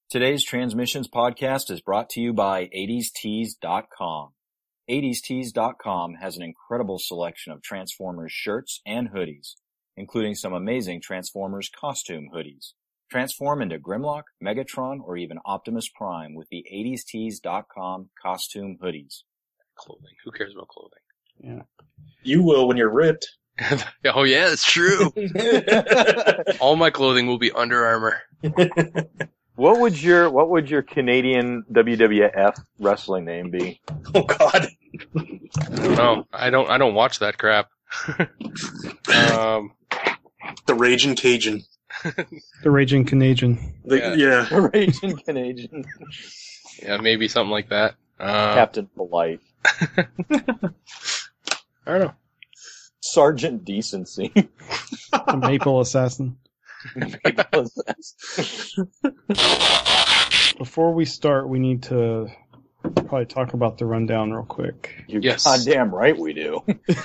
Today's Transmissions podcast is brought to you by 80stees.com. 80stees.com has an incredible selection of Transformers shirts and hoodies, including some amazing Transformers costume hoodies. Transform into Grimlock, Megatron, or even Optimus Prime with the 80stees.com costume hoodies. Clothing. Who cares about clothing? Yeah. You will when you're ripped. Oh yeah, it's true. All my clothing will be Under Armour. What would your Canadian WWF wrestling name be? Oh God. No, I don't watch that crap. The Raging Cajun. The Raging Canadian. Yeah. Raging Canadian. Yeah, maybe something like that. Captain Polite. I don't know. Sergeant Decency. The Maple Assassin. Before we start, we need to probably talk about the rundown real quick. You're Yes. goddamn right we do.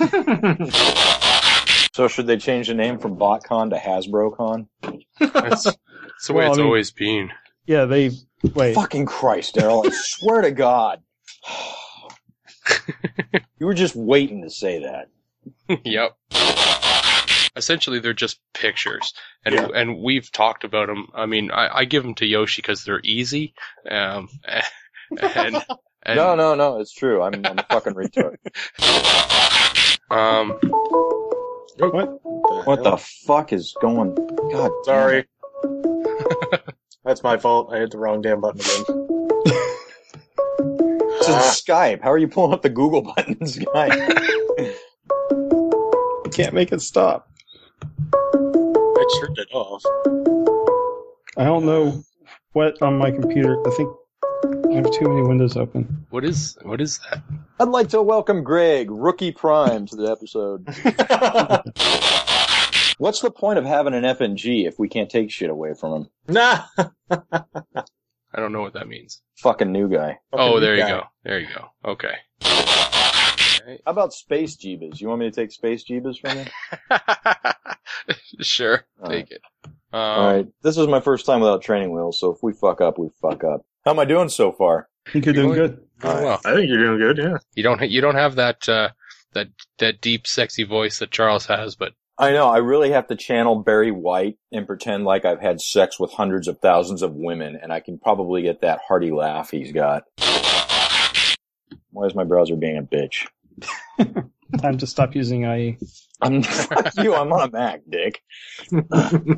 So should they change the name from BotCon to HasbroCon? That's the way it's always been. Yeah, wait. Fucking Christ, Daryl, I swear to God. You were just waiting to say that. Yep. Essentially, they're just pictures, and we've talked about them. I mean, I give them to Yoshi because they're easy. And No, it's true. I'm a fucking retard. What the fuck is going? God, Sorry. That's my fault. I hit the wrong damn button again. This is Skype. How are you pulling up the Google button in Skype? Can't make it stop. I turned it off. I don't know what on my computer. I think I have too many windows open. what is that? I'd like to welcome Greg, Rookie Prime, to the episode. What's the point of having an FNG if we can't take shit away from him? Nah. I don't know what that means. Fucking new guy. Oh, there you go. There you go. Okay. How about Space Jeebas? You want me to take Space Jeebas from you? Sure. All Take it. Alright, this is my first time without training wheels, so if we fuck up, we fuck up. How am I doing so far? I think you're doing good. Doing well. I think you're doing good, yeah. You don't have that deep, sexy voice that Charles has, but I know, I really have to channel Barry White and pretend like I've had sex with hundreds of thousands of women, and I can probably get that hearty laugh he's got. Why is my browser being a bitch? Time to stop using IE. Fuck you, I'm on a Mac, dick. damn,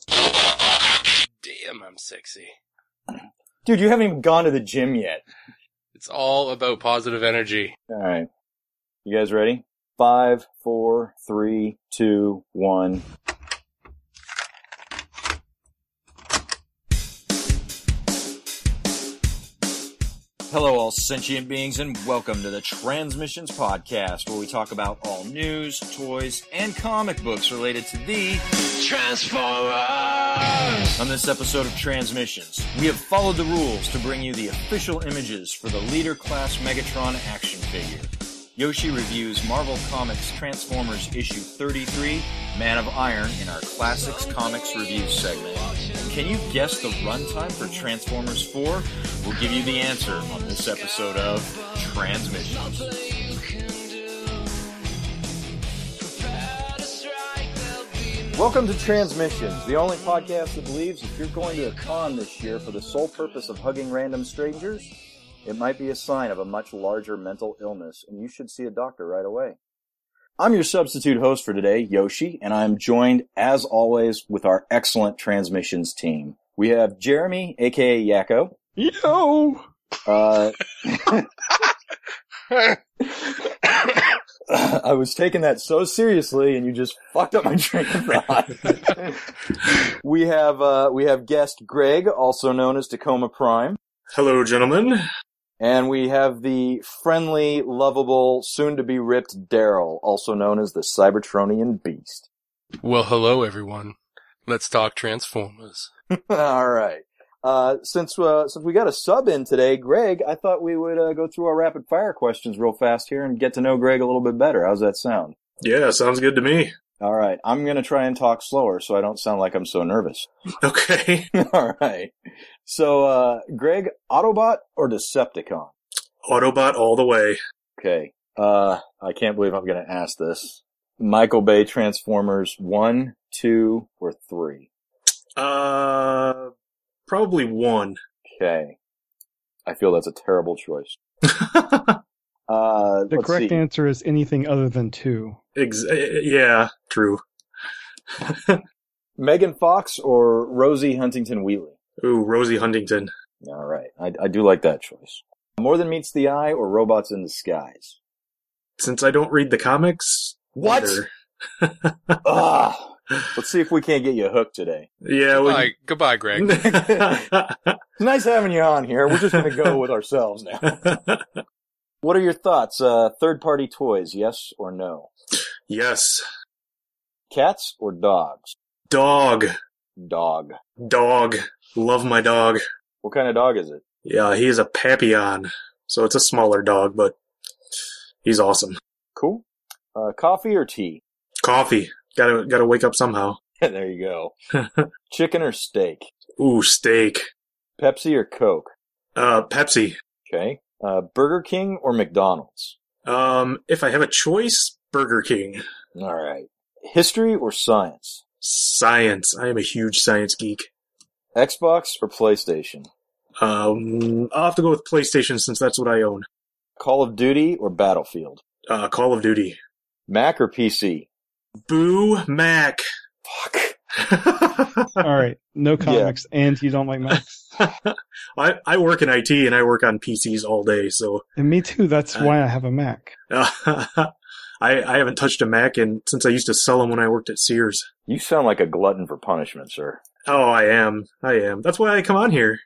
I'm sexy. Dude, you haven't even gone to the gym yet. It's all about positive energy. Alright. You guys ready? 5, 4, 3, 2, 1. Hello, all sentient beings, and welcome to the Transmissions Podcast, where we talk about all news, toys, and comic books related to the Transformers. On this episode of Transmissions, we have followed the rules to bring you the official images for the Leader Class Megatron action figure. Yoshi reviews Marvel Comics Transformers issue 33, Man of Iron, in our Classics Comics Review segment. And can you guess the runtime for Transformers 4? We'll give you the answer on this episode of Transmissions. Welcome to Transmissions, the only podcast that believes if you're going to a con this year for the sole purpose of hugging random strangers, it might be a sign of a much larger mental illness, and you should see a doctor right away. I'm your substitute host for today, Yoshi, and I'm joined, as always, with our excellent Transmissions team. We have Jeremy, a.k.a. Yakko. Yo! I was taking that so seriously, and you just fucked up my train of thought. We have guest Greg, also known as Tacoma Prime. Hello, gentlemen. And we have the friendly, lovable, soon-to-be-ripped Daryl, also known as the Cybertronian Beast. Well, hello everyone. Let's talk Transformers. All right. Since we got a sub in today, Greg, I thought we would go through our rapid-fire questions real fast here and get to know Greg a little bit better. How's that sound? Yeah, sounds good to me. All right. I'm going to try and talk slower so I don't sound like I'm so nervous. Okay. All right. So, Greg, Autobot or Decepticon? Autobot all the way. Okay. I can't believe I'm going to ask this. Michael Bay Transformers 1, 2, or 3? Probably 1. Okay. I feel that's a terrible choice. The Let's correct see. answer is anything other than 2. Yeah, true. Megan Fox or Rosie Huntington Wheatley? Ooh, Rosie Huntington. All right. I do like that choice. More Than Meets the Eye or Robots in Disguise? Since I don't read the comics. What? neither. Ah, let's see if we can't get you hooked today. Yeah. Goodbye, Greg. Nice having you on here. We're just going to go with ourselves now. What are your thoughts? Third-party toys, yes or no? Yes. Cats or dogs? Dog. Dog. Dog. Love my dog. What kind of dog is it? Yeah, he is a Papillon. So it's a smaller dog, but he's awesome. Cool. Coffee or tea? Coffee. Gotta wake up somehow. There you go. Chicken or steak? Ooh, steak. Pepsi or Coke? Pepsi. Okay. Burger King or McDonald's? If I have a choice, Burger King. All right. History or science? Science. I am a huge science geek. Xbox or PlayStation? I'll have to go with PlayStation since that's what I own. Call of Duty or Battlefield? Call of Duty. Mac or PC? Boo Mac. Fuck. All right, no comics, and you don't like Macs. I work in IT and I work on PCs all day, so And me too. That's why I have a Mac. I haven't touched a Mac since I used to sell them when I worked at Sears. You sound like a glutton for punishment, sir. Oh, I am. That's why I come on here.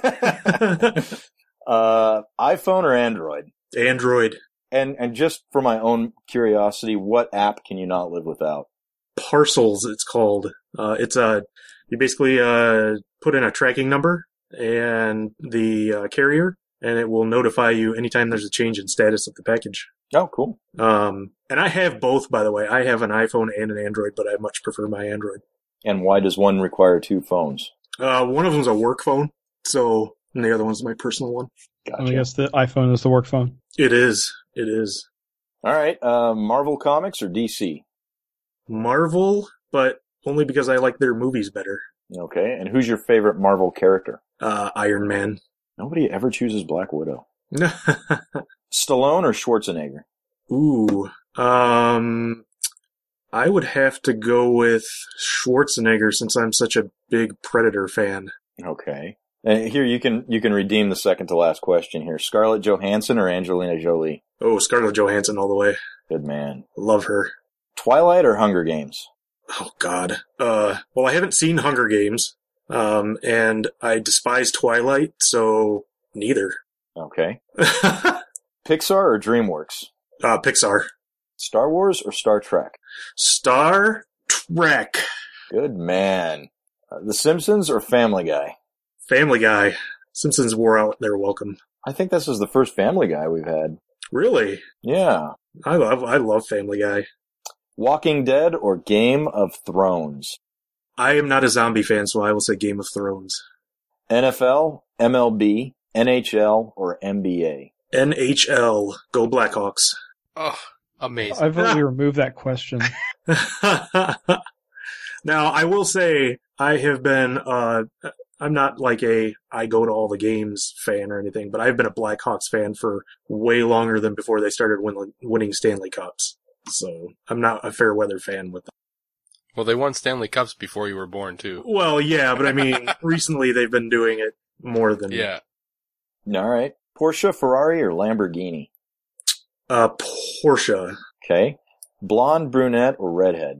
iPhone or Android? Android. And just for my own curiosity, what app can you not live without? Parcels, it's called. You basically put in a tracking number and the carrier, and it will notify you anytime there's a change in status of the package. Oh, cool. And I have both, by the way. I have an iPhone and an Android, but I much prefer my Android. And why does one require two phones? One of them's a work phone, and the other one's my personal one. Gotcha. I guess the iPhone is the work phone. It is. All right. Marvel Comics or DC? Marvel, but only because I like their movies better. Okay. And who's your favorite Marvel character? Iron Man. Nobody ever chooses Black Widow. Stallone or Schwarzenegger? Ooh. I would have to go with Schwarzenegger since I'm such a big Predator fan. Okay. And here you can redeem the second to last question here. Scarlett Johansson or Angelina Jolie? Oh, Scarlett Johansson all the way. Good man. Love her. Twilight or Hunger Games? Oh, God. Well, I haven't seen Hunger Games, and I despise Twilight, so neither. Okay. Pixar or DreamWorks? Pixar. Star Wars or Star Trek? Star Trek. Good man. The Simpsons or Family Guy? Family Guy. Simpsons wore out their welcome. I think this is the first Family Guy we've had. Really? Yeah. I love Family Guy. Walking Dead or Game of Thrones? I am not a zombie fan, so I will say Game of Thrones. NFL, MLB, NHL, or NBA? NHL. Go Blackhawks. Oh, amazing. I vote we remove that question. Now, I will say, I have been, I'm not like I go to all the games fan or anything, but I've been a Blackhawks fan for way longer than before they started winning Stanley Cups. So, I'm not a fair weather fan with them. Well, they won Stanley Cups before you were born, too. Well, yeah, but I mean, recently they've been doing it more than... Yeah. All right. Porsche, Ferrari, or Lamborghini? Porsche. Okay. Blonde, brunette, or redhead?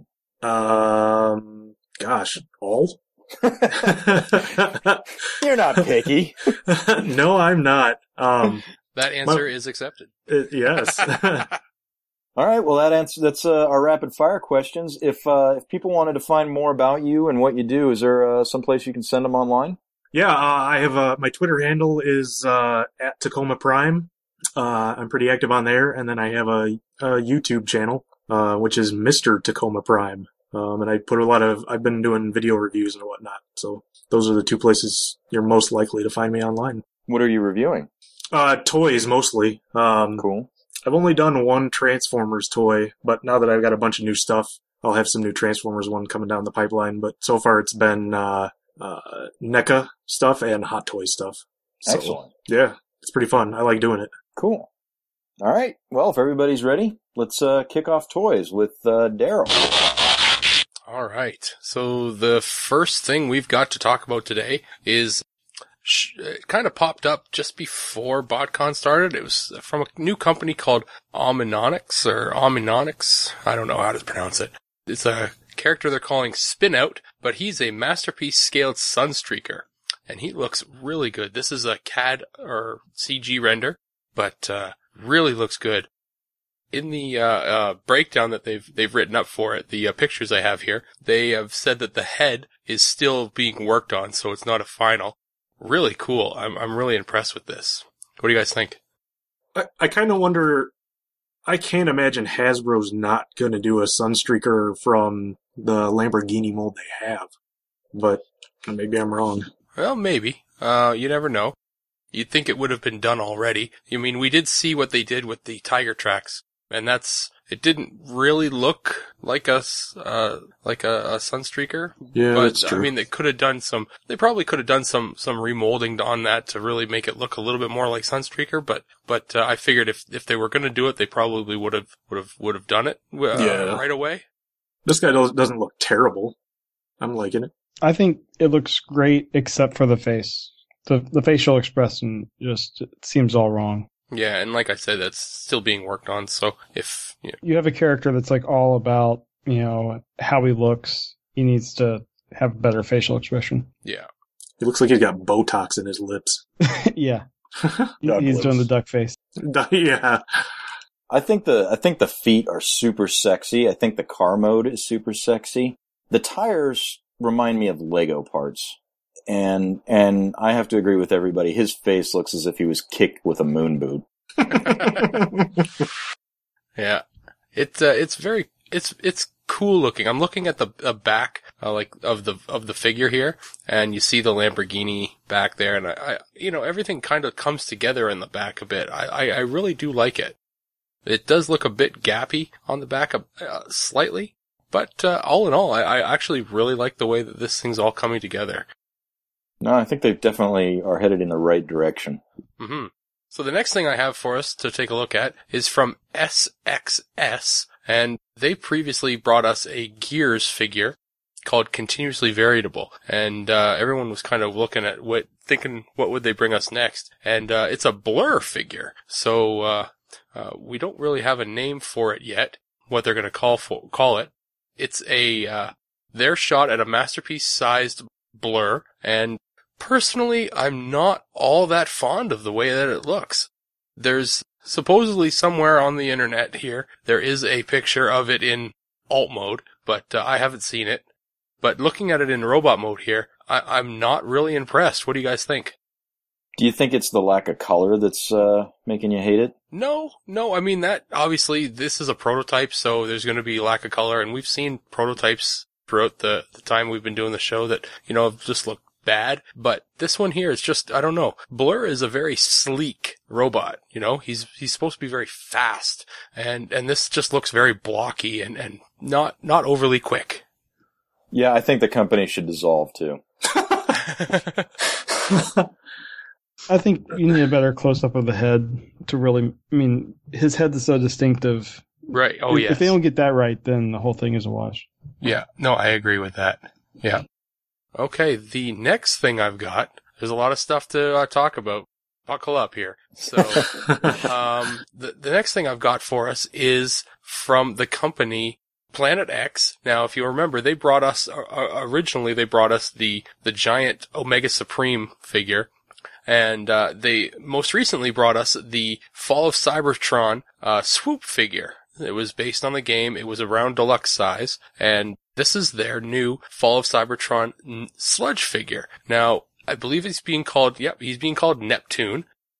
Gosh, all? You're not picky. No, I'm not. That answer is accepted. Yes. All right. Well, that's our rapid fire questions. If people wanted to find more about you and what you do, is there some place you can send them online? Yeah, I have my Twitter handle is at Tacoma Prime. I'm pretty active on there, and then I have a YouTube channel which is Mr. Tacoma Prime. And I've been doing video reviews and whatnot. So those are the two places you're most likely to find me online. What are you reviewing? Toys mostly. Cool. I've only done one Transformers toy, but now that I've got a bunch of new stuff, I'll have some new Transformers one coming down the pipeline. But so far it's been, NECA stuff and Hot Toy stuff. So, Excellent. yeah, it's pretty fun. I like doing it. Cool. All right. Well, if everybody's ready, let's kick off toys with Daryl. All right. So the first thing we've got to talk about today is it kind of popped up just before BotCon started. It was from a new company called Omninonics or Omninonics. I don't know how to pronounce it. It's a character they're calling Spin Out, but he's a Masterpiece scaled Sunstreaker, and he looks really good. This is a CAD or CG render, but really looks good. In the breakdown that they've written up for it, the pictures I have here, they have said that the head is still being worked on, so it's not a final. Really cool. I'm really impressed with this. What do you guys think? I kind of wonder, I can't imagine Hasbro's not going to do a Sunstreaker from the Lamborghini mold they have. But maybe I'm wrong. Well, maybe. You never know. You'd think it would have been done already. I mean, we did see what they did with the Tiger Tracks, and it didn't really look like a Sunstreaker. Yeah, but, that's true. I mean, they probably could have done some remolding on that to really make it look a little bit more like Sunstreaker, but I figured if they were going to do it, they probably would have done it, right away. This guy doesn't look terrible. I'm liking it. I think it looks great except for the face. The facial expression just seems all wrong. Yeah, and like I said, that's still being worked on, so if... You have a character that's like all about, how he looks, he needs to have a better facial expression. Yeah. He looks like he's got Botox in his lips. Yeah. Duck He's lips. doing the duck face. Yeah. I think the feet are super sexy. I think the car mode is super sexy. The tires remind me of Lego parts. And I have to agree with everybody. His face looks as if he was kicked with a moon boot. Yeah. It's cool looking. I'm looking at the back, of the figure here, and you see the Lamborghini back there, and I everything kind of comes together in the back a bit. I really do like it. It does look a bit gappy on the back, slightly, but, all in all, I actually really like the way that this thing's all coming together. No, I think they definitely are headed in the right direction. Mm-hmm. So the next thing I have for us to take a look at is from SXS, and they previously brought us a Gears figure called Continuously Variable, and everyone was kind of looking at thinking what would they bring us next, and it's a Blur figure. So we don't really have a name for it yet, what they're going to call it. It's their shot at a Masterpiece-sized Blur, and personally, I'm not all that fond of the way that it looks. There's supposedly somewhere on the internet here, there is a picture of it in alt mode, but I haven't seen it. But looking at it in robot mode here, I'm not really impressed. What do you guys think? Do you think it's the lack of color that's making you hate it? No. I mean, that obviously this is a prototype, so there's going to be lack of color, and we've seen prototypes throughout the time we've been doing the show that, have just looked bad, but this one here is just, I don't know. Blur is a very sleek robot, he's supposed to be very fast, and this just looks very blocky and not overly quick. Yeah, I think the company should dissolve too. I think you need a better close-up of the head to really, his head is so distinctive. Right, oh yes. If they don't get that right, then the whole thing is a wash. Yeah, no, I agree with that. Yeah. Okay, the next thing I've got, there's a lot of stuff to talk about. Buckle up here. So, the next thing I've got for us is from the company Planet X. Now, if you remember, they brought us, originally they brought us the giant Omega Supreme figure. And, they most recently brought us the Fall of Cybertron, swoop figure. It was based on the game. It was around deluxe size, and this is their new Fall of Cybertron sludge figure. Now, I believe he's being called Neptune.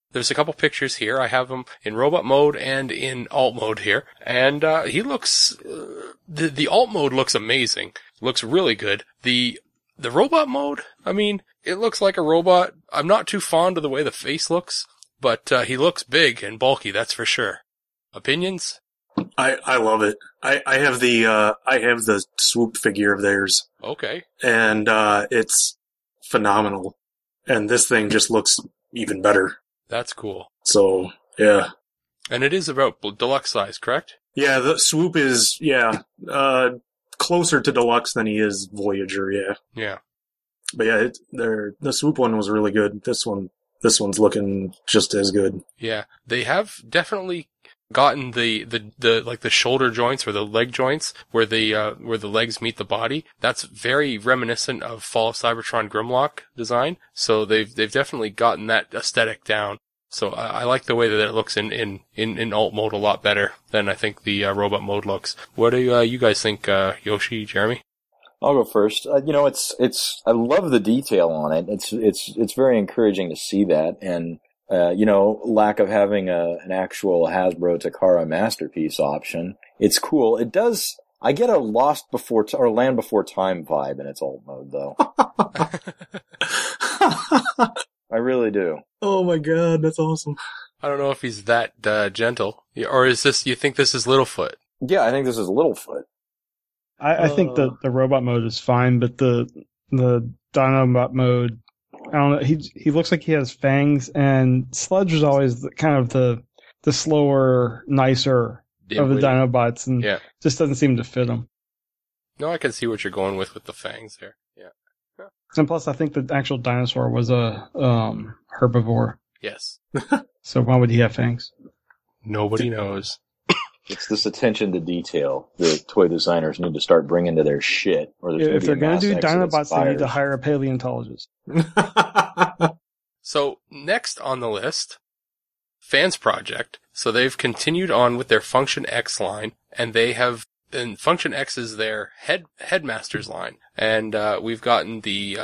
There's a couple pictures here. I have him in robot mode and in alt mode here. And, he looks, the alt mode looks amazing. Looks really good. The robot mode, I mean, it looks like a robot. I'm not too fond of the way the face looks, but, he looks big and bulky, that's for sure. Opinions? I love it. I have the Swoop figure of theirs. Okay. And, it's phenomenal. And this thing just looks even better. That's cool. So, yeah. And it is about deluxe size, correct? Yeah, the Swoop is, closer to deluxe than he is Voyager, yeah. Yeah. But yeah, the Swoop one was really good. This one's looking just as good. Yeah. They have definitely gotten the like the shoulder joints or the leg joints where the legs meet the body. That's very reminiscent of Fall of Cybertron Grimlock design. So they've definitely gotten that aesthetic down. So I like the way that it looks in alt mode a lot better than I think the robot mode looks. What do you guys think, Yoshi, Jeremy? I'll go first. I love the detail on it. It's very encouraging to see that. And, lack of having an actual Hasbro Takara Masterpiece option. It's cool. It does, I get a Land Before Time vibe in its alt mode though. I really do. Oh my god, that's awesome. I don't know if he's that, gentle. Or you think this is Littlefoot? Yeah, I think this is Littlefoot. I think the robot mode is fine, but the Dinobot mode, I don't know. He looks like he has fangs, and Sludge is always the slower, nicer of the Dinobots, and just doesn't seem to fit him. No, I can see what you're going with the fangs there. Yeah. And plus, I think the actual dinosaur was a herbivore. Yes. So why would he have fangs? Nobody knows. It's this attention to detail that toy designers need to start bringing to their shit. Or if they're going to do Dinobots, they need to hire a paleontologist. So next on the list, Fans Project. So they've continued on with their Function X line, and Function X is their Headmasters line. And we've gotten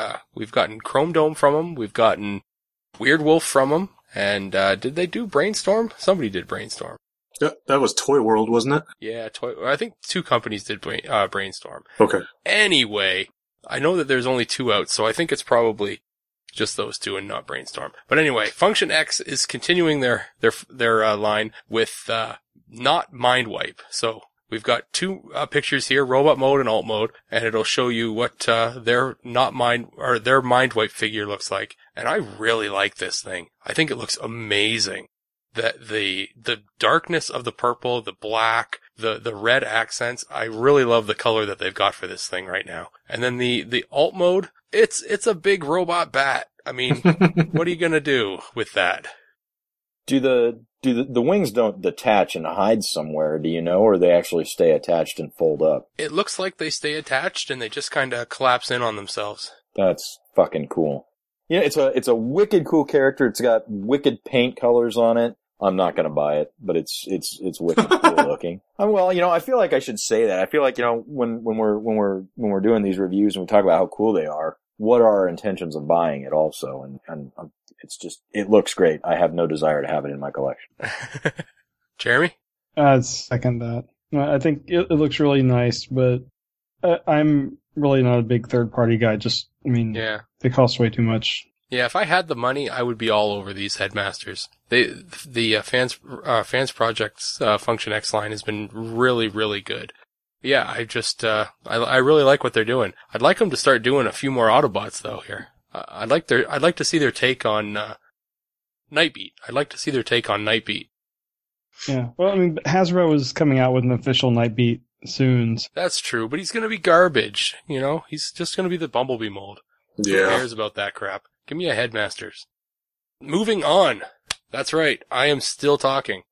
Chrome Dome from them. We've gotten Weird Wolf from them. And did they do Brainstorm? Somebody did Brainstorm. That was Toy World, wasn't it? Yeah, I think 2 companies did Brainstorm. Okay. Anyway, I know that there's only 2 out, so I think it's probably just those 2 and not Brainstorm. But anyway, Function X is continuing their line with not Mind Wipe. So we've got 2 pictures here, robot mode and alt mode, and it'll show you what their Mind Wipe figure looks like. And I really like this thing. I think it looks amazing. That the darkness of the purple, the black, the red accents, I really love the color that they've got for this thing right now. And then the alt mode, it's a big robot bat. I mean, what are you gonna do with that? Do the wings don't detach and hide somewhere, do you know, or they actually stay attached and fold up? It looks like they stay attached and they just kinda collapse in on themselves. That's fucking cool. Yeah, it's a wicked cool character. It's got wicked paint colors on it. I'm not gonna buy it, but it's wicked cool looking. Well, I feel like I should say that. I feel like, when we're doing these reviews and we talk about how cool they are, what are our intentions of buying it also? And it looks great. I have no desire to have it in my collection. Jeremy? I'd second that. I think it looks really nice, but I'm really not a big third-party guy. They cost way too much. Yeah, if I had the money, I would be all over these Headmasters. The Fans Project's Function X line has been really, really good. Yeah, I really like what they're doing. I'd like them to start doing a few more Autobots though here. I'd like to see their take on Nightbeat. I'd like to see their take on Nightbeat. Yeah, well, Hasbro is coming out with an official Nightbeat soon. That's true, but he's gonna be garbage. He's just gonna be the Bumblebee mold. Yeah. Who cares about that crap? Give me a Headmasters. Moving on. That's right. I am still talking.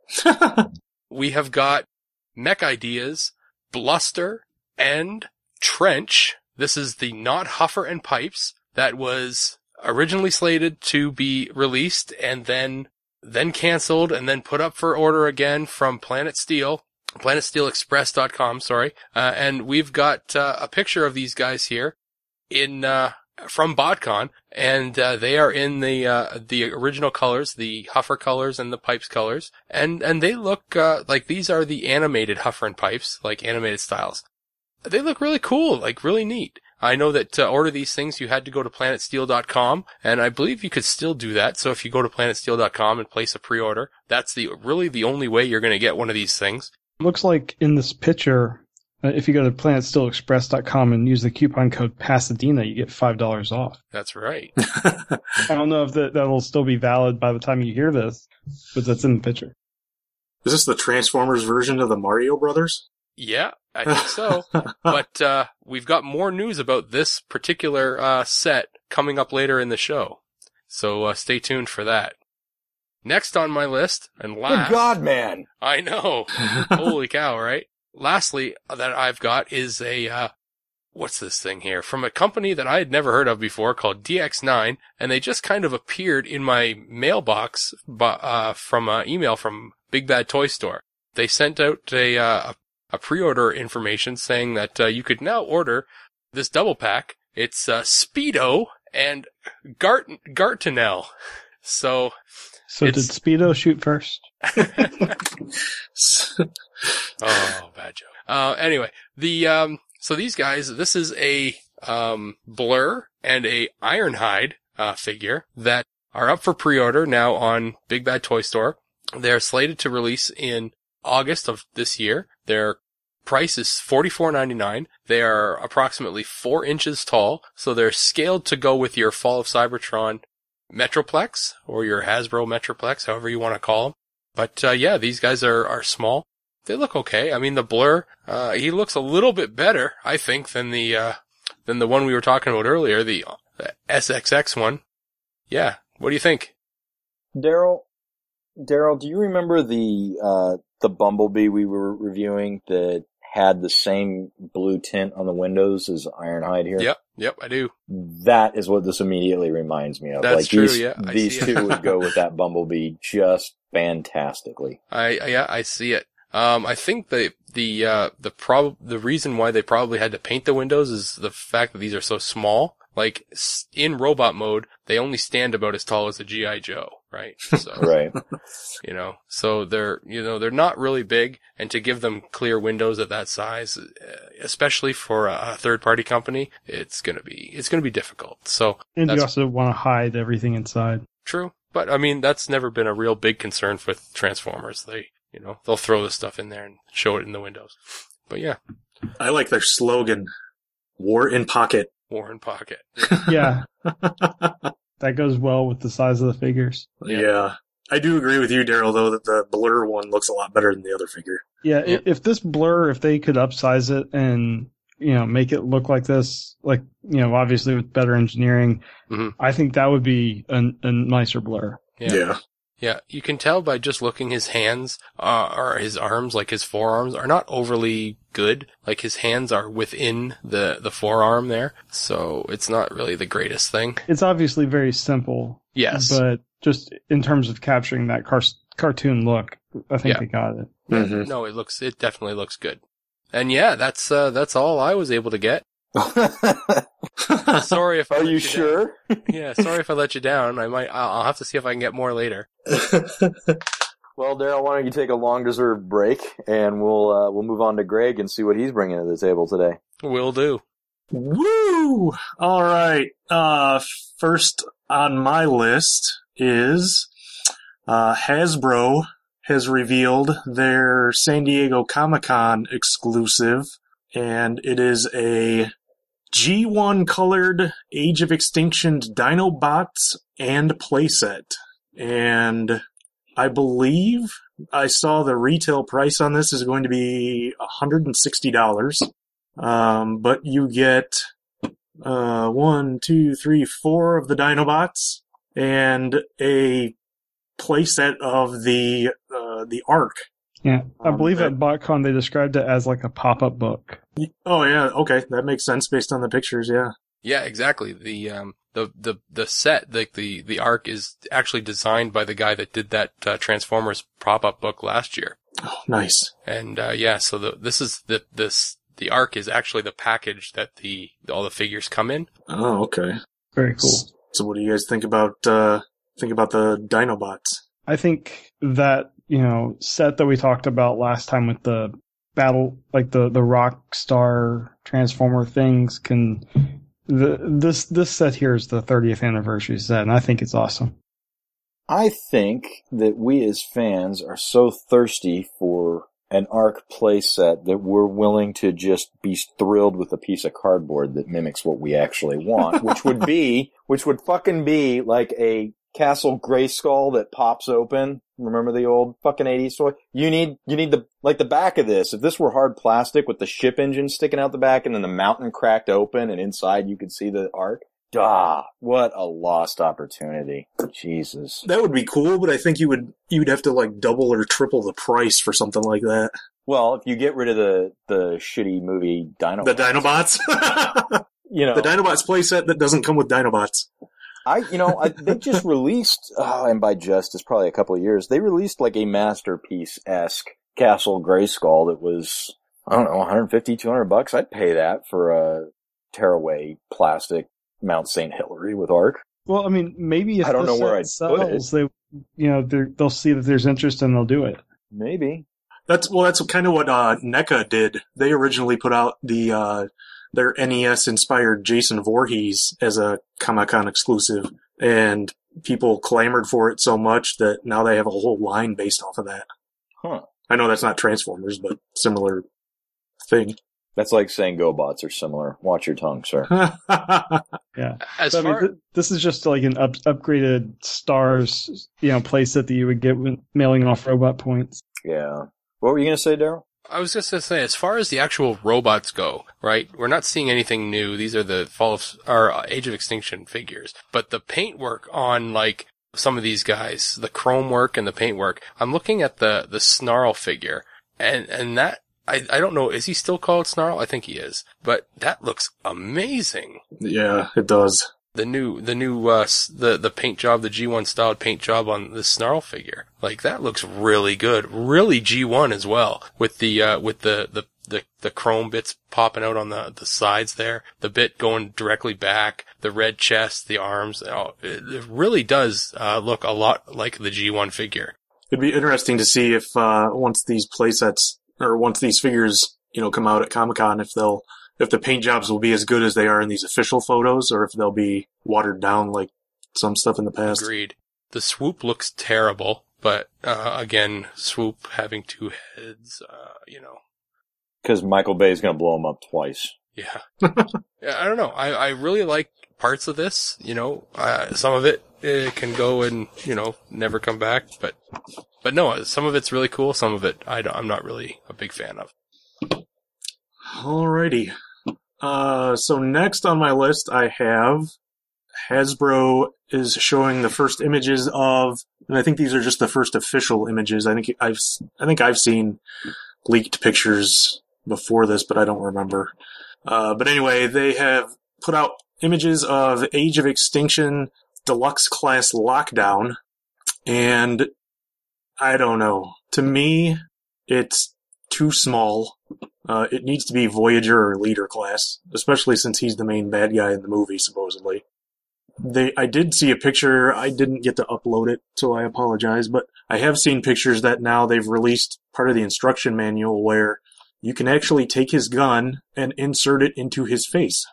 We have got Mech Ideas, Bluster, and Trench. This is the Not Huffer and Pipes that was originally slated to be released and then canceled and then put up for order again from Planet Steel. PlanetSteelExpress.com, sorry. And we've got a picture of these guys here in from BotCon, and they are in the original colors, the Huffer colors and the pipes colors, and they look like these are the animated Huffer and pipes, like animated styles. They look really cool, like really neat. I know that to order these things, you had to go to planetsteel.com, and I believe you could still do that. So if you go to planetsteel.com and place a pre-order, that's really the only way you're going to get one of these things. It looks like in this picture, if you go to planetsteelexpress.com and use the coupon code Pasadena, you get $5 off. That's right. I don't know if that'll still be valid by the time you hear this, but that's in the picture. Is this the Transformers version of the Mario Brothers? Yeah, I think so. But we've got more news about this particular set coming up later in the show. So stay tuned for that. Next on my list, and last... Good God, man! I know. Holy cow, right? Lastly, that I've got is a, what's this thing here? From a company that I had never heard of before called DX9, and they just kind of appeared in my mailbox from an email from Big Bad Toy Store. They sent out a pre-order information saying that you could now order this double pack. It's Speedo and Gartanel. So did Speedo shoot first? Oh, bad joke. Anyway, so these guys, this is a Blur and a Ironhide figure that are up for pre-order now on Big Bad Toy Store. They're slated to release in August of this year. Their price is $44.99. They are approximately 4 inches tall, so they're scaled to go with your Fall of Cybertron Metroplex, or your Hasbro Metroplex, however you want to call them. But yeah, these guys are small. They look okay. I mean, the Blur, he looks a little bit better, I think, than the one we were talking about earlier, the SXX one. Yeah. What do you think? Daryl, do you remember the Bumblebee we were reviewing that had the same blue tint on the windows as Ironhide here? Yep, I do. That is what this immediately reminds me of. That's like true, these two would go with that Bumblebee just fantastically. I see it. I think the reason why they probably had to paint the windows is the fact that these are so small. Like, in robot mode, they only stand about as tall as a G.I. Joe, right? So, right. So they're not really big, and to give them clear windows at that size, especially for a third-party company, it's gonna be difficult. So. And you also want to hide everything inside. True. But, I mean, that's never been a real big concern with Transformers. They'll throw the stuff in there and show it in the windows. But yeah. I like their slogan, War in Pocket. War in Pocket. Yeah. That goes well with the size of the figures. Yeah. I do agree with you, Daryl, though, that the Blur one looks a lot better than the other figure. Yeah, if this Blur, if they could upsize it and, make it look like this, like, obviously with better engineering, mm-hmm. I think that would be a nicer Blur. Yeah. Yeah, you can tell by just looking his hands, or his arms, like his forearms, are not overly good. Like his hands are within the forearm there, so it's not really the greatest thing. It's obviously very simple. Yes. But just in terms of capturing that cartoon look, I think they got it. Mm-hmm. No, it definitely looks good. And yeah, that's all I was able to get. Sorry if I Are you sure? Yeah, sorry if I let you down. I'll have to see if I can get more later. Well, Daryl, why don't you take a long-deserved break, and we'll move on to Greg and see what he's bringing to the table today. Will do. Woo! All right. First on my list is Hasbro has revealed their San Diego Comic-Con exclusive, and it is a G1 colored Age of Extinction Dinobots and playset. And I believe I saw the retail price on this is going to be $160. But you get 1, 2, 3, 4 of the Dinobots and a playset of the Ark. Yeah, I believe at BotCon they described it as like a pop-up book. Oh yeah, okay, that makes sense based on the pictures. Yeah. Yeah, exactly. The set, the Ark is actually designed by the guy that did that Transformers pop-up book last year. Oh, nice. And yeah, so this is the The Ark is actually the package that all the figures come in. Oh, okay. Very cool. So what do you guys think about the Dinobots? I think that, set that we talked about last time with the battle, like the Rockstar Transformer things this set here is the 30th anniversary set, and I think it's awesome. I think that we as fans are so thirsty for an Ark playset that we're willing to just be thrilled with a piece of cardboard that mimics what we actually want, which would fucking be like a Castle Grayskull that pops open. Remember the old fucking 80s toy? You need the back of this. If this were hard plastic with the ship engine sticking out the back and then the mountain cracked open and inside you could see the Ark. What a lost opportunity. Jesus. That would be cool, but I think you'd have to like double or triple the price for something like that. Well, if you get rid of the shitty movie Dinobots. The Dinobots? The Dinobots playset that doesn't come with Dinobots. They just released, and by just, it's probably a couple of years, they released like a masterpiece-esque Castle Grayskull that was, I don't know, $150, $200. I'd pay that for a tearaway plastic Mount St. Hilary with Ark. Well, I mean, maybe if I don't know where I'd sells, put it. they'll see that there's interest and they'll do it. Maybe. That's kind of what NECA did. They originally put out their NES-inspired Jason Voorhees as a Comic-Con exclusive, and people clamored for it so much that now they have a whole line based off of that. Huh. I know that's not Transformers, but similar thing. That's like saying GoBots are similar. Watch your tongue, sir. Yeah. This is just like an upgraded Stars, playset that you would get when mailing off robot points. Yeah. What were you going to say, Daryl? I was just going to say, as far as the actual robots go, right, we're not seeing anything new. These are the Age of Extinction figures. But the paintwork on, like, some of these guys, the chrome work and the paintwork, I'm looking at the Snarl figure, and that, I don't know, is he still called Snarl? I think he is. But that looks amazing. Yeah, it does. The paint job, the G1 styled paint job on the Snarl figure. Like, that looks really good. Really G1 as well. With the chrome bits popping out on the sides there. The bit going directly back. The red chest, the arms. It really does, look a lot like the G1 figure. It'd be interesting to see if, once these playsets, or once these figures, come out at Comic-Con, if the paint jobs will be as good as they are in these official photos, or if they'll be watered down like some stuff in the past. Agreed. The Swoop looks terrible, but, again, Swoop having two heads, Because Michael Bay is going to blow him up twice. Yeah. Yeah, I don't know. I really like parts of this, some of it can go and, never come back, but no, some of it's really cool, some of it I'm not really a big fan of. Alrighty. So next on my list I have Hasbro is showing the first images of, and I think these are just the first official images. I think I've seen leaked pictures before this, but I don't remember. But anyway, they have put out images of Age of Extinction Deluxe Class Lockdown, and I don't know. To me, it's too small. It needs to be Voyager or Leader class, especially since he's the main bad guy in the movie, supposedly. I did see a picture. I didn't get to upload it, so I apologize, but I have seen pictures that now they've released part of the instruction manual where you can actually take his gun and insert it into his face.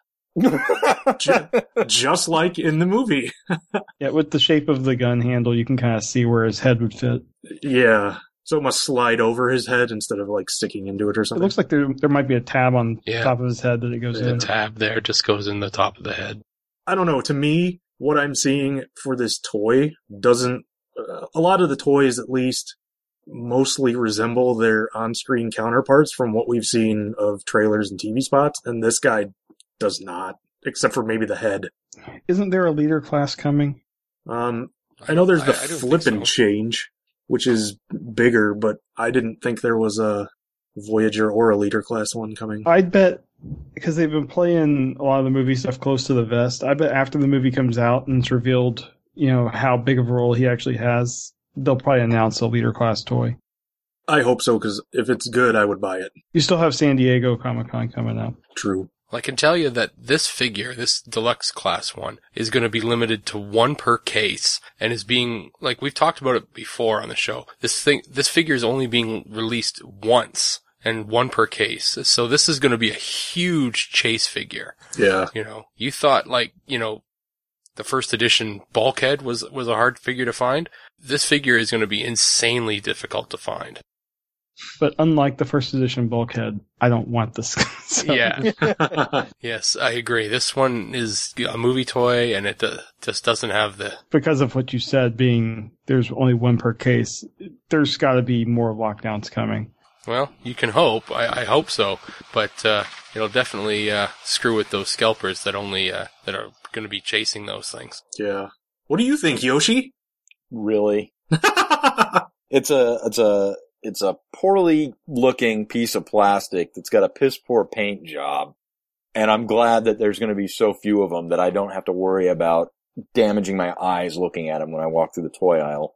Just like in the movie. Yeah, with the shape of the gun handle, you can kind of see where his head would fit. Yeah. So it must slide over his head instead of like sticking into it or something. It looks like there might be a tab on top of his head that it goes in. The tab there just goes in the top of the head. I don't know. To me, what I'm seeing for this toy doesn't... a lot of the toys, at least, mostly resemble their on-screen counterparts from what we've seen of trailers and TV spots, and this guy does not, except for maybe the head. Isn't there a Leader class coming? I know there's the Flip and Change, which is bigger, but I didn't think there was a Voyager or a Leader class one coming. I'd bet, because they've been playing a lot of the movie stuff close to the vest, I bet after the movie comes out and it's revealed, how big of a role he actually has, they'll probably announce a Leader class toy. I hope so, because if it's good, I would buy it. You still have San Diego Comic-Con coming up. True. I can tell you that this figure, this deluxe class one, is going to be limited to one per case and is being, like we've talked about it before on the show. This figure is only being released once and one per case. So this is going to be a huge chase figure. Yeah. You know, you thought the first edition Bulkhead was a hard figure to find. This figure is going to be insanely difficult to find. But unlike the first edition Bulkhead, I don't want this. So. Yeah. Yes, I agree. This one is a movie toy, and it just doesn't have the... Because of what you said, being there's only one per case, there's got to be more lockdowns coming. Well, you can hope. I hope so. But it'll definitely screw with those scalpers that that are going to be chasing those things. Yeah. What do you think, Yoshi? Really? It's a poorly looking piece of plastic that's got a piss poor paint job. And I'm glad that there's going to be so few of them that I don't have to worry about damaging my eyes looking at them when I walk through the toy aisle.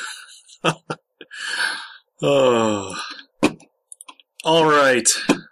Oh. All right.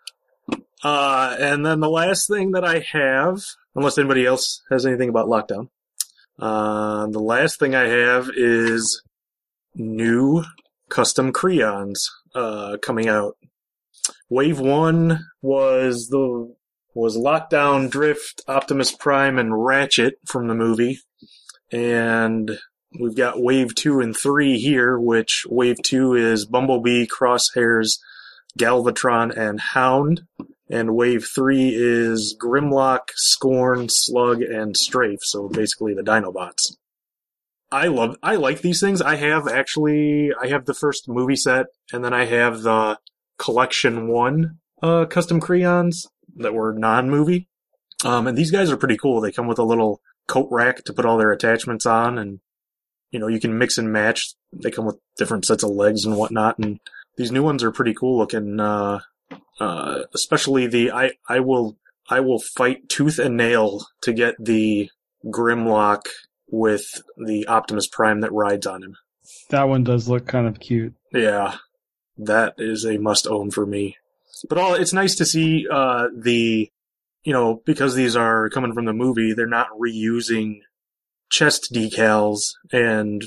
And then the last thing that I have, unless anybody else has anything about Lockdown, the last thing I have is new custom Creons coming out. Wave 1 was Lockdown, Drift, Optimus Prime, and Ratchet from the movie. And we've got Wave 2 and 3 here, which Wave 2 is Bumblebee, Crosshairs, Galvatron, and Hound. And Wave 3 is Grimlock, Scorn, Slug, and Strafe, so basically the Dinobots. I like these things. I have the first movie set, and then I have the Collection 1 custom Creons that were non-movie. And these guys are pretty cool. They come with a little coat rack to put all their attachments on, and you can mix and match. They come with different sets of legs and whatnot, and these new ones are pretty cool looking. Especially the I will fight tooth and nail to get the Grimlock with the Optimus Prime that rides on him. That one does look kind of cute. Yeah, that is a must-own for me. But it's nice to see because these are coming from the movie, they're not reusing chest decals and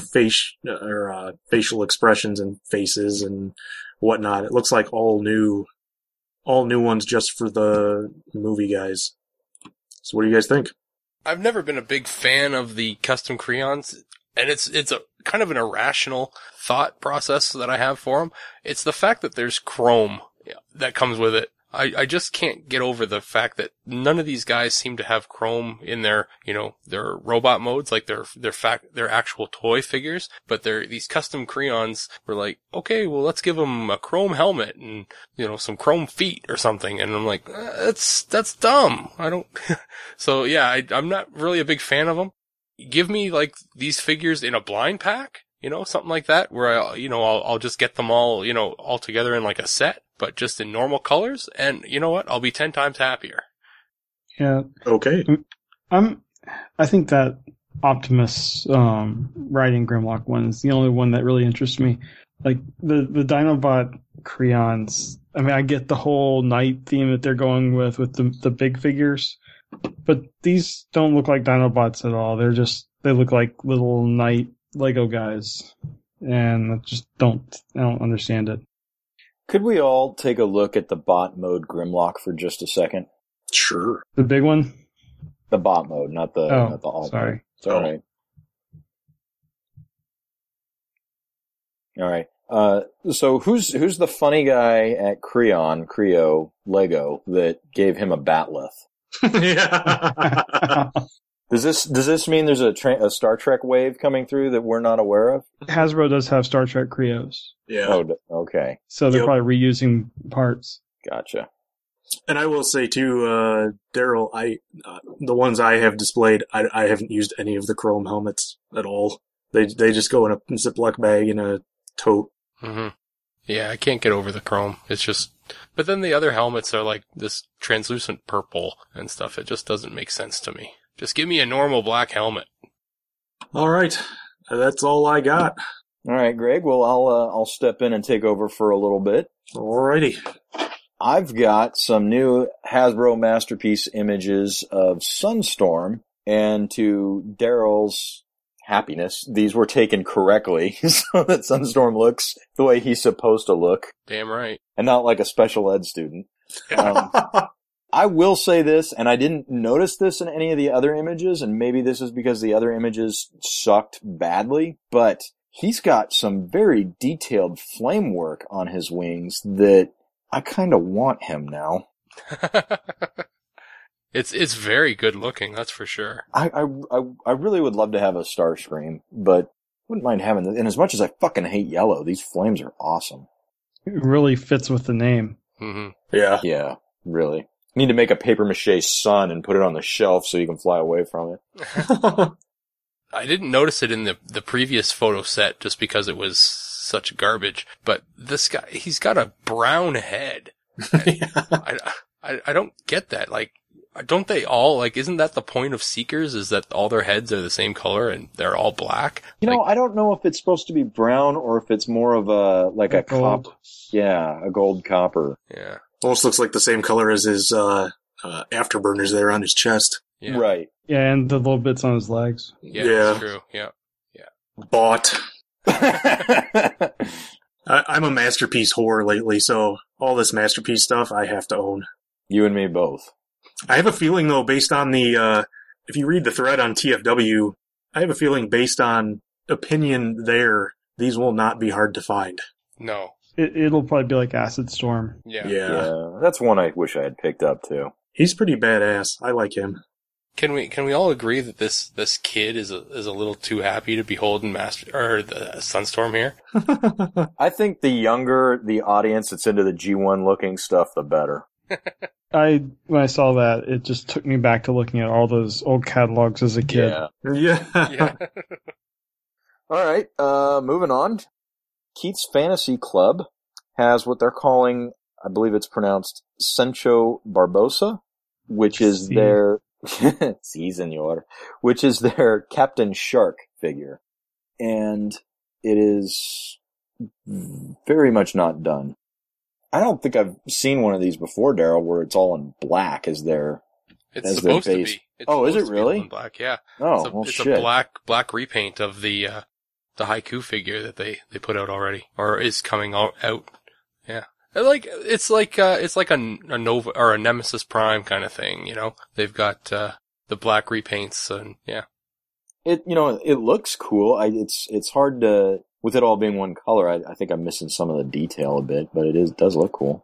facial expressions and faces and whatnot. It looks like all new ones just for the movie guys. So what do you guys think? I've never been a big fan of the custom Creons, and it's a kind of an irrational thought process that I have for them. It's the fact that there's chrome that comes with it. I just can't get over the fact that none of these guys seem to have chrome in their robot modes, like their actual toy figures, but these custom Creons were like, okay, well, let's give them a chrome helmet and, some chrome feet or something. And I'm like, that's dumb. I don't, so yeah, I'm not really a big fan of them. Give me like these figures in a blind pack, something like that, where I'll just get them all, all together in like a set, but just in normal colors. And you know what? I'll be 10 times happier. Yeah. Okay. I think that Optimus, riding Grimlock one is the only one that really interests me. Like the Dinobot Creons. I mean, I get the whole night theme that they're going with the big figures, but these don't look like Dinobots at all. They look like little night Lego guys, and I don't understand it. Could we all take a look at the bot mode Grimlock for just a second? Sure. The big one? The bot mode, not the alt sorry. mode. It's all right. All right. So who's the funny guy at Creo Lego that gave him a batleth? Yeah. Does this mean there's a Star Trek wave coming through that we're not aware of? Hasbro does have Star Trek Creos. Yeah. Oh, okay. So they're probably reusing parts. Gotcha. And I will say too, Daryl, the ones I have displayed, I haven't used any of the chrome helmets at all. They just go in a Ziploc bag in a tote. Mm-hmm. Yeah, I can't get over the chrome. It's just, but then the other helmets are like this translucent purple and stuff. It just doesn't make sense to me. Just give me a normal black helmet. All right. That's all I got. All right, Greg. Well, I'll step in and take over for a little bit. Alrighty. I've got some new Hasbro Masterpiece images of Sunstorm, and to Daryl's happiness, these were taken correctly so that Sunstorm looks the way he's supposed to look. Damn right. And not like a special ed student. I will say this, and I didn't notice this in any of the other images, and maybe this is because the other images sucked badly, but he's got some very detailed flame work on his wings that I kind of want him now. It's very good looking, that's for sure. I really would love to have a Starscream, but wouldn't mind having this. And as much as I fucking hate yellow, these flames are awesome. It really fits with the name. Mm-hmm. Yeah. Yeah, really. Need to make a papier-mâché sun and put it on the shelf so you can fly away from it. I didn't notice it in the previous photo set just because it was such garbage, but this guy, he's got a brown head. I don't get that. Like, don't they all, like, isn't that the point of Seekers, is that all their heads are the same color and they're all black? You know, I don't know if it's supposed to be brown or if it's more of a gold. copper. Yeah, a gold copper. Yeah. Almost looks like the same color as his afterburners there on his chest. Yeah. Right. Yeah, and the little bits on his legs. Yeah, Yeah. that's true. Yeah. Bought. I'm a Masterpiece whore lately, so all this Masterpiece stuff I have to own. You and me both. I have a feeling, though, based on the, if you read the thread on TFW, I have a feeling based on opinion there, these will not be hard to find. No. It'll probably be like Acid Storm. Yeah. Yeah, that's one I wish I had picked up too. He's pretty badass. I like him. Can we all agree that this kid is a little too happy to be holding the Sunstorm here? I think the younger the audience that's into the G1 looking stuff, the better. When I saw that, it just took me back to looking at all those old catalogs as a kid. Yeah. Yeah. All right, moving on. Keith's Fantasy Club has what they're calling, I believe it's pronounced Sencho Barbosa, which is their sí, senor, which is their Captain Shark figure. And it is very much not done. I don't think I've seen one of these before, Daryl, where it's all in black as their It's as supposed their to base. be. It's Oh, is supposed it to be really? all in black, yeah. Oh, It's shit. a black repaint of the Haiku figure that they put out already, or is coming out. Yeah. It's like a Nova or a Nemesis Prime kind of thing, you know? They've got, the black repaints and yeah. It looks cool. It's hard to, with it all being one color, I think I'm missing some of the detail a bit, but it does look cool.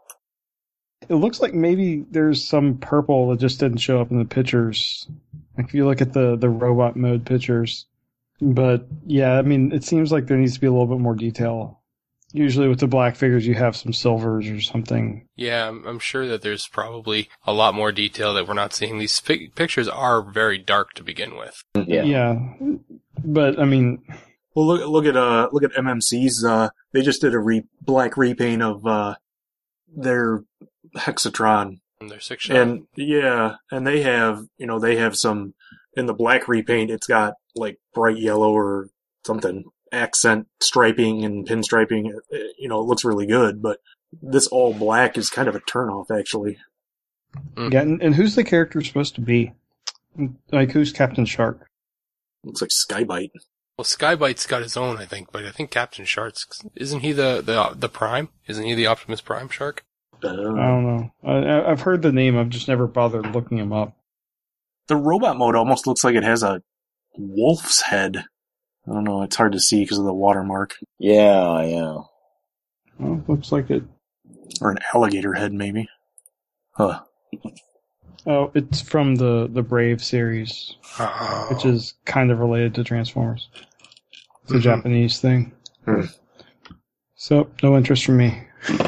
It looks like maybe there's some purple that just didn't show up in the pictures. Like if you look at the robot mode pictures. But yeah, I mean, it seems like there needs to be a little bit more detail. Usually with the black figures, you have some silvers or something. Yeah, I'm sure that there's probably a lot more detail that we're not seeing. These pictures are very dark to begin with. Yeah. But I mean, Well, look at MMC's. They just did a black repaint of their Hexatron, And they're 6-shot. and yeah, and they have some in the black repaint. It's got like bright yellow or something accent striping and pinstriping. It looks really good, but this all black is kind of a turnoff, actually. yeah, and who's the character supposed to be? Like, who's Captain Shark? Looks like Skybite. Well, Skybite's got his own, I think, but I think Captain Shark's, isn't he the Prime? Isn't he the Optimus Prime Shark? I don't know. I've heard the name. I've just never bothered looking him up. The robot mode almost looks like it has a wolf's head. I don't know. It's hard to see because of the watermark. Yeah. Well, looks like it. Or an alligator head, maybe. Huh. Oh, it's from the Brave series, Oh. which is kind of related to Transformers. It's a Japanese thing. So, no interest from me.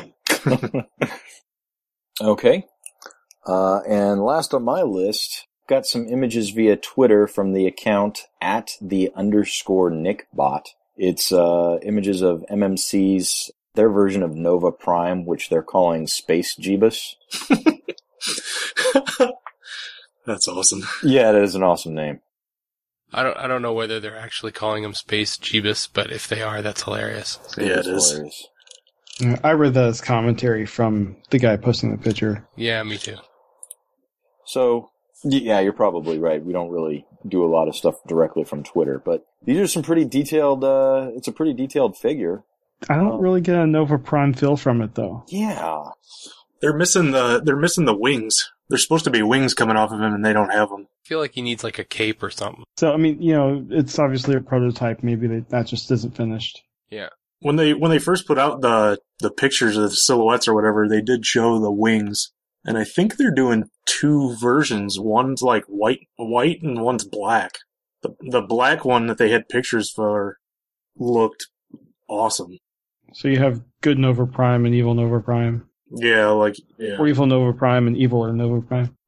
Okay. And last on my list, got some images via Twitter from the account @the_NickBot. It's images of MMC's, their version of Nova Prime, which they're calling Space Jeebus. That's awesome. Yeah, that is an awesome name. I don't know whether they're actually calling him Space Jeebus, but if they are, that's hilarious. Yeah, it is. Hilarious. I read that as commentary from the guy posting the picture. Yeah, me too. So, yeah, you're probably right. We don't really do a lot of stuff directly from Twitter, but these are some pretty detailed, it's a pretty detailed figure. I don't really get a Nova Prime feel from it, though. Yeah. They're missing the wings. There's supposed to be wings coming off of him, and they don't have them. I feel like he needs like a cape or something. So, I mean, it's obviously a prototype. Maybe that just isn't finished. Yeah. When they first put out the pictures of the silhouettes or whatever, they did show the wings, and I think they're doing 2 versions. One's like white, and one's black. The black one that they had pictures for looked awesome. So you have good Nova Prime and evil Nova Prime. Yeah, Or evil Nova Prime and evil or Nova Prime.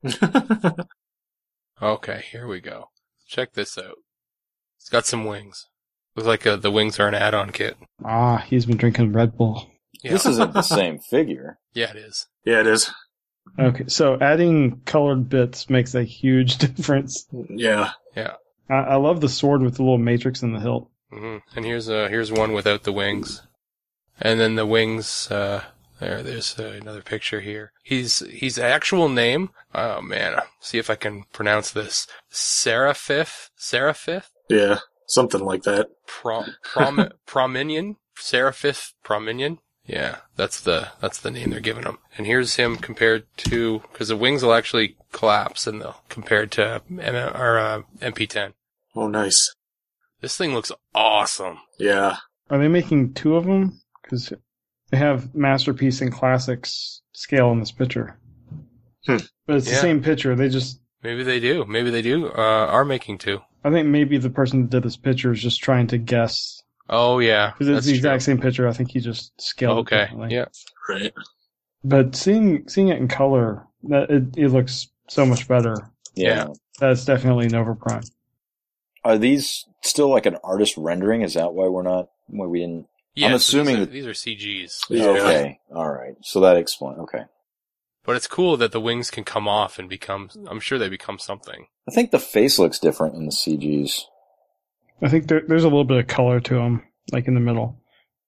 Okay, here we go. Check this out. It's got some wings. Looks like the wings are an add-on kit. Ah, he's been drinking Red Bull. Yeah. This isn't the same figure. Yeah, it is. Yeah, it is. Okay, so adding colored bits makes a huge difference. Yeah. Yeah. I love the sword with the little matrix in the hilt. Mm-hmm. And here's one without the wings. And then the wings, there's another picture here. His actual name, oh man, see if I can pronounce this. Seraphith? Yeah, something like that. Prominion? Seraphith Prominion? Yeah, that's the name they're giving him. And here's him compared to, because the wings will actually collapse and they'll compared to MP10. Oh, nice. This thing looks awesome. Yeah. Are they making 2 of them? Because they have Masterpiece and Classics scale in this picture. But it's the same picture. They just... Maybe they do. Are making 2. I think maybe the person that did this picture is just trying to guess. Oh, yeah. Because it's the exact same picture. I think he just scaled it differently. Yeah. Right. But seeing it in color, it looks so much better. Yeah. That's definitely Nova Prime. Are these still like an artist rendering? Is that why we didn't? Yeah, I'm assuming these are CGs. Yeah. Okay, all right. So that explains. Okay. But it's cool that the wings can come off and I'm sure they become something. I think the face looks different in the CGs. I think there's a little bit of color to them, like in the middle.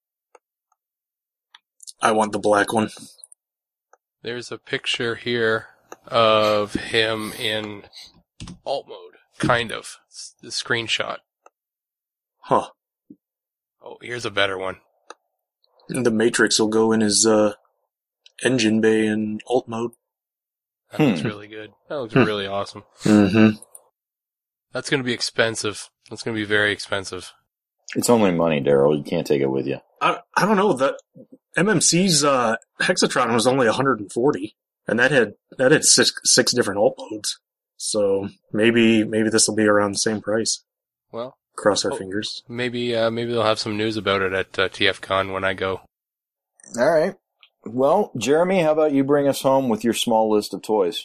I want the black one. There's a picture here of him in alt mode. Kind of. It's the screenshot. Huh. Oh, here's a better one. The Matrix will go in his engine bay in alt mode. That looks really good. That looks really awesome. Mm-hmm. That's going to be expensive. That's going to be very expensive. It's only money, Daryl. You can't take it with you. I don't know. The MMC's Hexatron was only 140, and that had six different alt modes. So maybe this will be around the same price. Well, cross our fingers. Maybe they'll have some news about it at TFCon when I go. All right. Well, Jeremy, how about you bring us home with your small list of toys?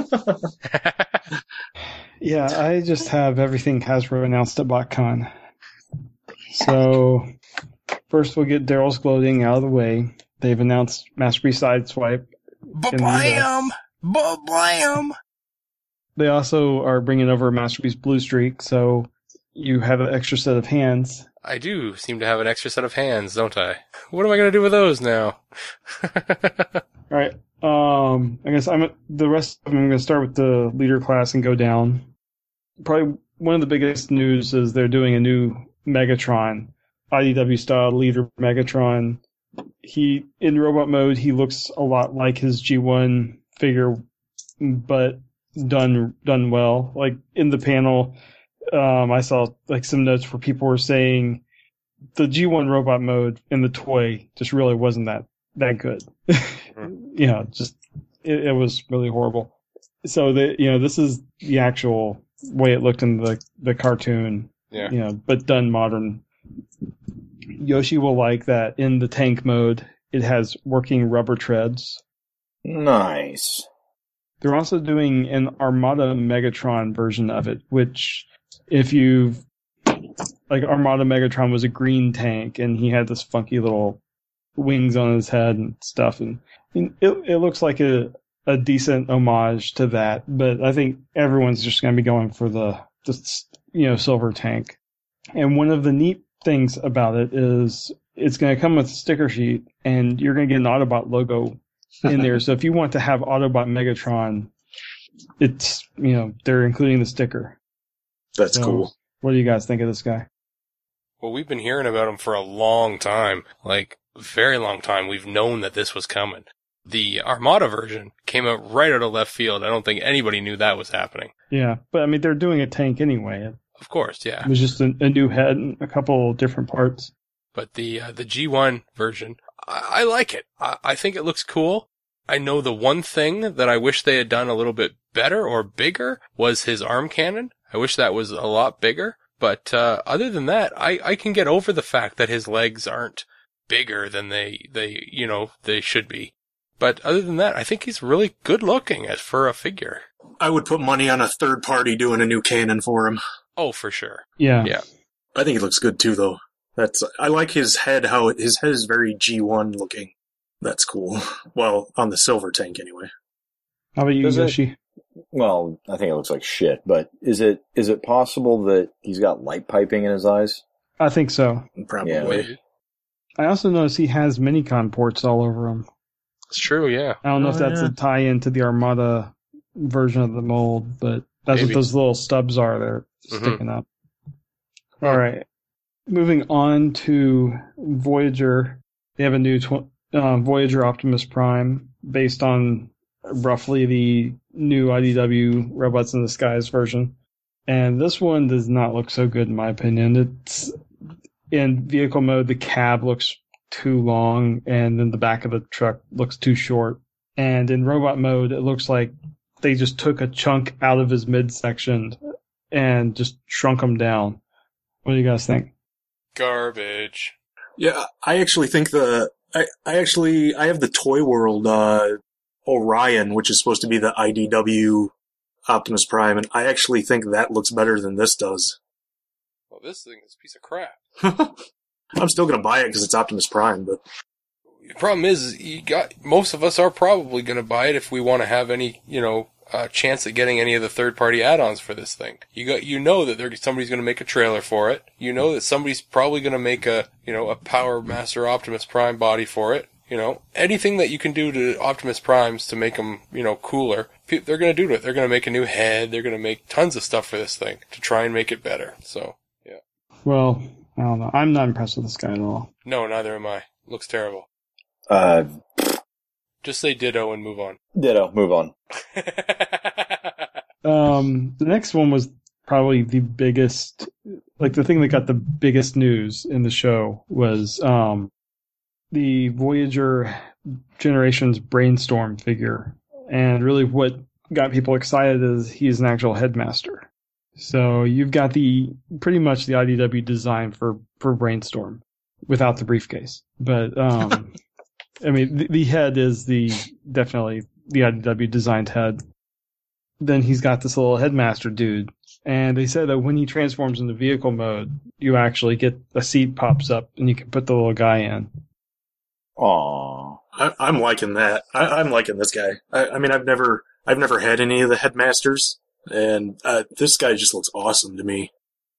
Yeah, I just have everything Hasbro announced at BotCon. So, first we'll get Daryl's gloating out of the way. They've announced Masterpiece Sideswipe. Ba-blam! Ba-blam! They also are bringing over Masterpiece Blue Streak, so you have an extra set of hands. I do seem to have an extra set of hands, don't I? What am I going to do with those now? All right. I guess the rest of them, I'm going to start with the leader class and go down. Probably one of the biggest news is they're doing a new Megatron, IDW style leader Megatron. In robot mode, he looks a lot like his G1 figure, but done well. Like in the panel, I saw like some notes where people were saying the G1 robot mode in the toy just really wasn't that good. Just it was really horrible. So this is the actual way it looked in the cartoon. Yeah. But done modern. Yoshi will like that in the tank mode. It has working rubber treads. Nice. They're also doing an Armada Megatron version of it, which Armada Megatron was a green tank and he had this funky little wings on his head and stuff. And it looks like a decent homage to that, but I think everyone's just going to be going for the silver tank. And one of the neat things about it is it's going to come with a sticker sheet, and you're going to get an Autobot logo in there. So if you want to have Autobot Megatron, it's, they're including the sticker. That's cool. What do you guys think of this guy? Well, we've been hearing about him for a long time, like a very long time. We've known that this was coming. The Armada version came out right out of left field. I don't think anybody knew that was happening. Yeah, but I mean, they're doing a tank anyway. Of course, yeah. It was just a new head and a couple different parts. But the G1 version, I like it. I think it looks cool. I know the one thing that I wish they had done a little bit better or bigger was his arm cannon. I wish that was a lot bigger. But other than that, I can get over the fact that his legs aren't bigger than they should be. But other than that, I think he's really good looking as for a figure. I would put money on a third party doing a new cannon for him. Oh, for sure. Yeah. I think he looks good too, though. I like his head. His head is very G1 looking. That's cool. Well, on the silver tank anyway. How about you, Yoshi? Well, I think it looks like shit. But is it possible that he's got light piping in his eyes? I think so. Probably. Yeah. I also notice he has Minicon ports all over him. It's true, yeah. I don't know if that's a tie-in to the Armada version of the mold, but that's Maybe. what those little stubs are. They're sticking up. All right. Moving on to Voyager. They have a new Voyager Optimus Prime based on roughly the new IDW Robots in Disguise version. And this one does not look so good in my opinion. It's in vehicle mode, the cab looks too long, and then the back of the truck looks too short. And in robot mode, it looks like they just took a chunk out of his midsection and just shrunk him down. What do you guys think? Garbage. Yeah, I actually think I have the Toy World Orion, which is supposed to be the IDW Optimus Prime, and I actually think that looks better than this does. Well, this thing is a piece of crap. I'm still going to buy it because it's Optimus Prime, but The problem is, most of us are probably going to buy it if we want to have any, chance at getting any of the third-party add-ons for this thing. You know that somebody's going to make a trailer for it. You know that somebody's probably going to make a Power Master Optimus Prime body for it. Anything that you can do to Optimus Primes to make them, cooler, they're going to do it. They're going to make a new head. They're going to make tons of stuff for this thing to try and make it better. So, yeah. Well, I don't know. I'm not impressed with this guy at all. No, neither am I. Looks terrible. Just say ditto and move on. Ditto, move on. The next one was probably the biggest, the thing that got the biggest news in the show was the Voyager Generations Brainstorm figure. And really what got people excited is he's an actual headmaster. So you've got pretty much the IDW design for Brainstorm without the briefcase. But, I mean, the head is definitely the IDW designed head. Then he's got this little headmaster dude. And they said that when he transforms into vehicle mode, you actually get a seat pops up and you can put the little guy in. Aww. I'm liking that. I'm liking this guy. I mean, I've never had any of the headmasters, and this guy just looks awesome to me.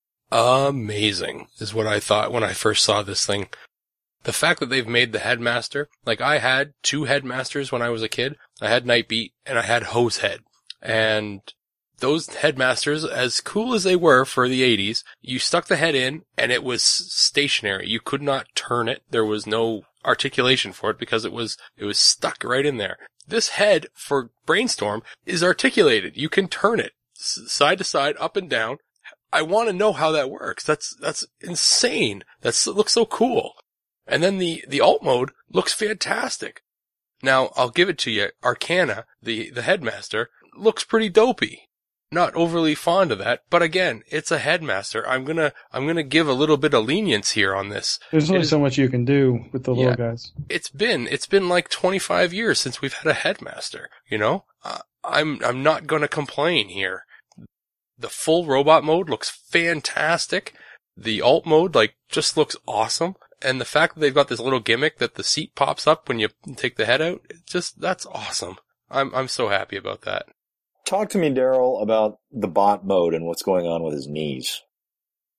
Amazing is what I thought when I first saw this thing. The fact that they've made the headmaster, I had 2 headmasters when I was a kid. I had Nightbeat and I had Hosehead. And those headmasters, as cool as they were for the 80s, you stuck the head in and it was stationary. You could not turn it. There was no articulation for it because it was stuck right in there. This head for Brainstorm is articulated. You can turn it side to side, up and down. I want to know how that works. That's insane. That looks so cool. And then the alt mode looks fantastic. Now, I'll give it to you. Arcana, the headmaster, looks pretty dopey. Not overly fond of that, but again, it's a headmaster. I'm gonna give a little bit of lenience here on this. There's only so much you can do with the little guys. It's been like 25 years since we've had a headmaster, I'm not gonna complain here. The full robot mode looks fantastic. The alt mode, just looks awesome. And the fact that they've got this little gimmick that the seat pops up when you take the head out, that's awesome. I'm so happy about that. Talk to me, Daryl, about the bot mode and what's going on with his knees.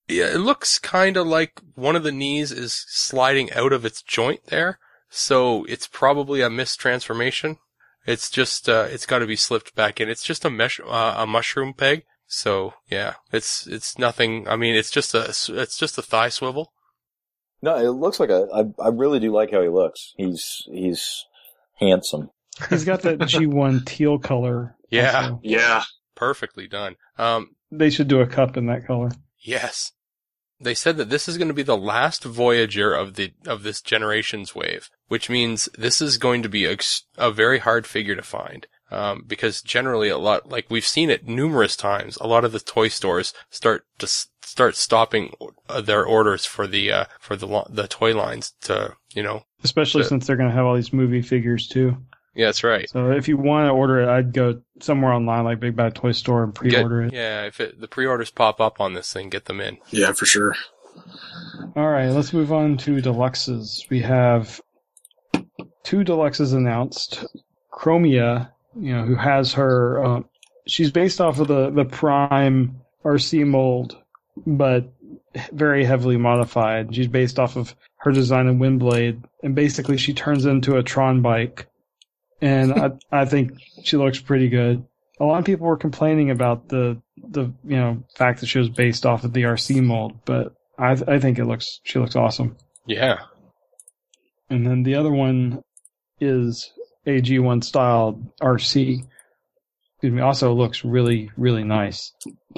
Yeah, it looks kind of like one of the knees is sliding out of its joint there. So it's probably a mistransformation. It's just, it's got to be slipped back in. It's just a mushroom peg. So yeah, it's nothing. I mean, it's just a thigh swivel. No, it looks like I really do like how he looks. He's handsome. He's got that G1 teal color. Yeah. Also. Yeah. Perfectly done. They should do a cup in that color. Yes. They said that this is going to be the last Voyager of this generation's wave, which means this is going to be a very hard figure to find. Because generally like we've seen it numerous times, a lot of the toy stores start stopping their orders for the toy lines to, especially since they're going to have all these movie figures too. Yeah, that's right. So if you want to order it, I'd go somewhere online like Big Bad Toy Store and pre-order it. Yeah, if the pre-orders pop up on this thing, get them in. Yeah, for sure. All right, let's move on to deluxes. We have 2 deluxes announced. Chromia, who has her, she's based off of the Prime RC mold, but very heavily modified. She's based off of her design in Windblade, and basically she turns into a Tron bike. And I think she looks pretty good. A lot of people were complaining about the fact that she was based off of the RC mold, but I think she looks awesome. Yeah. And then the other one is a G1 style RC. Excuse me. Also looks really, really nice.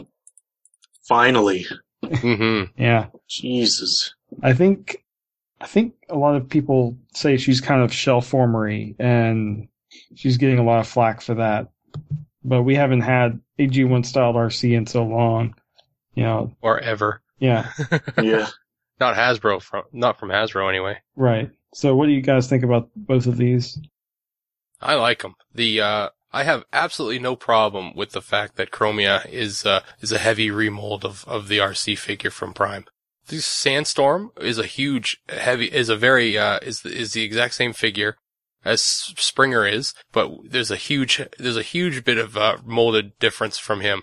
Finally. Mm-hmm. Yeah. Jesus. I think a lot of people say she's kind of shell-formery, and she's getting a lot of flack for that. But we haven't had a G1 styled RC in so long, Or ever. Yeah. Yeah. Not from Hasbro anyway. Right. So what do you guys think about both of these? I like them. I have absolutely no problem with the fact that Chromia is a heavy remold of the RC figure from Prime. The Sandstorm is is the exact same figure as Springer is, but there's a huge bit of molded difference from him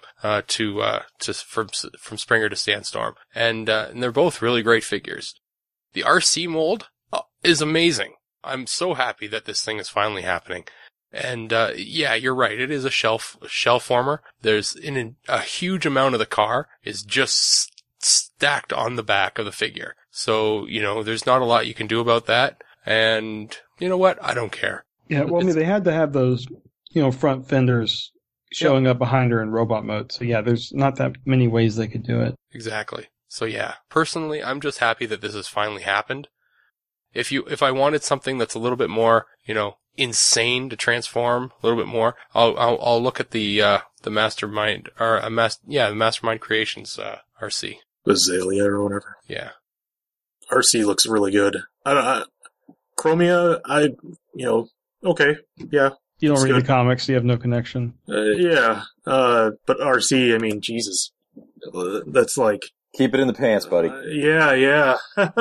from Springer to Sandstorm, and they're both really great figures. The RC mold is amazing. I'm so happy that this thing is finally happening. And yeah, you're right. It is a shell former. There's a huge amount of the car is just stacked on the back of the figure. So, there's not a lot you can do about that. And you know what? I don't care. Yeah, well, they had to have those, front fenders showing up behind her in robot mode. So yeah, there's not that many ways they could do it. Exactly. So yeah, personally, I'm just happy that this has finally happened. If I wanted something that's a little bit more, insane to transform a little bit more, I'll look at the Mastermind the Mastermind Creations RC. Azalea or whatever. Yeah. RC looks really good. Chromia, okay, yeah. You don't read good. the comics, so you have no connection. Yeah, but RC, I mean, Jesus, that's like Keep it in the pants, buddy. Yeah.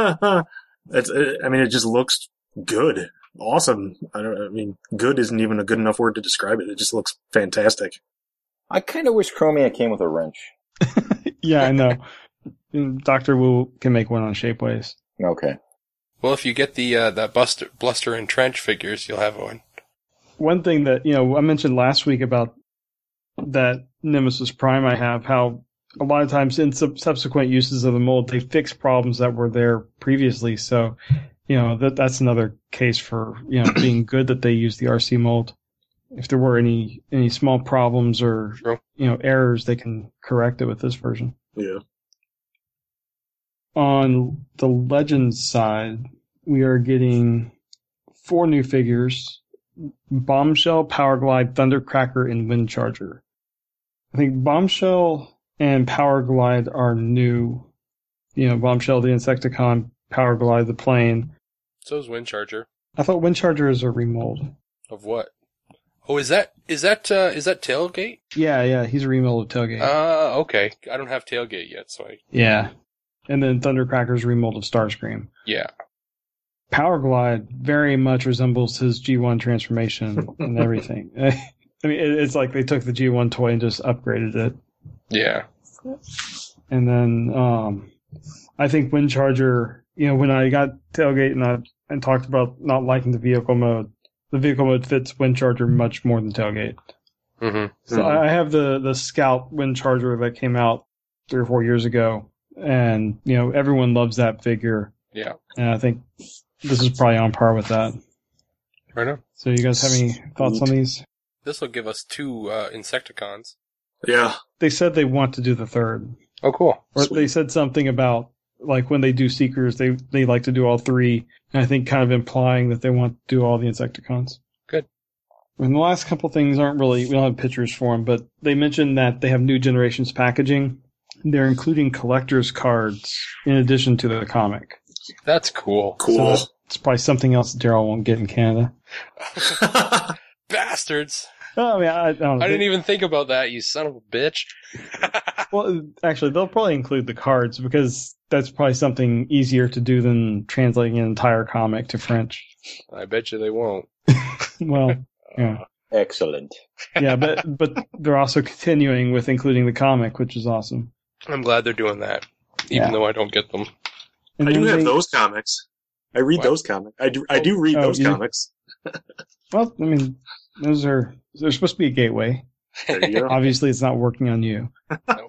It just looks good, awesome. Good isn't even a good enough word to describe it. It just looks fantastic. I kind of wish Chromia came with a wrench. Yeah, I know. Dr. Wu can make one on Shapeways. Okay. Well, if you get the that Bluster and Trench figures, you'll have one. One thing that, I mentioned last week about that Nemesis Prime I have, how a lot of times in subsequent uses of the mold, they fix problems that were there previously. So, that's another case for, being good that they use the RC mold. If there were any small problems or, errors, they can correct it with this version. Yeah. On the Legends side, we are getting 4 new figures: Bombshell, Powerglide, Thundercracker, and Windcharger. I think Bombshell and Powerglide are new. Bombshell, the Insecticon, Powerglide, the plane. So is Windcharger. I thought Windcharger is a remold. Of what? Oh, is that Tailgate? Yeah, he's a remold of Tailgate. Okay. I don't have Tailgate yet, so Yeah. And then Thundercracker's remold of Starscream. Yeah. Powerglide very much resembles his G1 transformation and everything. It's like they took the G1 toy and just upgraded it. Yeah. And then I think Windcharger, when I got Tailgate and talked about not liking the vehicle mode fits Windcharger much more than Tailgate. Mm-hmm. So I have the Scout Windcharger that came out 3 or 4 years ago, and everyone loves that figure. Yeah. And I think this is probably on par with that. Right on. So you guys have any thoughts on these? This will give us 2 Insecticons. Yeah. They said they want to do the third. Oh, cool. Or they said something about, like, when they do Seekers, they like to do all 3, and I think kind of implying that they want to do all the Insecticons. Good. And the last couple things we don't have pictures for them, but they mentioned that they have New Generations packaging. They're including collector's cards in addition to the comic. That's cool. Cool. So it's probably something else Daryl won't get in Canada. Bastards. Oh, I mean, I don't know. I didn't even think about that, you son of a bitch. Well, actually, they'll probably include the cards because that's probably something easier to do than translating an entire comic to French. I bet you they won't. Well, yeah. Excellent. Yeah, but they're also continuing with including the comic, which is awesome. I'm glad they're doing that, even though I don't get them. And I do then have those comics. I read those comics. I do read those comics. Well, I mean, they're supposed to be a gateway. There you go. Obviously, it's not working on you. Nope.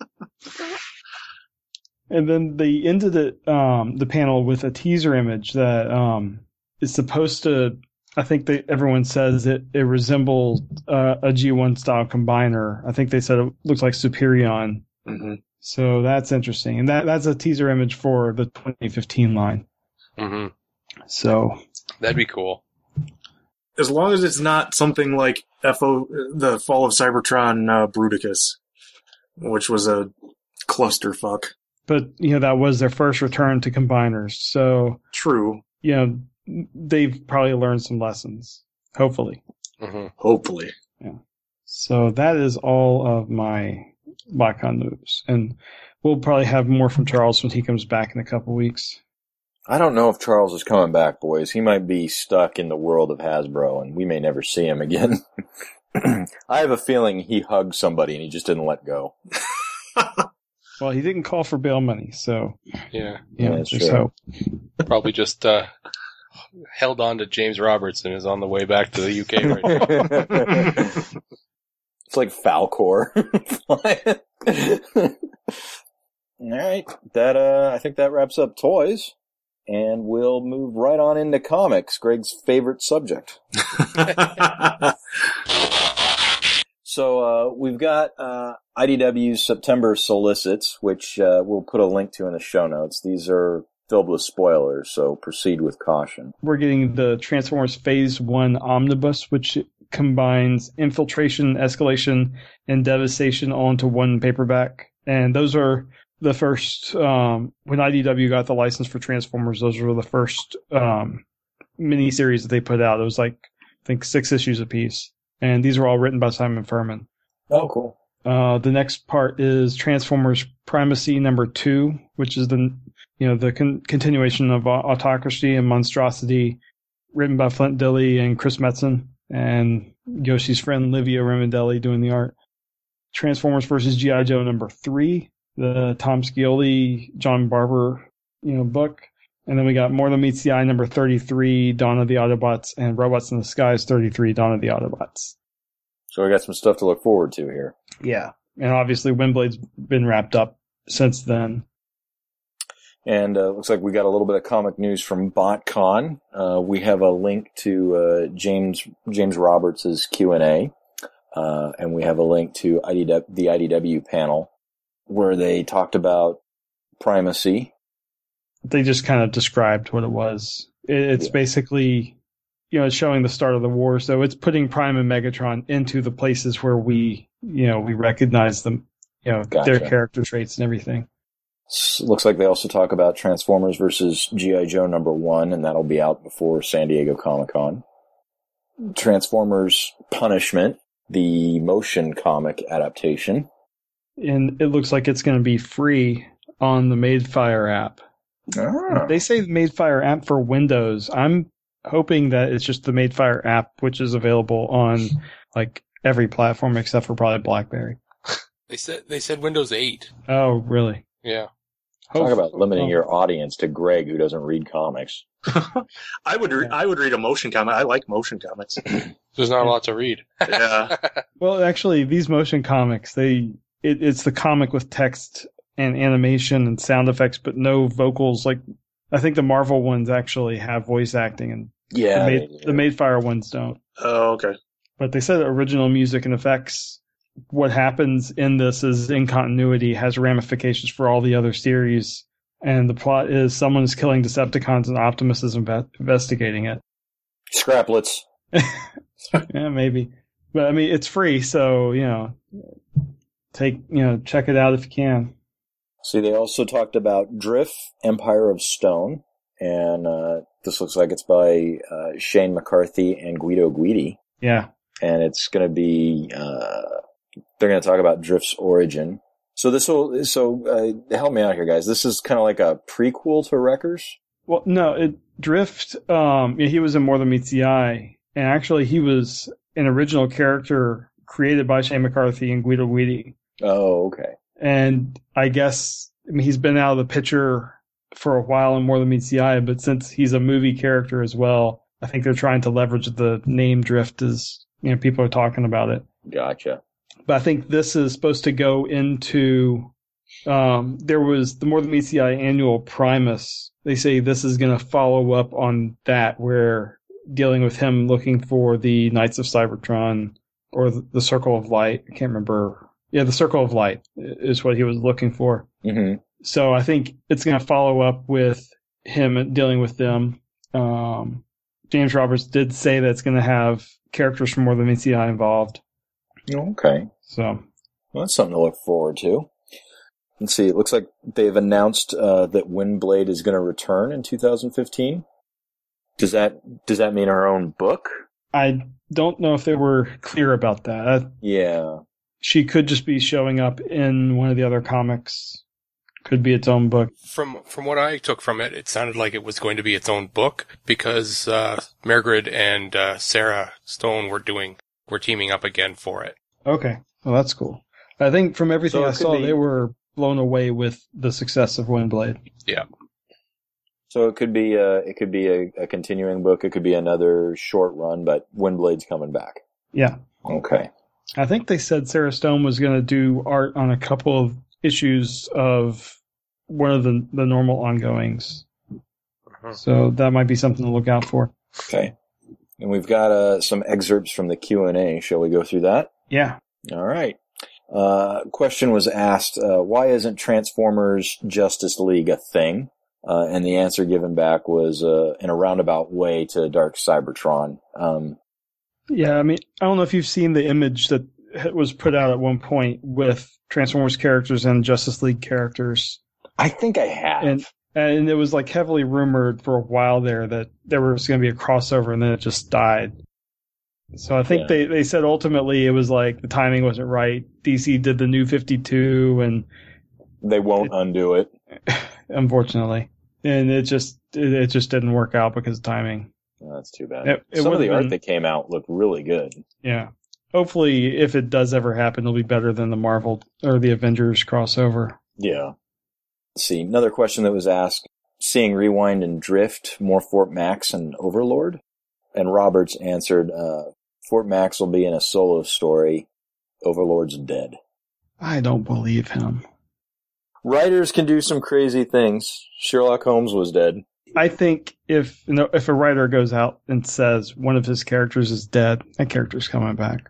And then they ended the panel with a teaser image that is supposed to. I think everyone says it resembles a G1 style combiner. I think they said it looks like Superion. Mm-hmm. So that's interesting, and that's a teaser image for the 2015 line. Mm-hmm. So that'd be cool. As long as it's not something like the Fall of Cybertron Bruticus, which was a clusterfuck. But that was their first return to combiners. So True. They've probably learned some lessons. Hopefully. Mm-hmm. Hopefully. Yeah. So that is all of my BotCon news, and we'll probably have more from Charles when he comes back in a couple weeks. I don't know if Charles is coming back, boys. He might be stuck in the world of Hasbro, and we may never see him again. I have a feeling he hugged somebody and he just didn't let go. Well, he didn't call for bail money, so Yeah. That's there's true. hope. Probably just held on to James Roberts and is on the way back to the UK right now. It's like Falcor. All right. I think that wraps up toys. And we'll move right on into comics, Greg's favorite subject. So we've got IDW's September solicits, which we'll put a link to in the show notes. These are filled with spoilers, so proceed with caution. We're getting the Transformers Phase 1 Omnibus, which combines Infiltration, Escalation, and Devastation all into one paperback. And those are the first, when IDW got the license for Transformers, those were the first mini-series that they put out. It was like, I think, 6 issues apiece. And these are all written by Simon Furman. Oh, cool. The next part is Transformers Primacy number 2, which is the continuation of Autocracy and Monstrosity, written by Flint Dille and Chris Metzen, and Yoshi's friend Livia Remendelli doing the art. Transformers vs. G.I. Joe number 3, the Tom Scioli, John Barber, book. And then we got More Than Meets the Eye number 33, Dawn of the Autobots, and Robots in the Skies 33, Dawn of the Autobots. So we got some stuff to look forward to here. Yeah. And obviously Windblade's been wrapped up since then. And looks like we got a little bit of comic news from BotCon. We have a link to James Roberts' Q&A. And we have a link to the IDW panel where they talked about Primacy. They just kind of described what it was. It's basically, it's showing the start of the war. So it's putting Prime and Megatron into the places where we recognize them, Gotcha. Their character traits and everything. Looks like they also talk about Transformers versus G.I. Joe number 1, and that'll be out before San Diego Comic-Con. Transformers Punishment, the motion comic adaptation. And it looks like it's going to be free on the Madefire app. Ah. They say the Madefire app for Windows. I'm hoping that it's just the Madefire app, which is available on like every platform except for probably BlackBerry. They said Windows 8. Oh, really? Yeah. Talk about limiting your audience to Greg, who doesn't read comics. I would read a motion comic. I like motion comics. There's not a lot to read. Yeah. Well, actually, these motion comics, it's the comic with text and animation and sound effects, but no vocals. Like, I think the Marvel ones actually have voice acting, and the Madefire ones don't. Oh, okay. But they said original music and effects. What happens in this is in continuity, has ramifications for all the other series, and the plot is someone is killing Decepticons and Optimus is investigating it. Scraplets. Yeah, maybe. But I mean, it's free, so, check it out if you can. See, they also talked about Drift, Empire of Stone, and this looks like it's by Shane McCarthy and Guido Guidi. Yeah. And it's going to be, they're going to talk about Drift's origin. So help me out here, guys. This is kind of like a prequel to Wreckers? Well, no, Drift, he was in More Than Meets the Eye, and actually he was an original character created by Shane McCarthy and Guido Guidi. Oh, okay. And I guess, he's been out of the picture for a while in More Than Meets the Eye, but since he's a movie character as well, I think they're trying to leverage the name Drift as, people are talking about it. Gotcha. But I think this is supposed to go into, there was the More Than Meets the Eye annual Primus. They say this is going to follow up on that, where dealing with him looking for the Knights of Cybertron or the Circle of Light. I can't remember. Yeah, the Circle of Light is what he was looking for. Mm-hmm. So I think it's going to follow up with him dealing with them. James Roberts did say that it's going to have characters from More Than Meets the Eye involved. Okay. So, well, that's something to look forward to. Let's see. It looks like they've announced that Windblade is going to return in 2015. Does that mean our own book? I don't know if they were clear about that. Yeah. She could just be showing up in one of the other comics. Could be its own book. From what I took from it, it sounded like it was going to be its own book because Margaret and Sarah Stone were teaming up again for it. Okay. Well, that's cool. I think from everything I saw, they were blown away with the success of Windblade. Yeah. So it could be a continuing book. It could be another short run, but Windblade's coming back. Yeah. Okay. I think they said Sarah Stone was going to do art on a couple of issues of one of the normal ongoings. Uh-huh. So that might be something to look out for. Okay. And we've got some excerpts from the Q&A. Shall we go through that? Yeah. All right. Question was asked, why isn't Transformers Justice League a thing? And the answer given back was in a roundabout way to Dark Cybertron. Yeah, I mean, I don't know if you've seen the image that was put out at one point with Transformers characters and Justice League characters. I think I have. And it was like heavily rumored for a while there that there was going to be a crossover, and then it just died. So I think they said ultimately it was like the timing wasn't right. DC did the New 52, and they won't undo it, unfortunately. And it just didn't work out because of timing. Oh, that's too bad. Some of the art that came out looked really good. Yeah. Hopefully, if it does ever happen, it'll be better than the Marvel or the Avengers crossover. Yeah. Let's see. Another question that was asked, seeing Rewind and Drift, more Fort Max and Overlord? And Roberts answered, Fort Max will be in a solo story. Overlord's dead. I don't believe him. Writers can do some crazy things. Sherlock Holmes was dead. I think if a writer goes out and says one of his characters is dead, that character's coming back.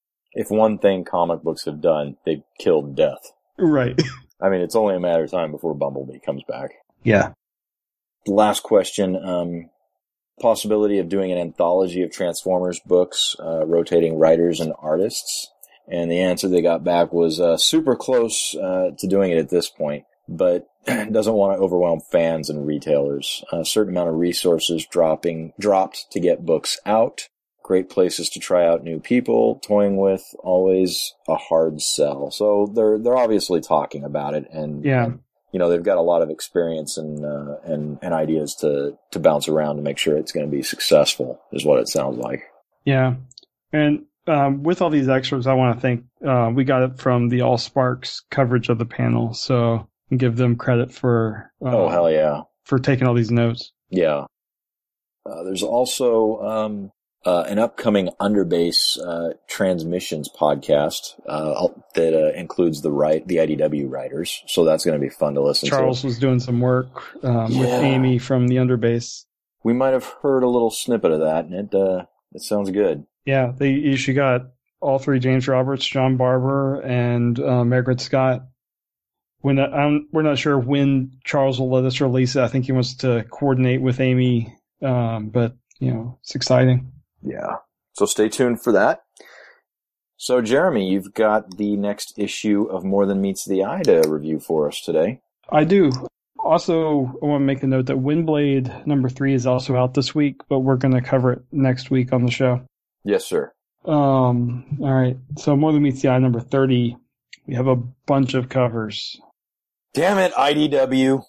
If one thing comic books have done, they've killed death. Right. I mean, it's only a matter of time before Bumblebee comes back. Yeah. Last question. Possibility of doing an anthology of Transformers books, rotating writers and artists. And the answer they got back was super close to doing it at this point, but doesn't want to overwhelm fans and retailers. A certain amount of resources dropped to get books out. Great places to try out new people, toying with, always a hard sell. So they're obviously talking about it, and yeah. They've got a lot of experience and ideas to bounce around to make sure it's going to be successful, is what it sounds like. Yeah. And with all these extras, I want to thank, we got it from the All Sparks coverage of the panel. So and give them credit for Oh, hell yeah. for taking all these notes. Yeah. There's also an upcoming Underbase Transmissions podcast that includes the IDW writers, so that's going to be fun to listen to. Charles was doing some work with Amy from the Underbase. We might have heard a little snippet of that, and it sounds good. Yeah, they usually got all three: James Roberts, John Barber, and Margaret Scott. We're not sure when Charles will let us release it. I think he wants to coordinate with Amy, but it's exciting. Yeah. So stay tuned for that. So Jeremy, you've got the next issue of More Than Meets the Eye to review for us today. I do. Also, I want to make a note that Windblade number 3 is also out this week, but we're going to cover it next week on the show. Yes, sir. All right. So More Than Meets the Eye number 30. We have a bunch of covers. Damn it, IDW.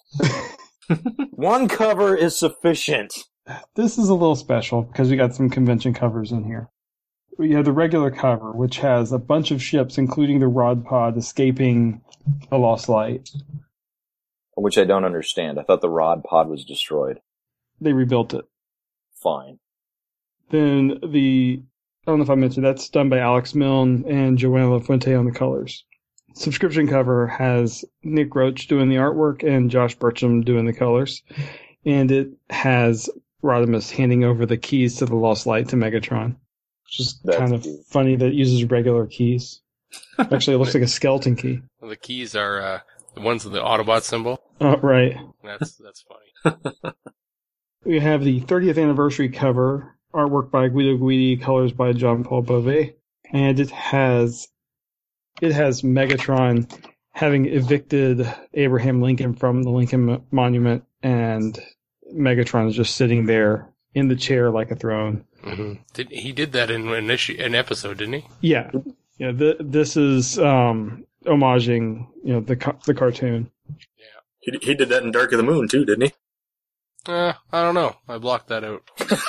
One cover is sufficient. This is a little special because we got some convention covers in here. We have the regular cover, which has a bunch of ships, including the Rod Pod, escaping a Lost Light. Which I don't understand. I thought the Rod Pod was destroyed. They rebuilt it. Fine. Then I don't know if I mentioned, that's done by Alex Milne and Joanna LaFuente on the colors. Subscription cover has Nick Roach doing the artwork and Josh Burcham doing the colors. And it has Rodimus handing over the keys to the Lost Light to Megatron. Which is kind of funny that it uses regular keys. Actually, it looks like a skeleton key. Well, the keys are the ones with the Autobot symbol. Oh, right. That's funny. We have the 30th anniversary cover, artwork by Guido Guidi, colors by Jean-Paul Beauvais, and it has Megatron having evicted Abraham Lincoln from the Lincoln Monument, and Megatron is just sitting there in the chair like a throne. Mm-hmm. He did that in an episode, didn't he? Yeah. This is homaging the cartoon. Yeah. He did that in Dark of the Moon too, didn't he? I don't know. I blocked that out.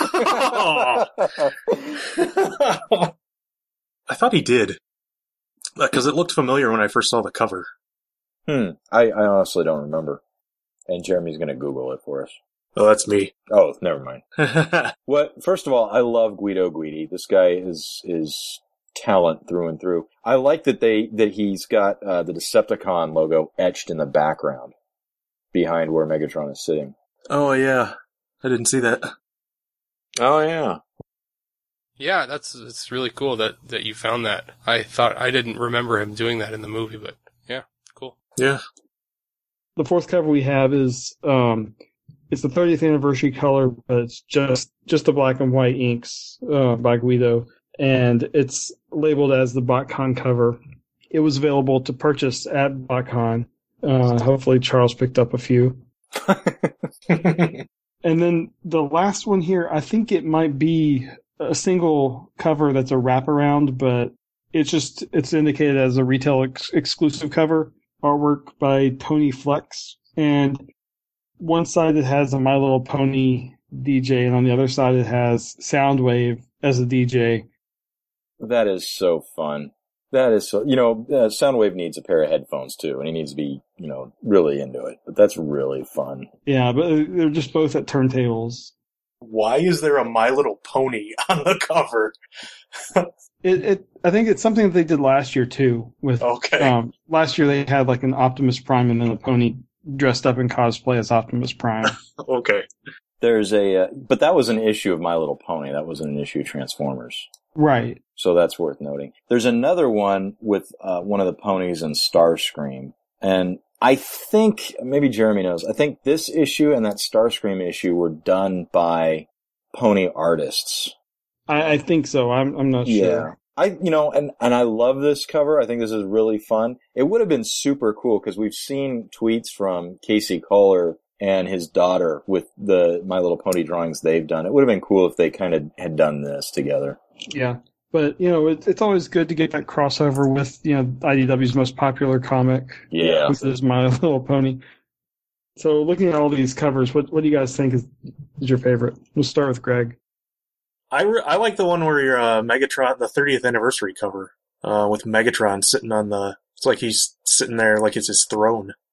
I thought he did. Because it looked familiar when I first saw the cover. I honestly don't remember. And Jeremy's going to Google it for us. Oh, that's me. Oh, never mind. First of all, I love Guido Guidi. This guy is talent through and through. I like that he's got the Decepticon logo etched in the background behind where Megatron is sitting. Oh, yeah. I didn't see that. Oh, yeah. Yeah, it's really cool that you found that. I didn't remember him doing that in the movie, but yeah, cool. Yeah. The fourth cover we have is it's the 30th anniversary color, but it's just the black and white inks by Guido, and it's labeled as the BotCon cover. It was available to purchase at BotCon. Hopefully Charles picked up a few. And then the last one here, I think it might be a single cover that's a wraparound, but it's indicated as a retail exclusive cover, artwork by Tony Flex, and one side it has a My Little Pony DJ, and on the other side it has Soundwave as a DJ. That is so fun. That is so, Soundwave needs a pair of headphones too, and he needs to be, really into it, but that's really fun. Yeah, but they're just both at turntables. Why is there a My Little Pony on the cover? I think it's something that they did last year too. Last year they had like an Optimus Prime and then a pony dressed up in cosplay as Optimus Prime. Okay. There's but that was an issue of My Little Pony. That wasn't an issue of Transformers. Right. So that's worth noting. There's another one with one of the ponies in Starscream, and I think, maybe Jeremy knows, I think this issue and that Starscream issue were done by pony artists. I think so. I'm not sure. And I love this cover. I think this is really fun. It would have been super cool because we've seen tweets from Casey Kohler and his daughter with the My Little Pony drawings they've done. It would have been cool if they kind of had done this together. Yeah. But, it's always good to get that crossover with, IDW's most popular comic. Yeah. Which is My Little Pony. So looking at all these covers, what do you guys think is your favorite? We'll start with Greg. I like the one where you're Megatron, the 30th anniversary cover, with Megatron sitting on it's like he's sitting there like it's his throne.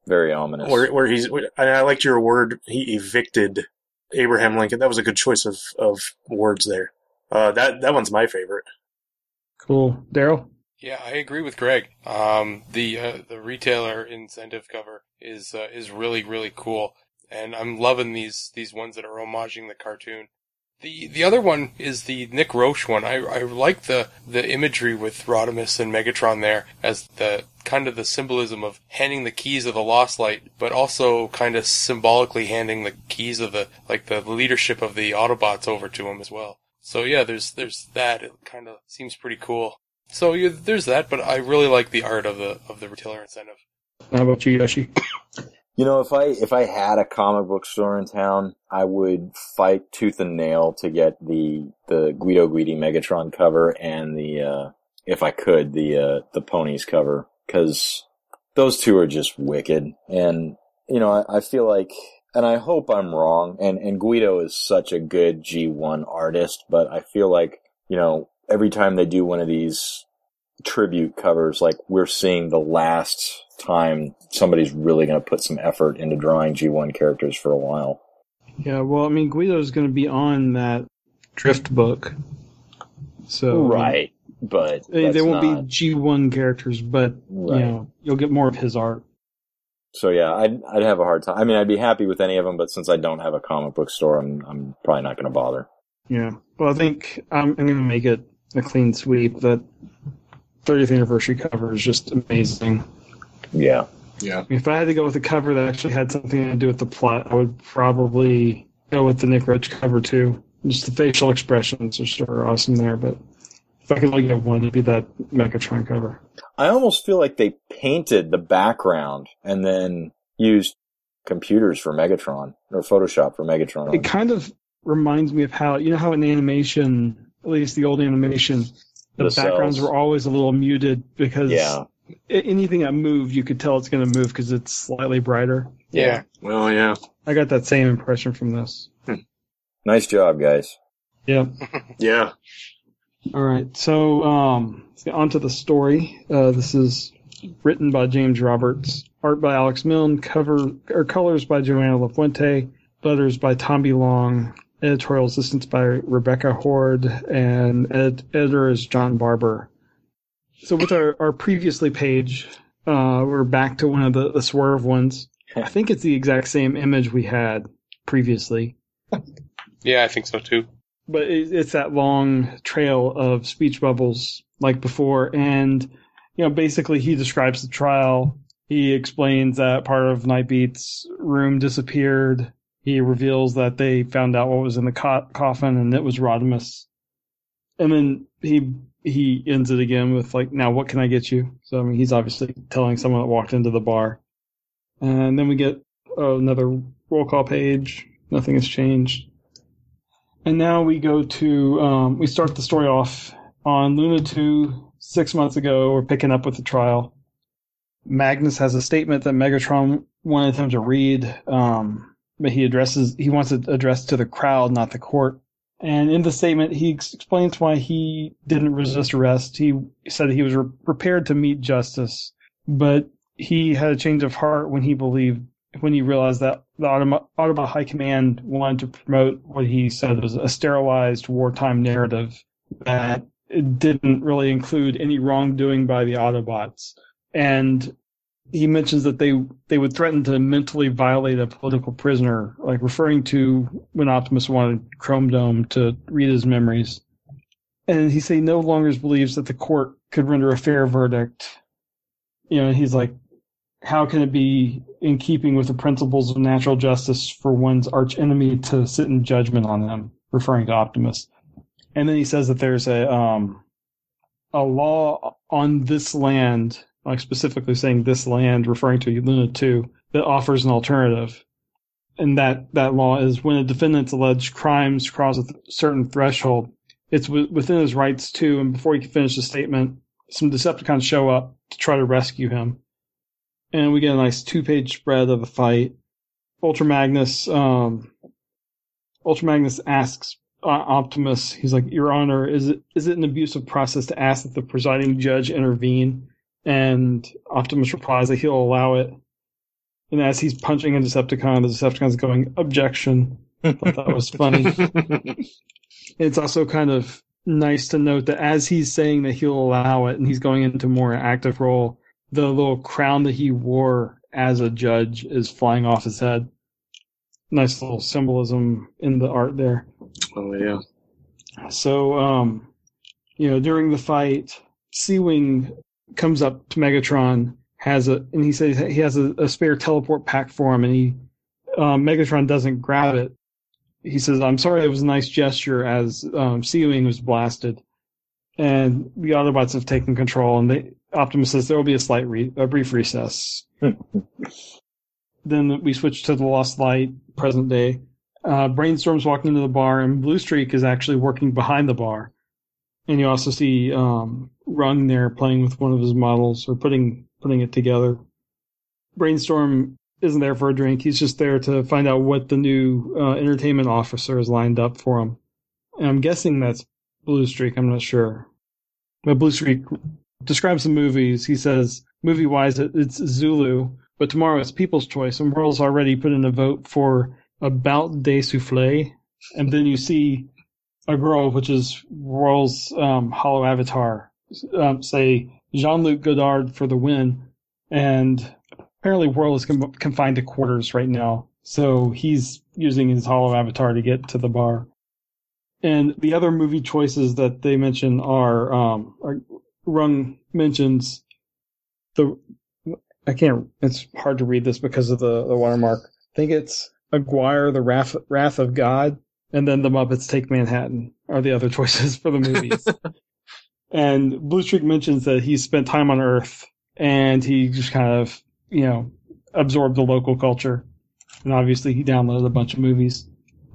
Very ominous. I liked your word, he evicted Abraham Lincoln. That was a good choice of words there. That one's my favorite. Cool. Daryl? Yeah, I agree with Greg. The retailer incentive cover is really, really cool. And I'm loving these ones that are homaging the cartoon. The other one is the Nick Roche one. I like the imagery with Rodimus and Megatron there as the kind of the symbolism of handing the keys of the Lost Light, but also kind of symbolically handing the keys of the leadership of the Autobots over to him as well. So yeah, there's that. It kind of seems pretty cool. So yeah, there's that, but I really like the art of the retailer incentive. How about you, Yoshi? You know, if I had a comic book store in town, I would fight tooth and nail to get the Guido Guidi Megatron cover and if I could, the Ponies cover, because those two are just wicked. And, you know, I feel like, and I hope I'm wrong, and Guido is such a good G1 artist, but I feel like, you know, every time they do one of these tribute covers, like we're seeing the last time somebody's really going to put some effort into drawing G1 characters for a while. Yeah, well, I mean, Guido's going to be on that Drift book. So right, but they won't be G1 characters, but right. You know, you'll get more of his art. So yeah, I'd have a hard time. I mean, I'd be happy with any of them, but since I don't have a comic book store, I'm probably not going to bother. Yeah, well, I think I'm going to make it a clean sweep. That 30th anniversary cover is just amazing. Yeah. Yeah. If I had to go with a cover that actually had something to do with the plot, I would probably go with the Nick Roche cover too. Just the facial expressions are sort of awesome there, but if I could only get one, it'd be that Megatron cover. I almost feel like they painted the background and then used computers for Megatron, or Photoshop for Megatron. It kind of reminds me of how, you know how in animation, at least the old animation, the backgrounds were always a little muted because anything that moved, you could tell it's going to move because it's slightly brighter. Yeah. Well, yeah. I got that same impression from this. Nice job, guys. Yeah. Yeah. All right. So, let's get on to the story. This is written by James Roberts, art by Alex Milne, colors by Joanna LaFuente, letters by Tomby Long, editorial assistance by Rebecca Horde, and editor is John Barber. So with our previously page, we're back to one of the Swerve ones. I think it's the exact same image we had previously. Yeah, I think so too. But it's that long trail of speech bubbles like before. And, you know, basically he describes the trial. He explains that part of Nightbeat's room disappeared. He reveals that they found out what was in the coffin, and it was Rodimus. And then he ends it again with, like, now what can I get you? So, I mean, he's obviously telling someone that walked into the bar. And then we get another roll call page. Nothing has changed. And now we go to, we start the story off on Luna 2, 6 months ago. We're picking up with the trial. Magnus has a statement that Megatron wanted him to read, but he wants it addressed to the crowd, not the court. And in the statement, he explains why he didn't resist arrest. He said he was prepared to meet justice, but he had a change of heart when he realized that the Autobot High Command wanted to promote what he said was a sterilized wartime narrative that it didn't really include any wrongdoing by the Autobots. And he mentions that they would threaten to mentally violate a political prisoner, like referring to when Optimus wanted Chrome Dome to read his memories. And he no longer believes that the court could render a fair verdict. You know, he's like, how can it be in keeping with the principles of natural justice for one's archenemy to sit in judgment on them, referring to Optimus? And then he says that there's a law on this land, like specifically saying this land, referring to Luna 2, that offers an alternative. And that law is when a defendant's alleged crimes cross a certain threshold, it's within his rights to, and before he can finish the statement, some Decepticons show up to try to rescue him. And we get a nice 2-page spread of the fight. Ultra Magnus asks Optimus, he's like, Your Honor, is it an abusive process to ask that the presiding judge intervene? And Optimus replies that he'll allow it. And as he's punching a Decepticon, the Decepticon's going, objection. I thought that was funny. It's also kind of nice to note that as he's saying that he'll allow it and he's going into more active role, the little crown that he wore as a judge is flying off his head. Nice little symbolism in the art there. Oh, yeah. So, during the fight, Sea-Wing comes up to Megatron, and he says he has a spare teleport pack for him, and Megatron doesn't grab it. He says, "I'm sorry, it was a nice gesture," as Sea-Wing was blasted. And the Autobots have taken control, and Optimus says there will be a brief recess. Then we switch to the Lost Light, present day. Brainstorm's walking into the bar, and Bluestreak is actually working behind the bar. And you also see Rung there playing with one of his models, or putting it together. Brainstorm isn't there for a drink. He's just there to find out what the new entertainment officer has lined up for him. And I'm guessing that's Bluestreak. I'm not sure. But Bluestreak describes the movies. He says, movie-wise, it's Zulu, but tomorrow it's People's Choice, and World's already put in a vote for About Des Soufflés. And then you see a girl, which is World's hollow avatar, say Jean-Luc Godard for the win. And apparently World is confined to quarters right now, so he's using his hollow avatar to get to the bar. And the other movie choices that they mention are Rung mentions it's hard to read this because of the watermark. I think it's Aguirre, the Wrath of God, and then The Muppets Take Manhattan are the other choices for the movies. And Bluestreak mentions that he spent time on Earth, and he just kind of, absorbed the local culture. And obviously he downloaded a bunch of movies.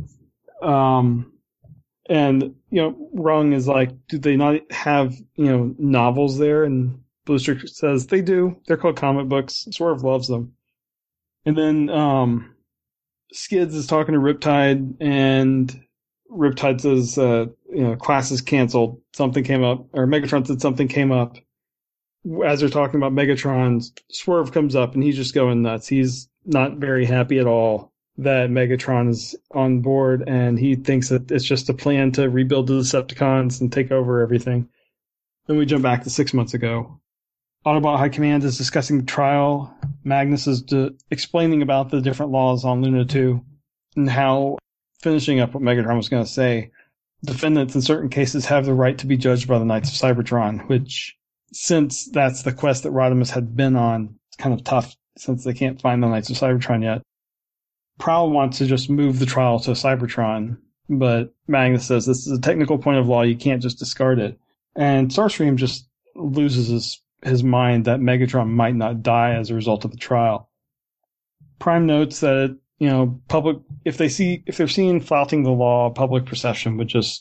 And, Rung is like, do they not have, novels there? And Bluestreak says they do. They're called comic books. Swerve loves them. And then Skids is talking to Riptide, and Riptide says, class is canceled. Something came up, or Megatron said something came up. As they're talking about Megatron, Swerve comes up, and he's just going nuts. He's not very happy at all that Megatron is on board, and he thinks that it's just a plan to rebuild the Decepticons and take over everything. Then we jump back to 6 months ago. Autobot High Command is discussing the trial. Magnus is explaining about the different laws on Luna 2 and how, finishing up what Megatron was going to say, defendants in certain cases have the right to be judged by the Knights of Cybertron, which, since that's the quest that Rodimus had been on, it's kind of tough since they can't find the Knights of Cybertron yet. Prowl wants to just move the trial to Cybertron, but Magnus says this is a technical point of law, you can't just discard it. And Starscream just loses his mind that Megatron might not die as a result of the trial. Prime notes that, public, if they're seen flouting the law, public perception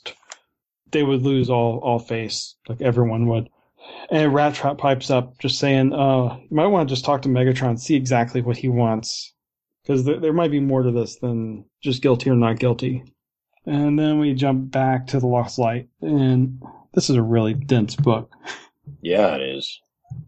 they would lose all face, like everyone would. And Rat Trap pipes up just saying, you might want to just talk to Megatron, see exactly what he wants. Because there might be more to this than just guilty or not guilty. And then we jump back to the Lost Light. And this is a really dense book. Yeah, it is.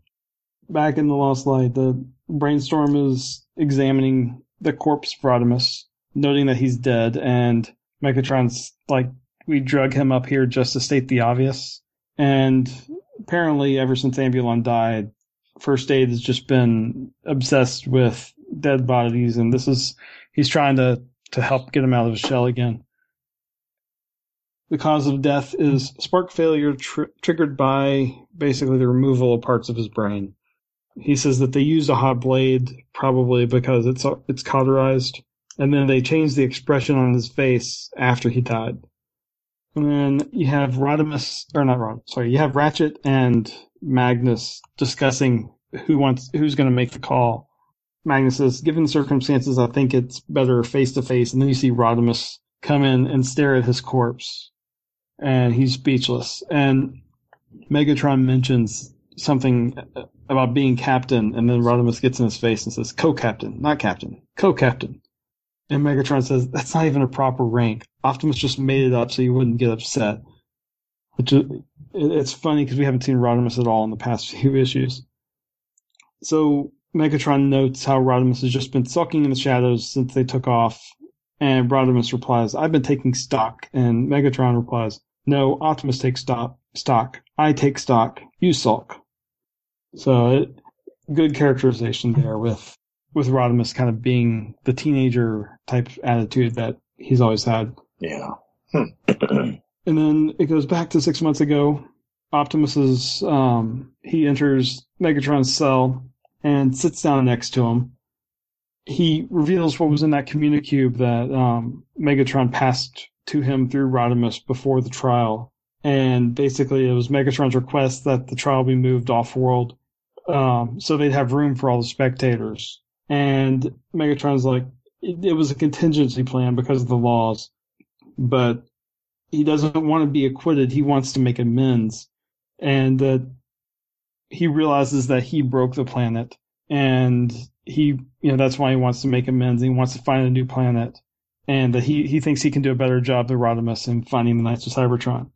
Back in the Lost Light, the Brainstorm is examining the corpse of Rodimus, noting that he's dead. And Megatron's like, we drug him up here just to state the obvious. And apparently, ever since Ambulon died, First Aid has just been obsessed with dead bodies, and he's trying to help get him out of his shell again. The cause of death is spark failure triggered by basically the removal of parts of his brain. He says that they used a hot blade, probably because it's cauterized, and then they changed the expression on his face after he died. And then you have you have Ratchet and Magnus discussing who's going to make the call. Magnus says, given the circumstances, I think it's better face to face. And then you see Rodimus come in and stare at his corpse, and he's speechless. And Megatron mentions something about being captain, and then Rodimus gets in his face and says, co-captain, not captain, co-captain. And Megatron says, that's not even a proper rank. Optimus just made it up so you wouldn't get upset. Which it's funny because we haven't seen Rodimus at all in the past few issues. So Megatron notes how Rodimus has just been sulking in the shadows since they took off, and Rodimus replies, "I've been taking stock," and Megatron replies, "No, Optimus takes stock. I take stock. You sulk." So, good characterization there with Rodimus kind of being the teenager type attitude that he's always had. Yeah. And then it goes back to 6 months ago. Optimus's, he enters Megatron's cell and sits down next to him. He reveals what was in that communicube that Megatron passed to him through Rodimus before the trial. And basically it was Megatron's request that the trial be moved off-world so they'd have room for all the spectators. And Megatron's like, it was a contingency plan because of the laws, but he doesn't want to be acquitted. He wants to make amends. And he realizes that he broke the planet, and that's why he wants to make amends. He wants to find a new planet, and that he thinks he can do a better job than Rodimus in finding the Knights of Cybertron.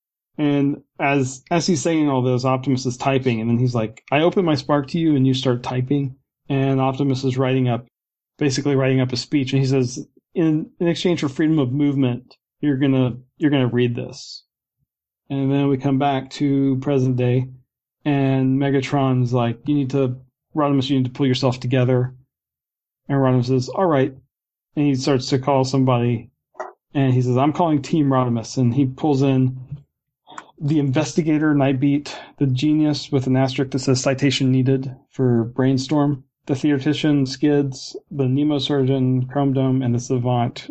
And as he's saying all this, Optimus is typing, and then he's like, "I open my Spark to you, and you start typing." And Optimus is basically writing up a speech, and he says, "In exchange for freedom of movement, you're gonna read this." And then we come back to present day, and Megatron's like, Rodimus, you need to pull yourself together. And Rodimus says, "All right." And he starts to call somebody, and he says, "I'm calling Team Rodimus." And he pulls in the investigator, Nightbeat, the genius with an asterisk that says citation needed for Brainstorm, the theoretician, Skids, the Nemosurgeon, Chrome Dome, and the savant,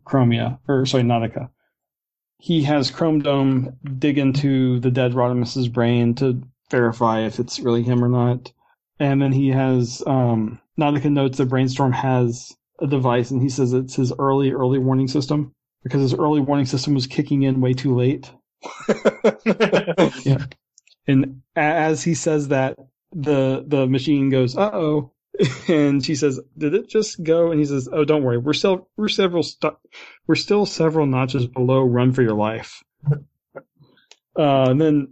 Nautica. He has Chrome Dome dig into the dead Rodimus's brain to verify if it's really him or not. And then he has, Nautica notes that Brainstorm has a device, and he says it's his early warning system, because his early warning system was kicking in way too late. Yeah. And as he says that, the machine goes, "Uh-oh." And she says, "Did it just go?" And he says, "Oh, don't worry. We're still several notches below run for your life." And then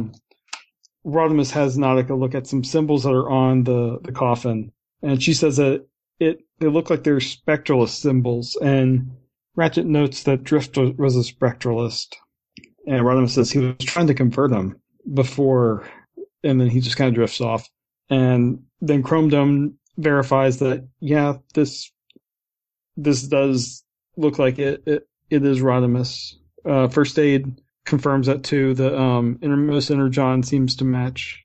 Rodimus has Nautica look at some symbols that are on the coffin, and she says that they look like they're spectralist symbols, and Ratchet notes that Drift was a spectralist. And Rodimus says he was trying to convert him before, and then he just kind of drifts off. And then Chrome Dome verifies that, yeah, this does look like it is Rodimus. First Aid confirms that too. The innermost energon seems to match.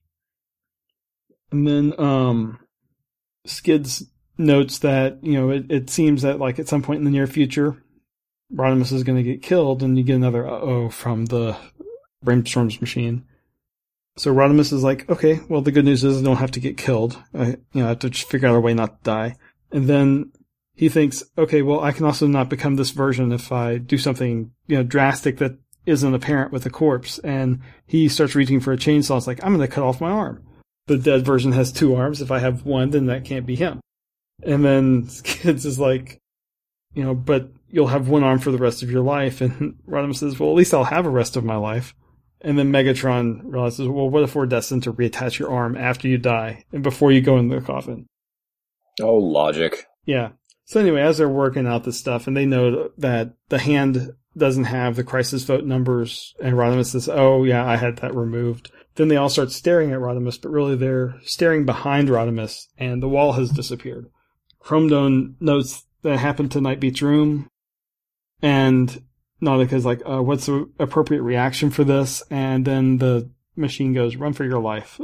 And then Skids notes that, it seems that like at some point in the near future, Rodimus is going to get killed, and you get another uh-oh from the Brainstorm's machine. So Rodimus is like, okay, well, the good news is I don't have to get killed. I have to just figure out a way not to die. And then he thinks, okay, well, I can also not become this version if I do something, drastic that isn't apparent with the corpse. And he starts reaching for a chainsaw. It's like, I'm going to cut off my arm. The dead version has 2 arms. If I have one, then that can't be him. And then Skids is like, but you'll have 1 arm for the rest of your life. And Rodimus says, well, at least I'll have a rest of my life. And then Megatron realizes, well, what if we're destined to reattach your arm after you die and before you go in the coffin? Oh, logic. Yeah. So anyway, as they're working out this stuff, and they know that the hand doesn't have the crisis vote numbers, and Rodimus says, oh, yeah, I had that removed. Then they all start staring at Rodimus, but really they're staring behind Rodimus, and the wall has disappeared. Chrome Dome notes that it happened to Nightbeat's room, and Nautica's like, what's the appropriate reaction for this? And then the machine goes, run for your life.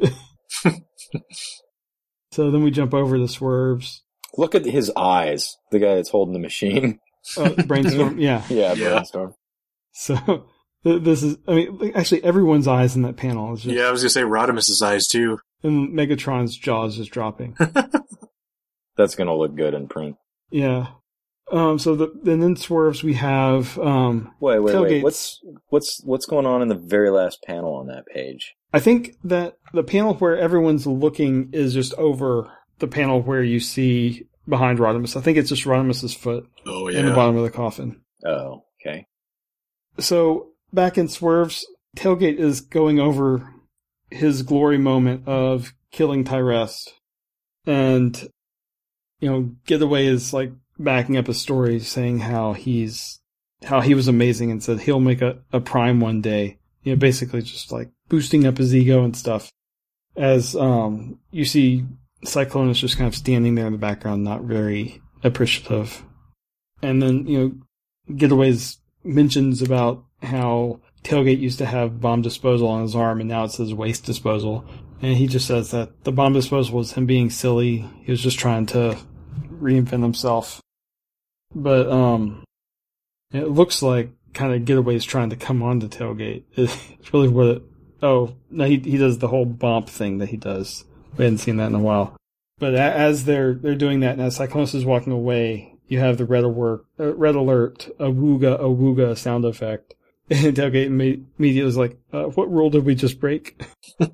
So then we jump over to Swerves. Look at his eyes, the guy that's holding the machine. Brainstorm, yeah. Yeah, Brainstorm. So this is, actually everyone's eyes in that panel is just... Yeah, I was going to say Rodimus's eyes too. And Megatron's jaw is just dropping. That's going to look good in print. Yeah. So then in Swerves we have Wait. What's going on in the very last panel on that page? I think that the panel where everyone's looking is just over the panel where you see behind Rodimus. I think it's just Rodimus's foot in the bottom of the coffin. Oh, okay. So back in Swerves, Tailgate is going over his glory moment of killing Tyrest. And, Getaway is like backing up a story saying how he was amazing and said he'll make a prime one day. Basically just like boosting up his ego and stuff. As you see Cyclonus just kind of standing there in the background, not very appreciative. And then, Getaway's mentions about how Tailgate used to have bomb disposal on his arm and now it says waste disposal. And he just says that the bomb disposal was him being silly. He was just trying to reinvent himself. But it looks like kind of Getaway's trying to come on to Tailgate. It's really what it... Oh, no, he does the whole bomb thing that he does. We hadn't seen that in a while. But as they're doing that, and as Cyclonus is walking away, you have the red alert, awooga sound effect. And Tailgate immediately is like, what rule did we just break? So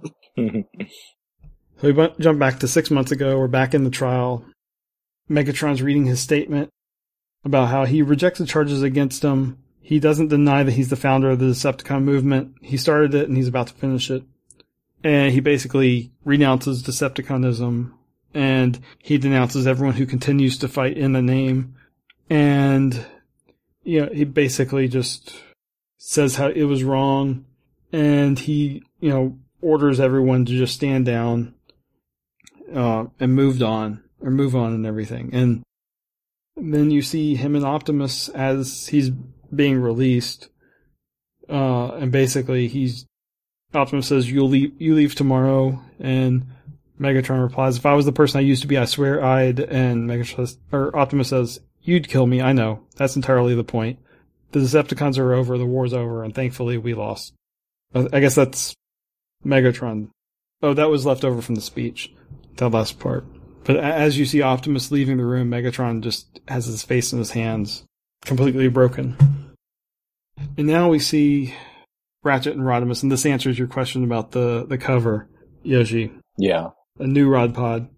we jump back to 6 months ago. We're back in the trial. Megatron's reading his statement about how he rejects the charges against him. He doesn't deny that he's the founder of the Decepticon movement. He started it and he's about to finish it. And he basically renounces Decepticonism. And he denounces everyone who continues to fight in the name. And, he basically just says how it was wrong. And he, orders everyone to just stand down, and move on and everything. And then you see him and Optimus as he's being released. And basically Optimus says, you leave tomorrow. And Megatron replies, if I was the person I used to be, I swear I'd. And Optimus says, you'd kill me. I know. That's entirely the point. The Decepticons are over. The war's over. And thankfully we lost. I guess that's Megatron. Oh, that was left over from the speech. That last part. But as you see Optimus leaving the room, Megatron just has his face in his hands, completely broken. And now we see Ratchet and Rodimus, and this answers your question about the cover, Yoshi. Yeah. A new Rod Pod.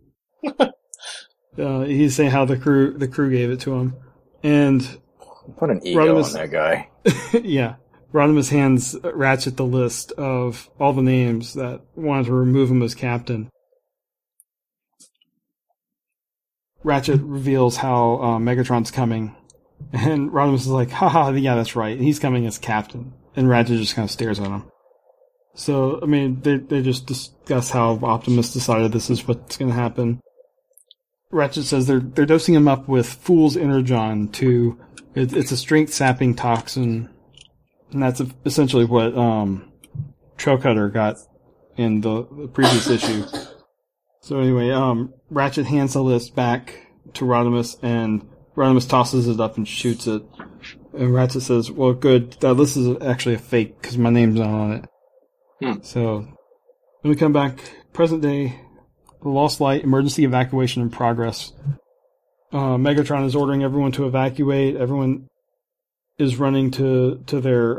He's saying how the crew gave it to him. And put an ego on that guy. Yeah. Rodimus hands Ratchet the list of all the names that wanted to remove him as captain. Ratchet reveals how Megatron's coming. And Rodimus is like, haha, yeah, that's right. He's coming as captain. And Ratchet just kind of stares at him. So, I mean, they just discuss how Optimus decided this is what's going to happen. Ratchet says they're dosing him up with Fool's Energon it's a strength-sapping toxin. And that's essentially what Trail Cutter got in the previous issue. So anyway, Ratchet hands the list back to Rodimus, and Rodimus tosses it up and shoots it. And Ratchet says, well, good, that list is actually a fake, because my name's not on it. So, then we come back, present day, the Lost Light, emergency evacuation in progress. Megatron is ordering everyone to evacuate. Everyone is running to their,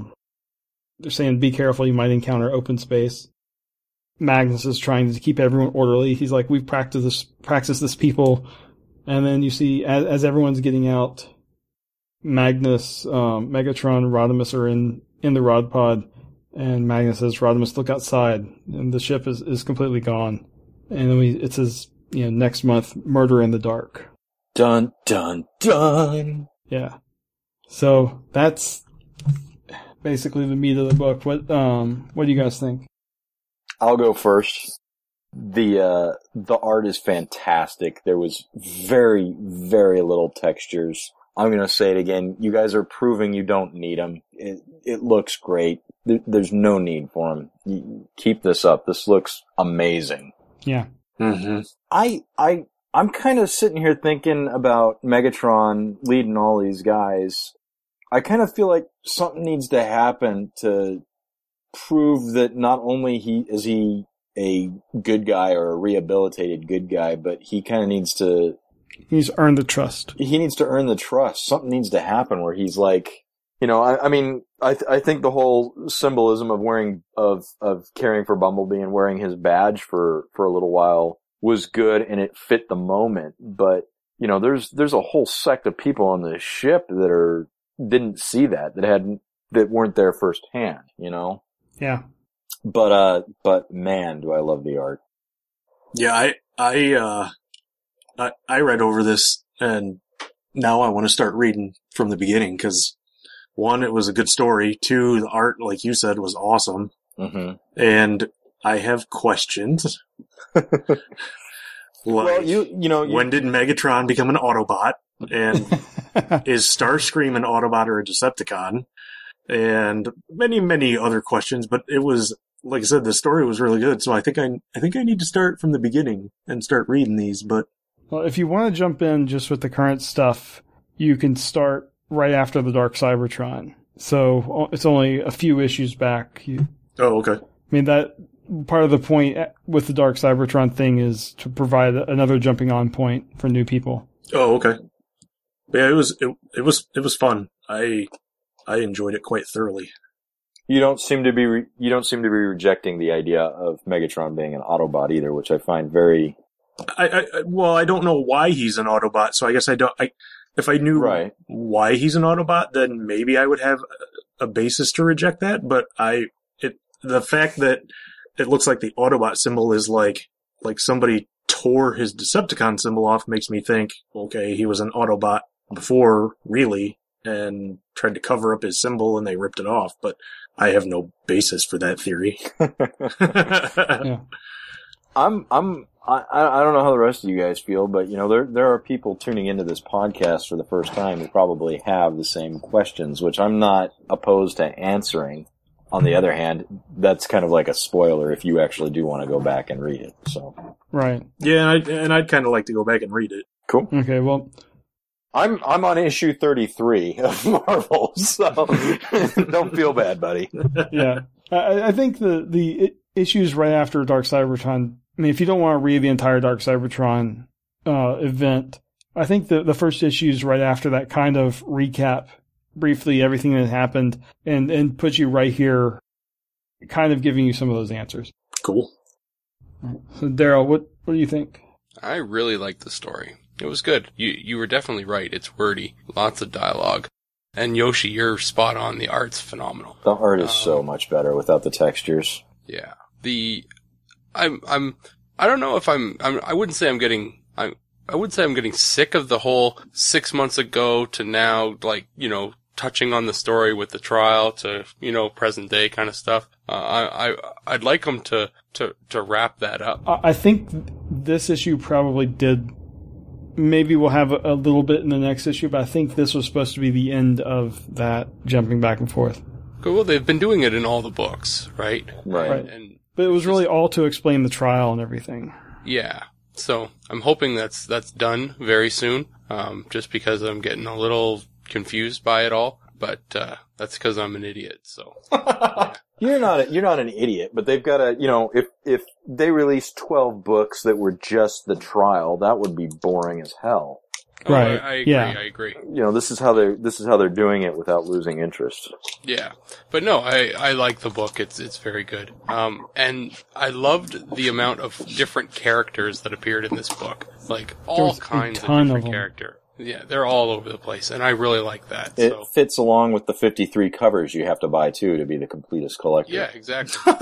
they're saying, be careful, you might encounter open space. Magnus is trying to keep everyone orderly. He's like, we've practiced this, people. And then you see, as everyone's getting out, Magnus, Megatron, Rodimus are in the Rod Pod. And Magnus says, Rodimus, look outside. And the ship is completely gone. And then it says, next month, Murder in the Dark. Dun, dun, dun. Yeah. So that's basically the meat of the book. What do you guys think? I'll go first. The art is fantastic. There was very, very little textures. I'm going to say it again. You guys are proving you don't need them. It looks great. There's no need for them. You keep this up. This looks amazing. Yeah. Mm-hmm. I'm kind of sitting here thinking about Megatron leading all these guys. I kind of feel like something needs to happen to prove that not only is he a good guy or a rehabilitated good guy, but he kind of needs to... He needs to earn the trust. He needs to earn the trust. Something needs to happen where he's like... I think the whole symbolism of caring for Bumblebee and wearing his badge for a little while was good and it fit the moment. But, there's a whole sect of people on the ship that didn't see that weren't there firsthand, Yeah. But man, do I love the art. Yeah, I read over this, and now I want to start reading from the beginning, because one, it was a good story. Two, the art, like you said, was awesome. Mm-hmm. And I have questions. Well, when did Megatron become an Autobot? And is Starscream an Autobot or a Decepticon? And many, many other questions. But it was, like I said, the story was really good. So I think I need to start from the beginning and start reading these. But well, if you want to jump in just with the current stuff, you can start right after the Dark Cybertron. So it's only a few issues back. Oh, okay. I mean, that part of the point with the Dark Cybertron thing is to provide another jumping on point for new people. Oh, okay. Yeah, it was fun. I enjoyed it quite thoroughly. You don't seem to be rejecting the idea of Megatron being an Autobot either, which I find very. Well, I don't know why he's an Autobot, so I guess I don't. If I knew why he's an Autobot, then maybe I would have a basis to reject that. But the fact that it looks like the Autobot symbol is like somebody tore his Decepticon symbol off makes me think, okay, he was an Autobot before, really, and tried to cover up his symbol and they ripped it off. But I have no basis for that theory. Yeah. I don't know how the rest of you guys feel, but there are people tuning into this podcast for the first time who probably have the same questions, which I'm not opposed to answering. On the other hand, that's kind of like a spoiler if you actually do want to go back and read it. So Right. Yeah, and I'd kind of like to go back and read it. Cool. Okay, well, I'm on issue 33 of Marvel, so don't feel bad, buddy. Yeah. I think the issues right after Dark Cybertron, I mean, if you don't want to read the entire Dark Cybertron event, I think the first issues right after that kind of recap briefly everything that happened and put you right here, kind of giving you some of those answers. Cool. So Daryl, what do you think? I really liked the story. It was good. You were definitely right. It's wordy, lots of dialogue. And Yoshi, you're spot on. The art's phenomenal. The art is so much better without the textures. Yeah. I don't know if I wouldn't say I'm getting sick of the whole 6 months ago to now, touching on the story with the trial to, present day kind of stuff. I'd like them to wrap that up. I think this issue probably did. Maybe we'll have a little bit in the next issue, but I think this was supposed to be the end of that jumping back and forth. Well, they've been doing it in all the books, right? Right. But it was really all to explain the trial and everything. Yeah. So I'm hoping that's done very soon. Just because I'm getting a little confused by it all, but that's because I'm an idiot. So yeah. You're not an idiot, but they've got if they released 12 books that were just the trial, that would be boring as hell. Oh, Right. I agree. Yeah. I agree. This is how they're doing it without losing interest. Yeah. But no, I like the book. It's very good. And I loved the amount of different characters that appeared in this book. Like all There's kinds of a ton different of them. characters. Yeah, they're all over the place, and I really like that. It So fits along with the 53 covers you have to buy too to be the completest collector. yeah, exactly.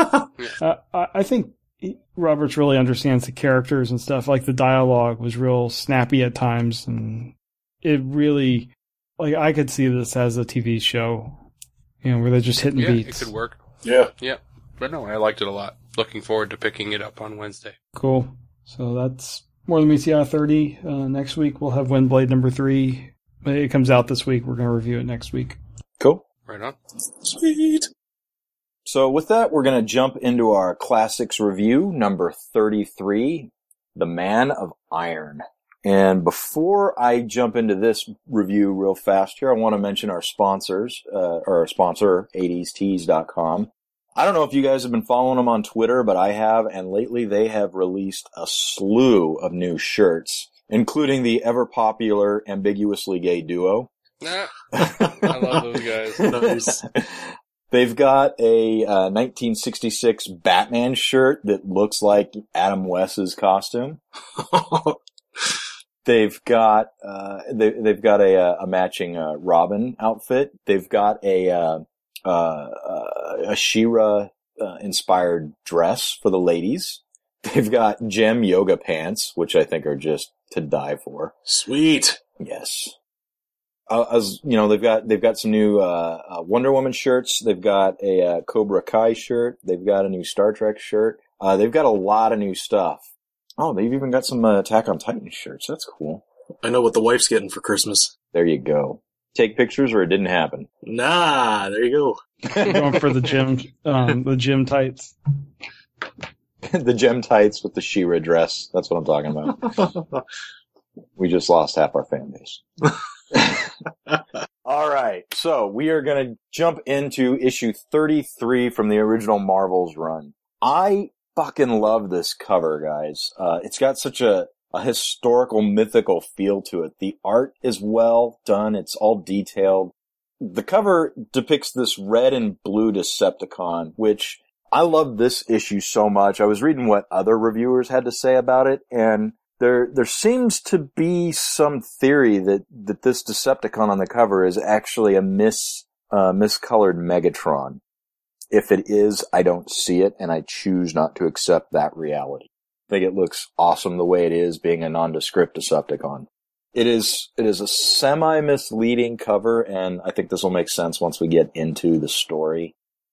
I think Roberts really understands the characters and stuff. Like the dialogue was real snappy at times, and it really, I could see this as a TV show, where they're just hitting Yeah, beats. it could work. Yeah. Yeah, but no, I liked it a lot. Looking forward to picking it up on Wednesday. Cool. So that's More Than Meets the Eye 30. Next week we'll have Windblade number 3. It comes out this week. We're going to review it next week. Cool. Right on. Sweet. So with that, we're going to jump into our classics review, number 33, The Man of Iron. And before I jump into this review real fast here, I want to mention our sponsors, or our sponsor, 80stees.com. I don't know if you guys have been following them on Twitter, but I have, and lately they have released a slew of new shirts, including the ever-popular Ambiguously Gay Duo. I love those guys. Nice. They've got a 1966 Batman shirt that looks like Adam West's costume. They've got a matching Robin outfit. They've got a She-Ra inspired dress for the ladies. They've got Gem yoga pants, which I think are just to die for. Sweet. Yes. They've got some new Wonder Woman shirts. They've got a Cobra Kai shirt. They've got a new Star Trek shirt. They've got a lot of new stuff. Oh, they've even got some Attack on Titan shirts. That's cool. I know what the wife's getting for Christmas. There you go. Take pictures or it didn't happen. Nah, there you go. Going for the gym tights. The gem tights with the She-Ra dress. That's what I'm talking about. We just lost half our fan base. All right. So we are going to jump into issue 33 from the original Marvels run. I fucking love this cover, guys. It's got such a historical, mythical feel to it. The art is well done. It's all detailed. The cover depicts this red and blue Decepticon, which I love this issue so much. I was reading what other reviewers had to say about it, and there seems to be some theory that this Decepticon on the cover is actually a miscolored Megatron. If it is, I don't see it, and I choose not to accept that reality. I think it looks awesome the way it is, being a nondescript Decepticon. It is a semi-misleading cover, and I think this will make sense once we get into the story.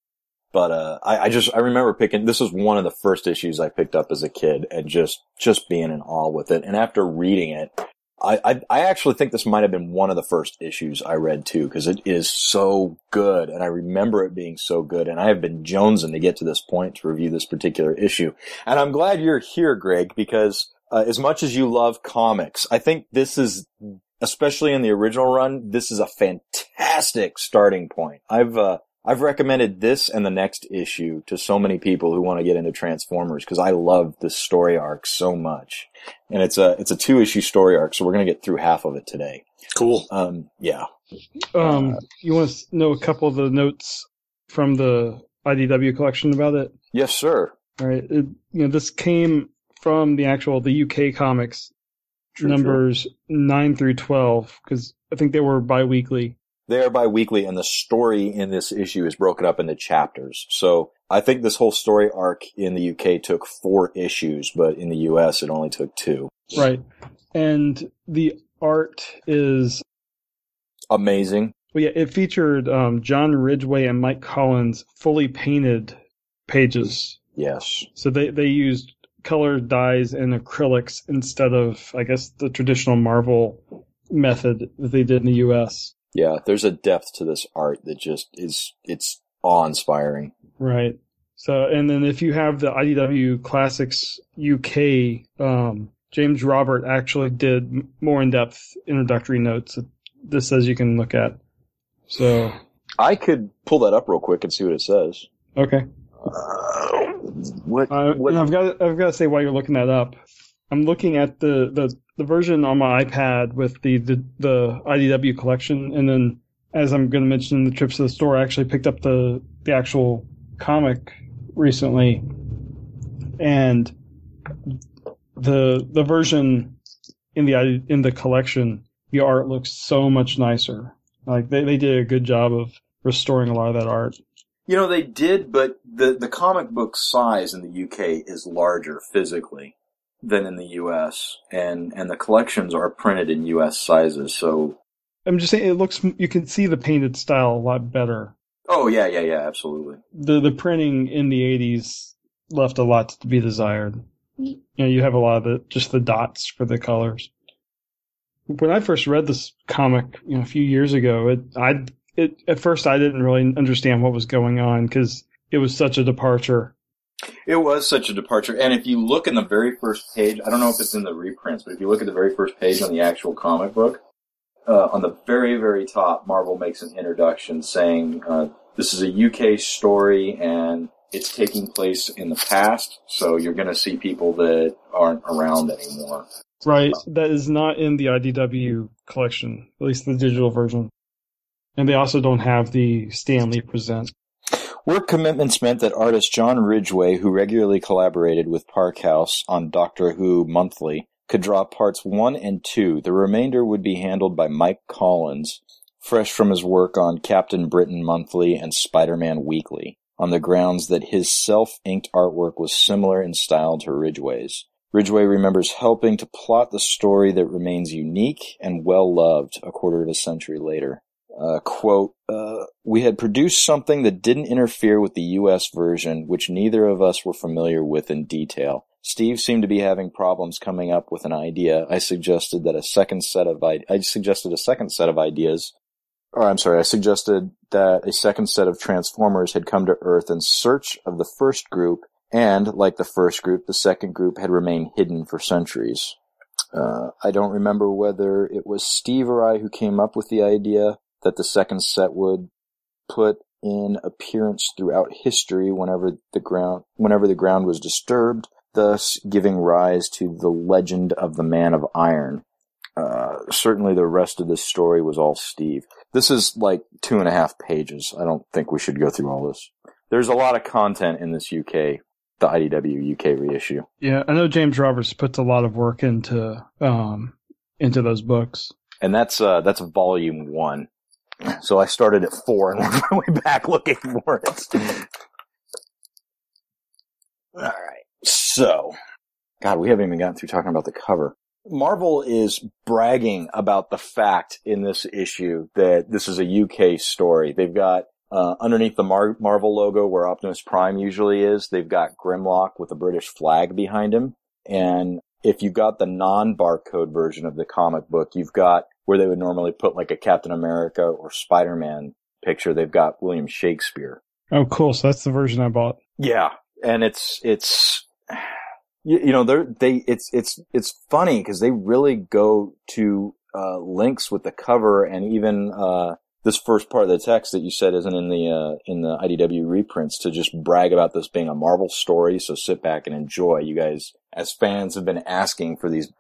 But I remember this was one of the first issues I picked up as a kid, and just being in awe with it. And after reading it, I actually think this might have been one of the first issues I read too, because it is so good, and I remember it being so good, and I have been jonesing to get to this point to review this particular issue. And I'm glad you're here, Greg, because as much as you love comics, I think this is, especially in the original run, this is a fantastic starting point. I've recommended this and the next issue to so many people who want to get into Transformers because I love this story arc so much. And it's a 2-issue story arc, so we're going to get through half of it today. Cool. Yeah. You want to know a couple of the notes from the IDW collection about it? Yes, sir. All right. This came from the UK comics, numbers 9 through 12, because I think they were bi-weekly. They are bi-weekly, and the story in this issue is broken up into chapters. So I think this whole story arc in the UK took 4 issues, but in the US it only took 2. Right. And the art is amazing. Well, yeah, it featured John Ridgway and Mike Collins fully painted pages. Yes. So they used colored dyes and acrylics instead of, I guess, the traditional Marvel method that they did in the US. Yeah, there's a depth to this art that just it's awe-inspiring. Right. So, and then if you have the IDW Classics UK, James Robert actually did more in-depth introductory notes that this says you can look at. So I could pull that up real quick and see what it says. Okay. And I've got to say, while you're looking that up, I'm looking at the version on my iPad with the IDW collection, and then as I'm going to mention in the trips to the store, I actually picked up the actual comic recently, and the version in the collection, the art looks so much nicer. Like they did a good job of restoring a lot of that art. They did, but the comic book size in the UK is larger physically than in the US, and the collections are printed in US sizes, so I'm just saying you can see the painted style a lot better. Oh yeah, absolutely. The printing in the 80s left a lot to be desired. You have a lot of just the dots for the colors. When I first read this comic, a few years ago, at first I didn't really understand what was going on because it was such a departure. It was such a departure, and if you look in the very first page, I don't know if it's in the reprints, but if you look at the very first page on the actual comic book, on the very, very top, Marvel makes an introduction saying, this is a UK story, and it's taking place in the past, so you're going to see people that aren't around anymore. Right, that is not in the IDW collection, at least the digital version. And they also don't have the Stan Lee Present. Work commitments meant that artist John Ridgway, who regularly collaborated with Parkhouse on Doctor Who Monthly, could draw parts 1 and 2. The remainder would be handled by Mike Collins, fresh from his work on Captain Britain Monthly and Spider-Man Weekly. on the grounds that his self-inked artwork was similar in style to Ridgway's. Ridgway remembers helping to plot the story that remains unique and well-loved a quarter of a century later. Quote, we had produced something that didn't interfere with the U.S. version, which neither of us were familiar with in detail. Steve seemed to be having problems coming up with an idea. I suggested that a second set of Transformers had come to Earth in search of the first group, and, like the first group, the second group had remained hidden for centuries. I don't remember whether it was Steve or I who came up with the idea that the second set would put in appearance throughout history whenever the ground was disturbed, thus giving rise to the legend of the Man of Iron. Certainly the rest of this story was all Steve. This is like 2.5 pages. I don't think we should go through all this. There's a lot of content in this the IDW UK reissue. Yeah, I know James Roberts puts a lot of work into those books. And that's volume 1. So I started at 4 and worked my way back looking for it. Alright. So, God, we haven't even gotten through talking about the cover. Marvel is bragging about the fact in this issue that this is a UK story. They've got, underneath the Marvel logo where Optimus Prime usually is, they've got Grimlock with a British flag behind him. And if you've got the non-barcode version of the comic book, you've got where they would normally put like a Captain America or Spider-Man picture, they've got William Shakespeare. Oh, cool. So that's the version I bought. Yeah. And it's funny because they really go to links with the cover, and even this first part of the text that you said isn't in the IDW reprints, to just brag about this being a Marvel story. So sit back and enjoy. You guys, as fans, have been asking for these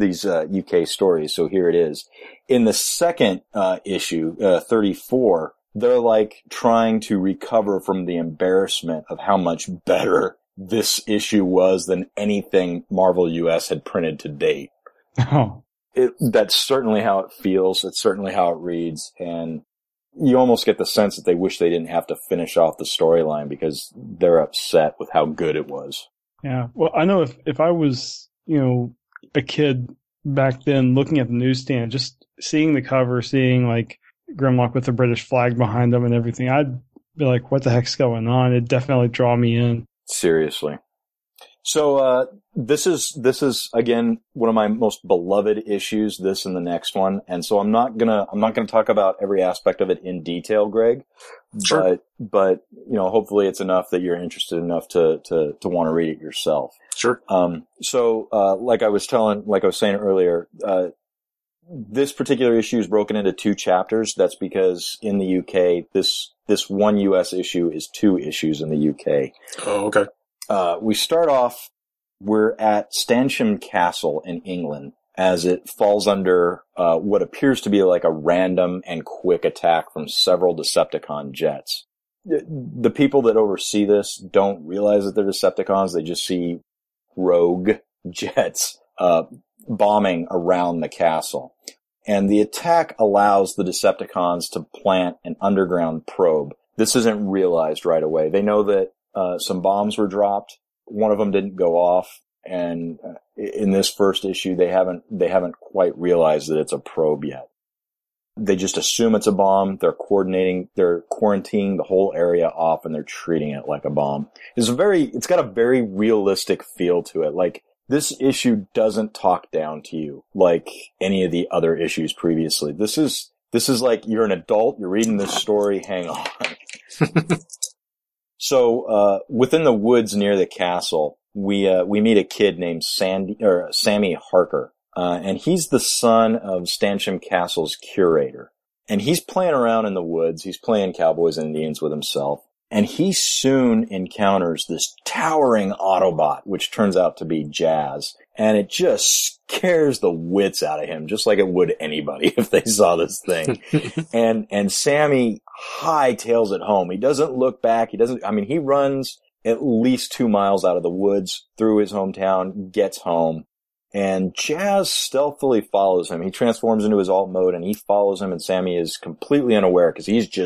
UK stories, so here it is. In the second issue, 34, they're like trying to recover from the embarrassment of how much better this issue was than anything Marvel US had printed to date. Oh. That's certainly how it feels. It's certainly how it reads. And you almost get the sense that they wish they didn't have to finish off the storyline because they're upset with how good it was. Yeah. Well, I know if I was, a kid back then looking at the newsstand, just seeing the cover, seeing like Grimlock with the British flag behind them and everything, I'd be like, what the heck's going on? It'd definitely draw me in. Seriously. So, this is again one of my most beloved issues, this and the next one. And so I'm not gonna talk about every aspect of it in detail, Greg. Sure. But, hopefully it's enough that you're interested enough to want to read it yourself. Sure. So, like I was saying earlier, this particular issue is broken into 2 chapters. That's because in the UK, this one US issue is 2 issues in the UK. Oh, okay. We start off, we're at Stansham Castle in England as it falls under what appears to be like a random and quick attack from several Decepticon jets. The people that oversee this don't realize that they're Decepticons. They just see rogue jets bombing around the castle. And the attack allows the Decepticons to plant an underground probe. This isn't realized right away. They know that some bombs were dropped. One of them didn't go off, and in this first issue, they haven't quite realized that it's a probe yet. They just assume it's a bomb. They're quarantining the whole area off, and they're treating it like a bomb. It's got a very realistic feel to it. Like, this issue doesn't talk down to you like any of the other issues previously. This is like, you're an adult, you're reading this story, hang on. So, within the woods near the castle, we meet a kid named Sammy Harker. And he's the son of Stansham Castle's curator. And he's playing around in the woods. He's playing cowboys and Indians with himself. And he soon encounters this towering Autobot, which turns out to be Jazz. And it just scares the wits out of him, just like it would anybody if they saw this thing. And Sammy hightails it home. He doesn't look back. He runs at least 2 miles out of the woods through his hometown, gets home. And Jazz stealthily follows him. He transforms into his alt mode and he follows him, and Sammy is completely unaware because he's just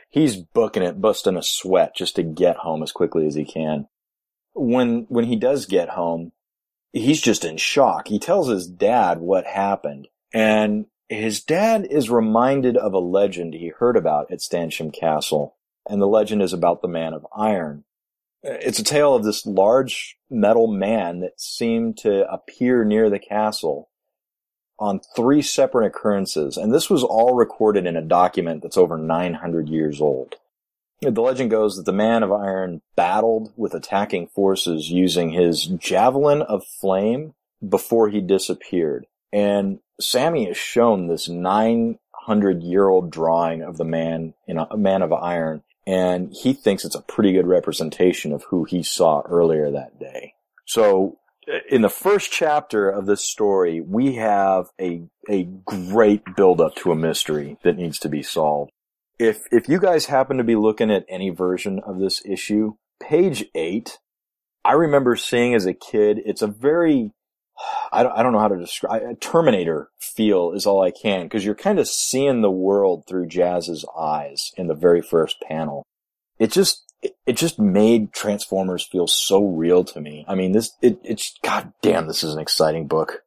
He's booking it, busting a sweat just to get home as quickly as he can. When he does get home, he's just in shock. He tells his dad what happened, and his dad is reminded of a legend he heard about at Stansham Castle, and the legend is about the Man of Iron. It's a tale of this large metal man that seemed to appear near the castle on 3 separate occurrences, and this was all recorded in a document that's over 900 years old. The legend goes that the Man of Iron battled with attacking forces using his javelin of flame before he disappeared. And Sammy is shown this 900-year-old drawing of the Man of Iron, and he thinks it's a pretty good representation of who he saw earlier that day. So, in the first chapter of this story, we have a great build-up to a mystery that needs to be solved. If you guys happen to be looking at any version of this issue, page 8, I remember seeing as a kid, it's a very, I don't know how to describe, a Terminator feel is all I can, because you're kind of seeing the world through Jazz's eyes in the very first panel. It just made Transformers feel so real to me. I mean, it's goddamn, this is an exciting book.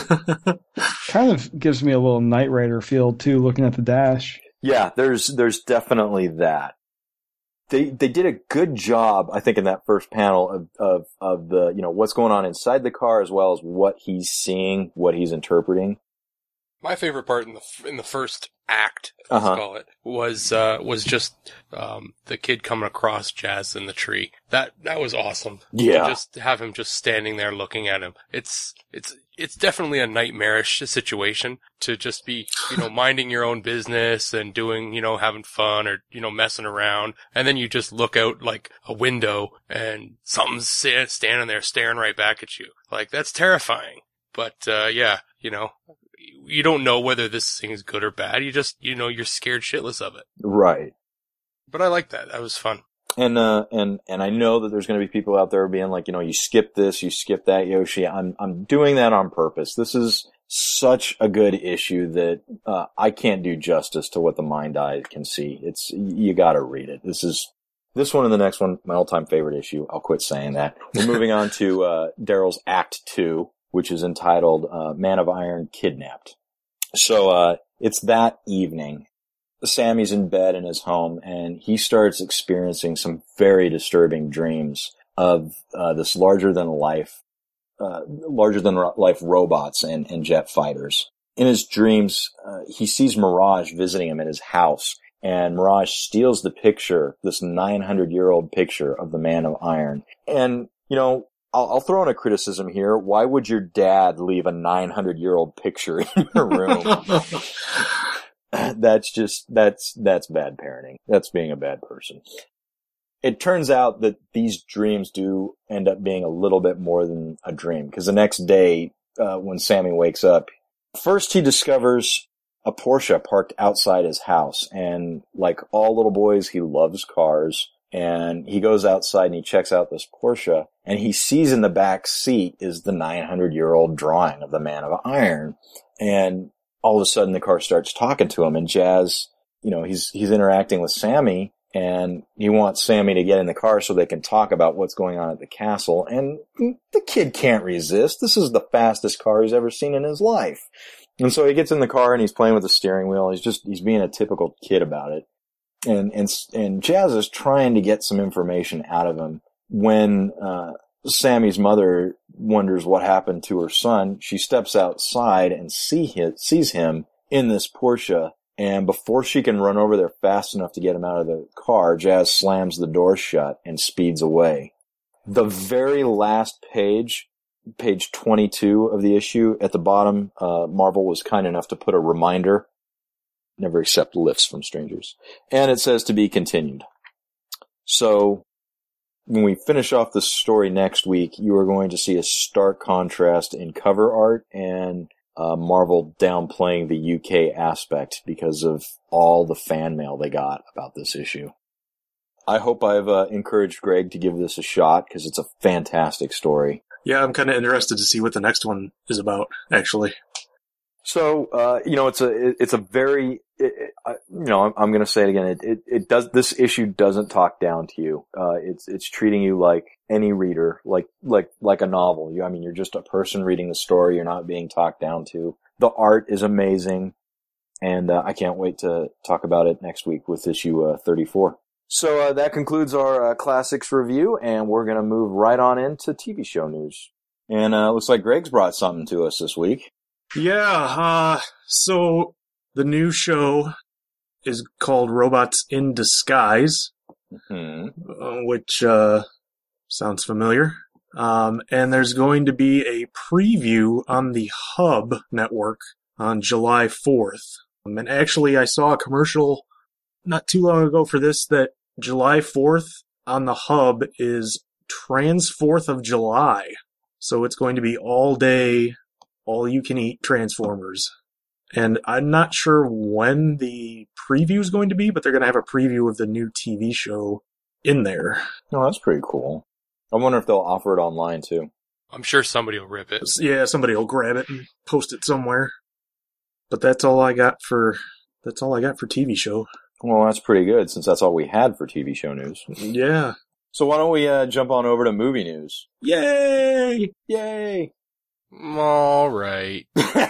Kind of gives me a little Knight Rider feel too, looking at the dash. Yeah, there's definitely that. They did a good job, I think, in that first panel of the, what's going on inside the car as well as what he's seeing, what he's interpreting. My favorite part in the first act, let's call it, was just the kid coming across Jazz in the tree. That was awesome. Yeah. To just have him just standing there looking at him. It's definitely a nightmarish situation to just be, minding your own business and doing, having fun or, messing around. And then you just look out like a window and something's standing there staring right back at you. Like, that's terrifying. But, you don't know whether this thing is good or bad. You just, you're scared shitless of it. Right. But I like that. That was fun. And I know that there's going to be people out there being like, you skip this, you skip that, Yoshi. I'm doing that on purpose. This is such a good issue that, I can't do justice to what the mind eye can see. You gotta read it. This one and the next one, my all-time favorite issue. I'll quit saying that. We're moving on to, Daryl's Act 2, which is entitled, Man of Iron Kidnapped. So, it's that evening. Sammy's in bed in his home, and he starts experiencing some very disturbing dreams of this larger than life robots and jet fighters. In his dreams, he sees Mirage visiting him at his house, and Mirage steals the picture, this 900-year-old picture of the Man of Iron. And, I'll throw in a criticism here. Why would your dad leave a 900-year-old picture in your room? That's bad parenting. That's being a bad person. It turns out that these dreams do end up being a little bit more than a dream, because the next day, when Sammy wakes up, first he discovers a Porsche parked outside his house, and like all little boys, he loves cars, and he goes outside and he checks out this Porsche, and he sees in the back seat is the 900-year-old drawing of the Man of Iron, and all of a sudden the car starts talking to him, and Jazz, he's interacting with Sammy, and he wants Sammy to get in the car so they can talk about what's going on at the castle, and the kid can't resist. This is the fastest car he's ever seen in his life. And so he gets in the car and he's playing with the steering wheel. He's being a typical kid about it. And Jazz is trying to get some information out of him. When, Sammy's mother wonders what happened to her son, she steps outside and sees him in this Porsche. And before she can run over there fast enough to get him out of the car, Jazz slams the door shut and speeds away. The very last page 22 of the issue, at the bottom, Marvel was kind enough to put a reminder: never accept lifts from strangers. And it says to be continued. So, when we finish off the story next week, you are going to see a stark contrast in cover art and Marvel downplaying the UK aspect because of all the fan mail they got about this issue. I hope I've encouraged Greg to give this a shot, because it's a fantastic story. Yeah, I'm kind of interested to see what the next one is about, actually. So, it's a very, I'm going to say it again. It does, this issue doesn't talk down to you. It's treating you like any reader, like a novel. You're just a person reading the story. You're not being talked down to. The art is amazing. And, I can't wait to talk about it next week with issue 34. So, that concludes our, classics review, and we're going to move right on into TV show news. And, looks like Greg's brought something to us this week. Yeah, so the new show is called Robots in Disguise, which sounds familiar. And there's going to be a preview on the Hub network on July 4th. And actually, I saw a commercial not too long ago for this, that July 4th on the Hub is Trans 4th of July. So it's going to be all day, all-you-can-eat Transformers. And I'm not sure when the preview is going to be, but they're going to have a preview of the new TV show in there. Oh, that's pretty cool. I wonder if they'll offer it online, too. I'm sure somebody will rip it. Yeah, somebody will grab it and post it somewhere. But that's all I got for TV show. Well, that's pretty good, since that's all we had for TV show news. Yeah. So why don't we jump on over to movie news? Yay! Yay! All right.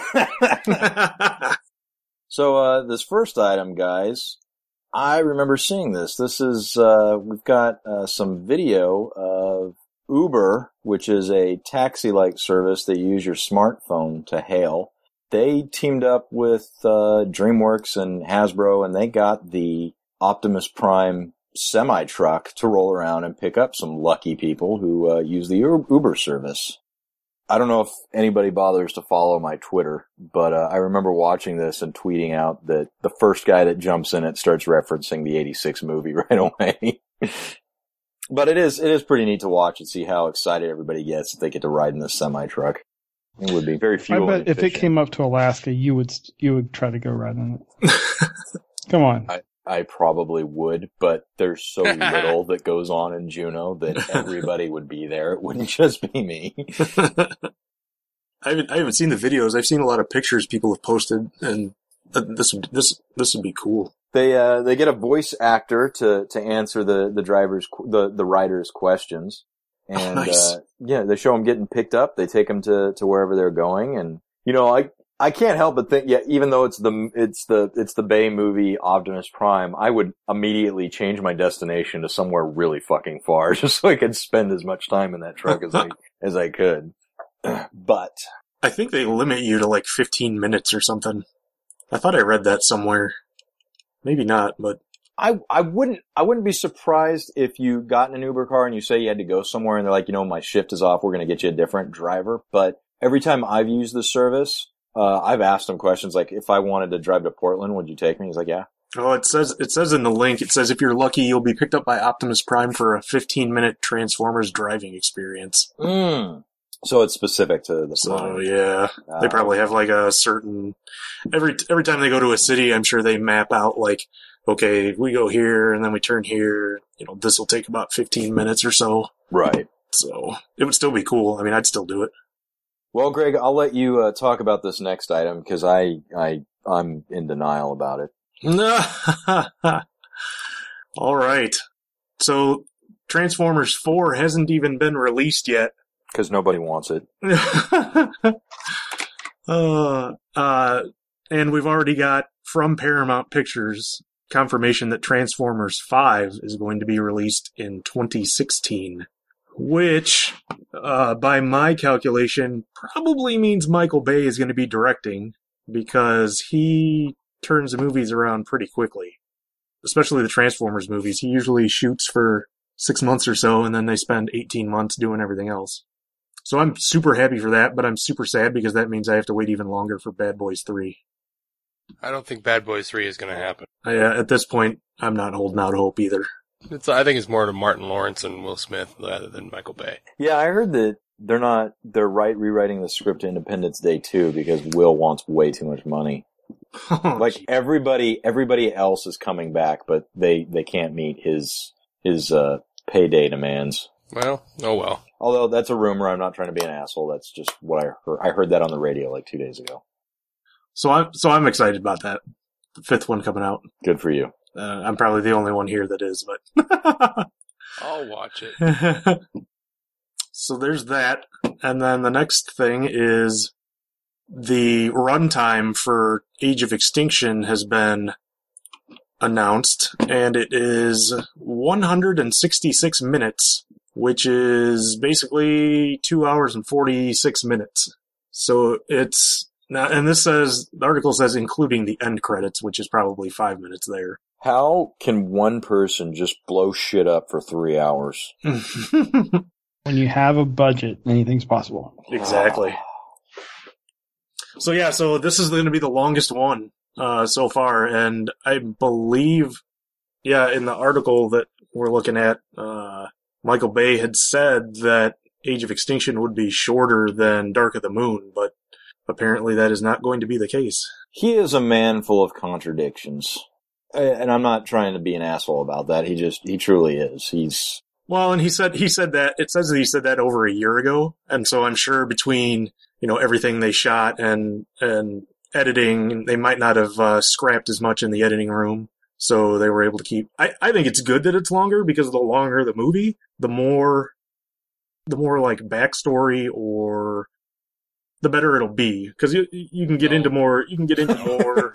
So, this first item, guys, I remember seeing this. This is, we've got some video of Uber, which is a taxi-like service that you use your smartphone to hail. They teamed up with DreamWorks and Hasbro, and they got the Optimus Prime semi-truck to roll around and pick up some lucky people who use the Uber service. I don't know if anybody bothers to follow my Twitter, but I remember watching this and tweeting out that the first guy that jumps in it starts referencing the 86 movie right away. But it is pretty neat to watch and see how excited everybody gets if they get to ride in this semi-truck. It would be very fuel I bet if it came up to Alaska, you would try to go ride on it. Come on. I probably would, but there's so little that goes on in Juneau that everybody would be there. It wouldn't just be me. I haven't seen the videos. I've seen a lot of pictures people have posted, and this would be cool. They get a voice actor to answer the rider's questions, and nice. They show them getting picked up. They take them to wherever they're going, and I can't help but think, even though it's the Bay movie Optimus Prime, I would immediately change my destination to somewhere really fucking far just so I could spend as much time in that truck as I could. But I think they limit you to like 15 minutes or something. I thought I read that somewhere. Maybe not, but I wouldn't be surprised if you got in an Uber car and you say you had to go somewhere and they're like, my shift is off, we're going to get you a different driver. But every time I've used the service, I've asked him questions like, if I wanted to drive to Portland, would you take me? He's like, yeah. Oh, it says in the link, it says if you're lucky, you'll be picked up by Optimus Prime for a 15-minute Transformers driving experience. So it's specific to the So, Prime. yeah. They probably have like a certain, every time they go to a city, I'm sure they map out like, okay, we go here and then we turn here, this will take about 15 minutes or so. Right. So it would still be cool. I mean, I'd still do it. Well, Greg, I'll let you talk about this next item because I'm in denial about it. All right. So Transformers 4 hasn't even been released yet. Because nobody wants it. And we've already got from Paramount Pictures confirmation that Transformers 5 is going to be released in 2016. Which, by my calculation, probably means Michael Bay is going to be directing, because he turns the movies around pretty quickly. Especially the Transformers movies. He usually shoots for 6 months or so, and then they spend 18 months doing everything else. So I'm super happy for that, but I'm super sad because that means I have to wait even longer for Bad Boys 3. I don't think Bad Boys 3 is going to happen. At this point, I'm not holding out hope either. I think it's more to Martin Lawrence and Will Smith rather than Michael Bay. Yeah, I heard that they're rewriting the script to Independence Day 2 because Will wants way too much money. Like everybody else is coming back, but they can't meet his payday demands. Well, oh well. Although that's a rumor, I'm not trying to be an asshole. That's just what I heard. I heard that on the radio like 2 days ago. So I'm excited about that. The 5th one coming out. Good for you. I'm probably the only one here that is, but I'll watch it. So there's that. And then the next thing is the runtime for Age of Extinction has been announced, and it is 166 minutes, which is basically 2 hours and 46 minutes. So it's now, and the article says including the end credits, which is probably 5 minutes there. How can one person just blow shit up for 3 hours? When you have a budget, anything's possible. Exactly. So yeah, so this is going to be the longest one so far, and I believe, in the article that we're looking at, Michael Bay had said that Age of Extinction would be shorter than Dark of the Moon, but apparently that is not going to be the case. He is a man full of contradictions. And I'm not trying to be an asshole about that. He truly is. Well, and he said that, it says that he said that over a year ago, and so I'm sure between, everything they shot and editing, they might not have scrapped as much in the editing room, so they were able to keep. I think it's good that it's longer, because the longer the movie, the more like backstory or the better it'll be, because you can get into more. You can get into more.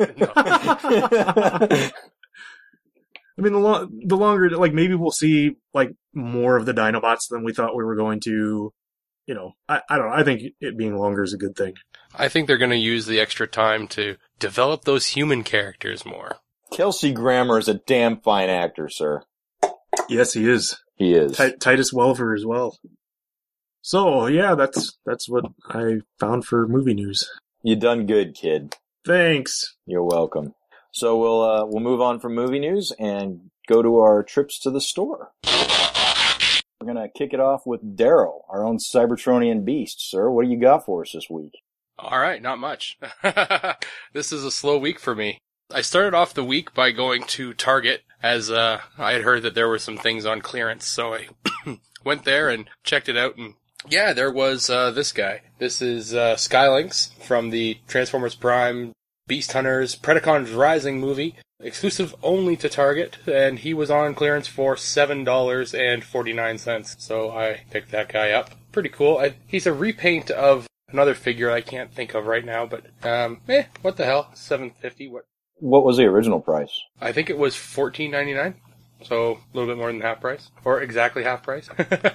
I mean, the longer, like, maybe we'll see like more of the Dinobots than we thought we were going to. I don't know. I think it being longer is a good thing. I think they're going to use the extra time to develop those human characters more. Kelsey Grammer is a damn fine actor, sir. Yes, he is. He is. Titus Welliver as well. So, yeah, that's what I found for movie news. You done good, kid. Thanks. You're welcome. So we'll move on from movie news and go to our trips to the store. We're going to kick it off with Daryl, our own Cybertronian beast. Sir, what do you got for us this week? All right, not much. This is a slow week for me. I started off the week by going to Target, as I had heard that there were some things on clearance, so I went there and checked it out, and yeah, there was this guy. This is Skylynx from the Transformers Prime Beast Hunters Predacons Rising movie, exclusive only to Target, and he was on clearance for $7.49, so I picked that guy up. Pretty cool. He's a repaint of another figure I can't think of right now, but what the hell? $7.50. What was the original price? I think it was $14.99, so a little bit more than half price, or exactly half price.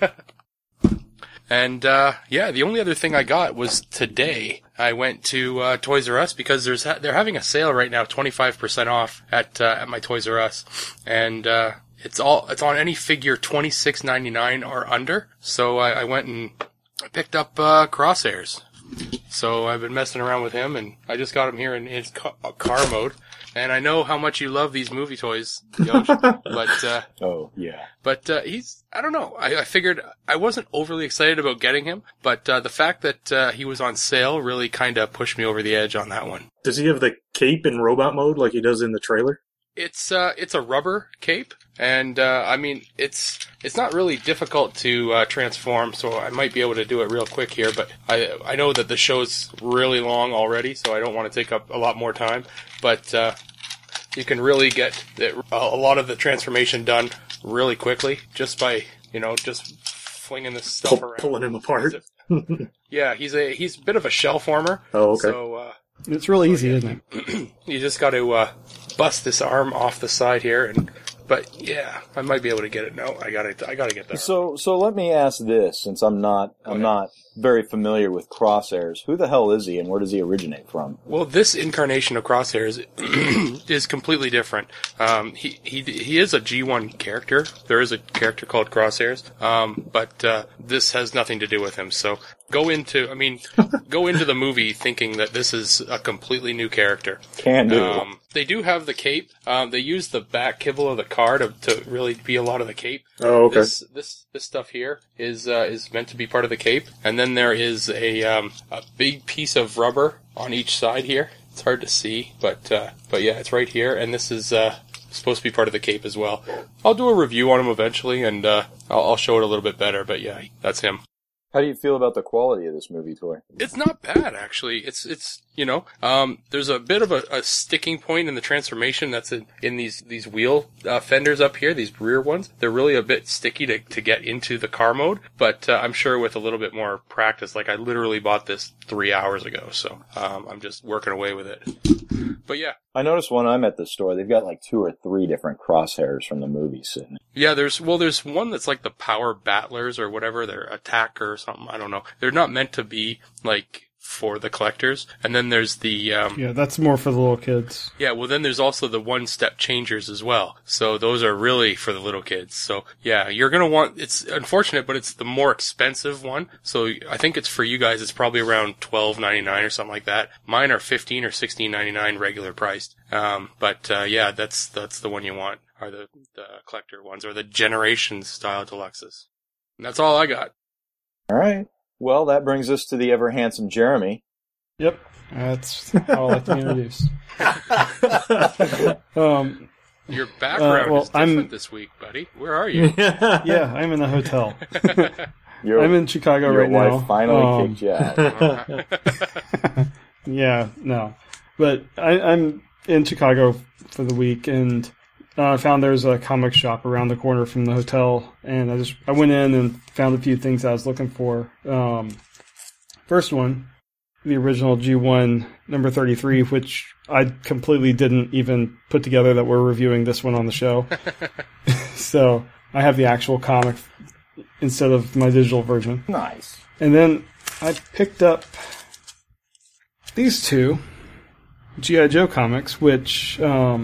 And, the only other thing I got was today. I went to Toys R Us because they're having a sale right now, 25% off at my Toys R Us. And, it's on any figure $26.99 or under. So I went and I picked up, Crosshairs. So I've been messing around with him, and I just got him here in his car mode. And I know how much you love these movie toys, Yosh, but, oh, yeah. But, I don't know. I figured I wasn't overly excited about getting him, but, the fact that, he was on sale really kinda pushed me over the edge on that one. Does he have the cape in robot mode like he does in the trailer? It's a rubber cape, and, it's not really difficult to, transform, so I might be able to do it real quick here, but I know that the show's really long already, so I don't want to take up a lot more time, but, you can really get a lot of the transformation done really quickly, just by, just flinging this stuff around. Pulling him apart. Yeah, he's a bit of a shell former. Oh, okay. So, it's really easy, isn't it? You just got to bust this arm off the side here, but yeah, I might be able to get it. No, I gotta get there. So let me ask this, since I'm not very familiar with Crosshairs. Who the hell is he, and where does he originate from? Well, this incarnation of Crosshairs is completely different. He is a G1 character. There is a character called Crosshairs, but this has nothing to do with him. So go into the movie thinking that this is a completely new character. Can do. They do have the cape. They use the back kibble of the car to really be a lot of the cape. Oh, okay. This stuff here is meant to be part of the cape, and then there is a big piece of rubber on each side here. It's hard to see, but yeah, it's right here, and this is supposed to be part of the cape as well. I'll do a review on him eventually, and I'll show it a little bit better. But yeah, that's him. How do you feel about the quality of this movie toy? It's not bad, actually. It's there's a bit of a sticking point in the transformation that's in these wheel fenders up here, these rear ones. They're really a bit sticky to get into the car mode, but I'm sure with a little bit more practice, like I literally bought this 3 hours ago, so I'm just working away with it. But yeah. I noticed when I'm at the store, they've got like 2 or 3 different crosshairs from the movie sitting. Yeah, there's one that's like the Power Battlers or whatever, they're Attack or something, I don't know. They're not meant to be like for the collectors. And then there's the yeah, that's more for the little kids. Yeah, well then there's also the one-step changers as well. So those are really for the little kids. So yeah, you're going to want, it's unfortunate, but it's the more expensive one. So I think it's for you guys, it's probably around $12.99 or something like that. Mine are $15 or $16.99 regular priced. Yeah, that's the one you want, are the collector ones, or the Generation style deluxes. And that's all I got. All right. Well, that brings us to the ever handsome Jeremy. Yep, that's how I like to be introduced. Your background is different this week, buddy. Where are you? Yeah, I'm in the hotel. I'm in Chicago right now. Your wife finally kicked you out. Yeah, no. But I'm in Chicago for the week, and I found there's a comic shop around the corner from the hotel, and I went in and found a few things I was looking for. First one, the original G1 number 33, which I completely didn't even put together that we're reviewing this one on the show. So I have the actual comic instead of my digital version. Nice. And then I picked up these 2 G.I. Joe comics, which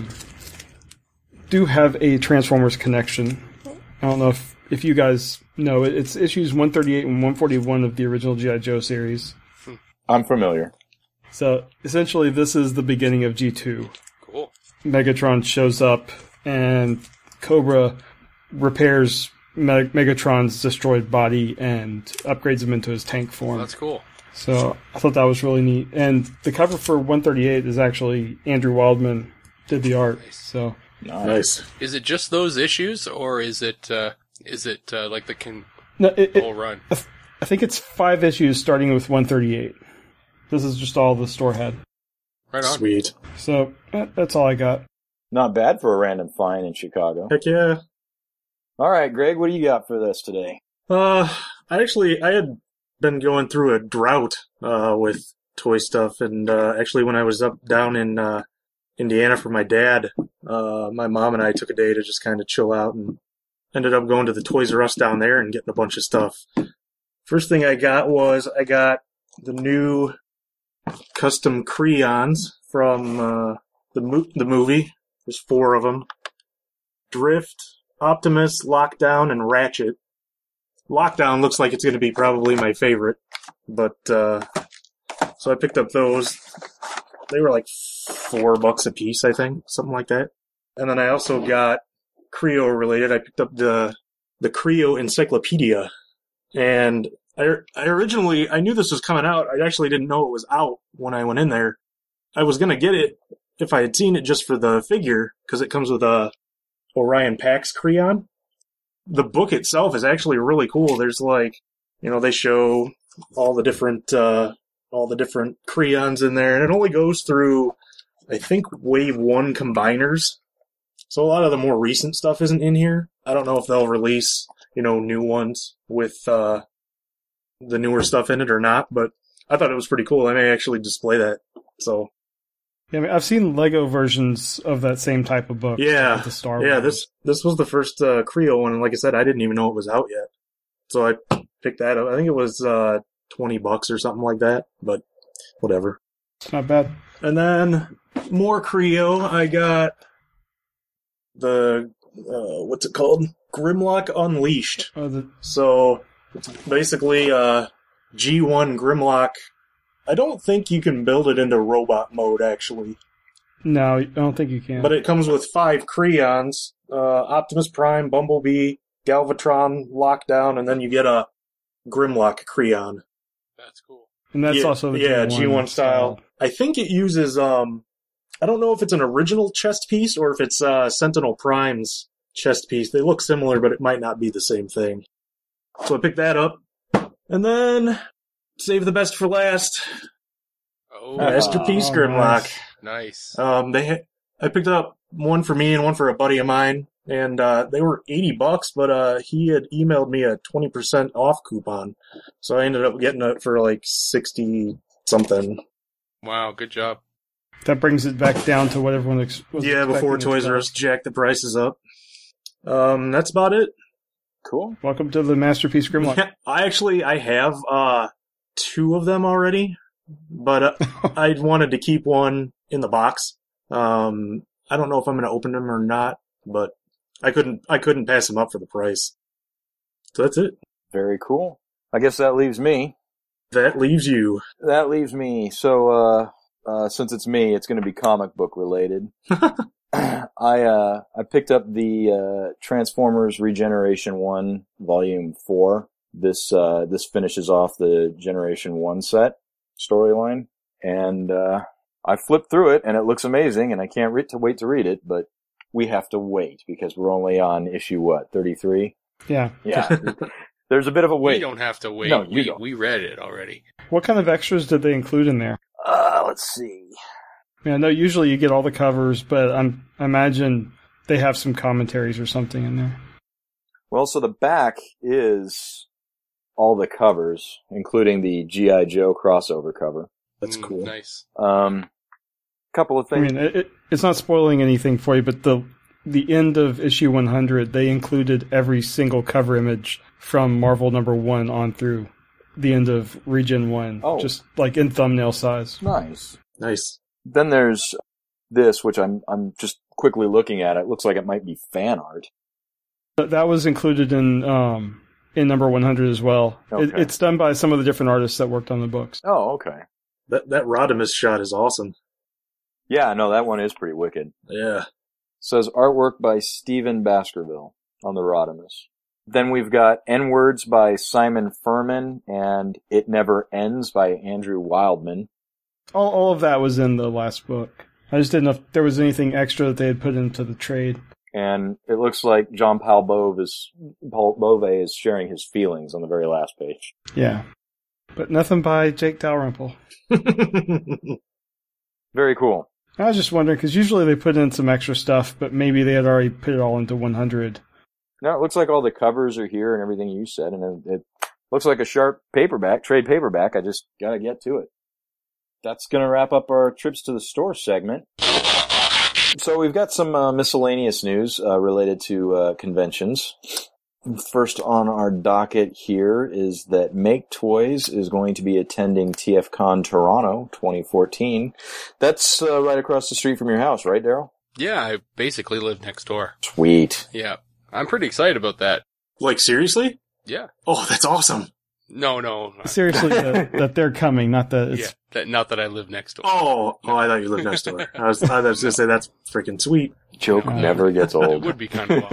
do have a Transformers connection. I don't know if you guys know it. It's issues 138 and 141 of the original G.I. Joe series. I'm familiar. So essentially, this is the beginning of G2. Cool. Megatron shows up, and Cobra repairs Megatron's destroyed body and upgrades him into his tank form. That's cool. So I thought that was really neat. And the cover for 138 is actually Andrew Wildman did the art. So nice. Is it just those issues, or is it like the whole run? I think it's 5 issues starting with 138. This is just all the store had. Right on. Sweet. So that's all I got. Not bad for a random find in Chicago. Heck yeah. All right, Greg, what do you got for this today? I had been going through a drought with toy stuff, and actually when I was down in Indiana for my dad, my mom and I took a day to just kind of chill out, and ended up going to the Toys R Us down there and getting a bunch of stuff. First thing I got the new custom Kreons from the movie. There's 4 of them. Drift, Optimus, Lockdown, and Ratchet. Lockdown looks like it's going to be probably my favorite, but so I picked up those. They were like $4 a piece, I think, something like that. And then I also got Creo related. I picked up the Creo Encyclopedia, and I originally knew this was coming out. I actually didn't know it was out when I went in there. I was going to get it if I had seen it just for the figure, because it comes with a Orion Pax Kreon. The book itself is actually really cool. There's they show all the different Kreons in there, and it only goes through, I think, Wave 1 combiners. So a lot of the more recent stuff isn't in here. I don't know if they'll release, new ones with the newer stuff in it or not, but I thought it was pretty cool. I may actually display that. So yeah, I mean, I've seen Lego versions of that same type of book. Yeah, the Star yeah. Wars. This was the first Creo one, and like I said, I didn't even know it was out yet. So I picked that up. I think it was $20 or something like that, but whatever. It's not bad. And then more Creo. I got the what's it called? Grimlock Unleashed. So it's basically G1 Grimlock. I don't think you can build it into robot mode, actually. No, I don't think you can. But it comes with 5 Kreons, Optimus Prime, Bumblebee, Galvatron, Lockdown, and then you get a Grimlock Kreon. That's cool. And that's also the G1 style. I think it uses, I don't know if it's an original chest piece or if it's Sentinel Prime's chest piece. They look similar, but it might not be the same thing. So I picked that up. And then, save the best for last. Oh, Masterpiece Grimlock. nice. I picked up one for me and one for a buddy of mine, and they were $80, but he had emailed me a 20% off coupon, so I ended up getting it for like 60 something. Wow, good job. That brings it back down to what everyone was before Toys R Us jacked the prices up. That's about it. Cool. Welcome to the Masterpiece Grimlock. I have 2 of them already, but I wanted to keep one in the box. I don't know if I'm going to open them or not, but I couldn't pass them up for the price. So that's it. Very cool. I guess that leaves me. That leaves you. That leaves me. So, since it's me, it's going to be comic book related. I picked up the Transformers Regeneration 1 Volume 4. This finishes off the Generation 1 set storyline, and I flipped through it, and it looks amazing, and I can't wait to read it, but we have to wait because we're only on issue 33? Yeah. There's a bit of a wait. We don't have to wait. No, you don't. We read it already. What kind of extras did they include in there? Let's see. I mean, I know usually you get all the covers, but I imagine they have some commentaries or something in there. Well, so the back is all the covers, including the G.I. Joe crossover cover. That's cool. Nice. Couple of things. I mean, it's not spoiling anything for you, but the end of issue 100, they included every single cover image from Marvel number 1 on through the end of Regen 1. Oh. Just like in thumbnail size. Nice. Then there's this, which I'm just quickly looking at. It looks like it might be fan art. But that was included in number 100 as well. Okay. It's done by some of the different artists that worked on the books. Oh, okay. That Rodimus shot is awesome. Yeah, no, that one is pretty wicked. Yeah. Says artwork by Stephen Baskerville on the Rodimus. Then we've got N-Words by Simon Furman and It Never Ends by Andrew Wildman. All of that was in the last book. I just didn't know if there was anything extra that they had put into the trade. And it looks like John Paul Bove is sharing his feelings on the very last page. Yeah. But nothing by Jake Dalrymple. Very cool. I was just wondering, because usually they put in some extra stuff, but maybe they had already put it all into 100. No, it looks like all the covers are here and everything you said, and it looks like a sharp trade paperback. I just gotta get to it. That's gonna wrap up our trips to the store segment. So we've got some miscellaneous news related to conventions. First on our docket here is that Make Toys is going to be attending TFCon Toronto 2014. That's right across the street from your house, right, Daryl? Yeah, I basically live next door. Sweet. Yeah. I'm pretty excited about that. Like, seriously? Yeah. Oh, that's awesome. No. Seriously, that they're coming, not that it's... Yeah, not that I live next door. Oh, I thought you lived next door. I was going to say, that's freaking sweet. Joke never gets It old. would be kind of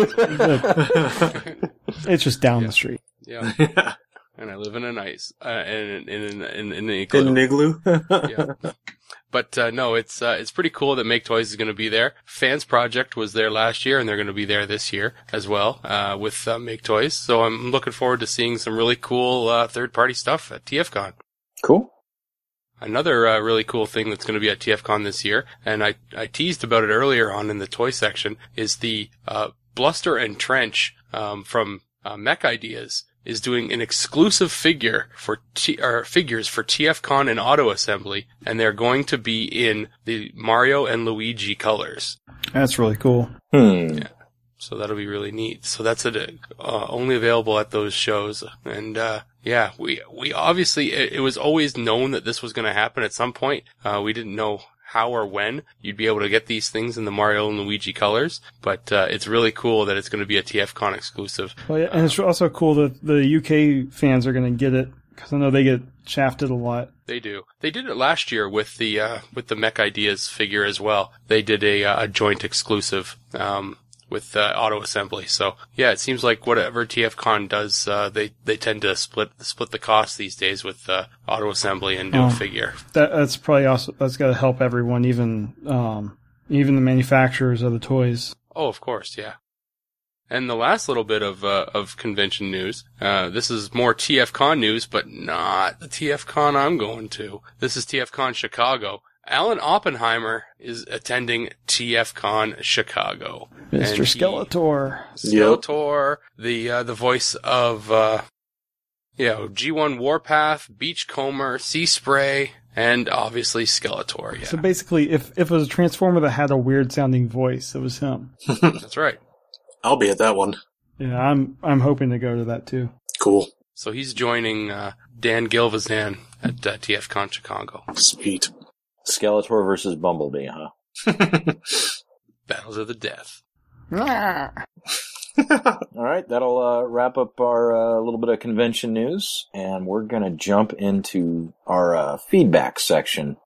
awesome. It's just down the street. Yeah. Yeah. And I live in a nice, in an In an igloo? Yeah. But, no, it's pretty cool that Make Toys is going to be there. Fans Project was there last year and they're going to be there this year as well, with, Make Toys. So I'm looking forward to seeing some really cool, third-party stuff at TFCon. Cool. Another, really cool thing that's going to be at TFCon this year, and I teased about it earlier on in the toy section, is the, Bluster and Trench, from, Mech Ideas, is doing an exclusive figure for figures for TFCon and Auto Assembly, and they're going to be in the Mario and Luigi colors. That's really cool. Yeah. So that'll be really neat. So that's only available at those shows. And, yeah, we obviously, it was always known that this was going to happen at some point. We didn't know how or when you'd be able to get these things in the Mario and Luigi colors, but it's really cool that it's going to be a TFCon exclusive. Well, yeah, and it's also cool that the UK fans are going to get it, because I know they get shafted a lot. They do. They did it last year with the Mech Ideas figure as well. They did a joint exclusive, with Auto Assembly. So yeah, it seems like whatever TFCon does, they tend to split the cost these days with Auto Assembly and do a figure. That's probably also, that's got to help everyone, even the manufacturers of the toys. Oh, of course, yeah. And the last little bit of convention news, this is more TFCon news, but not the TFCon I'm going to. This is TFCon Chicago. Alan Oppenheimer is attending TFCon Chicago. Mr. Skeletor. Skeletor, the voice of, G1 Warpath, Beachcomber, Sea Spray, and obviously Skeletor, yeah. So basically, if it was a Transformer that had a weird sounding voice, it was him. That's right. I'll be at that one. Yeah, I'm hoping to go to that too. Cool. So he's joining Dan Gilvezan at TFCon Chicago. Sweet. Skeletor versus Bumblebee, huh? Battles of the Death. All right, that'll wrap up our little bit of convention news, and we're going to jump into our feedback section.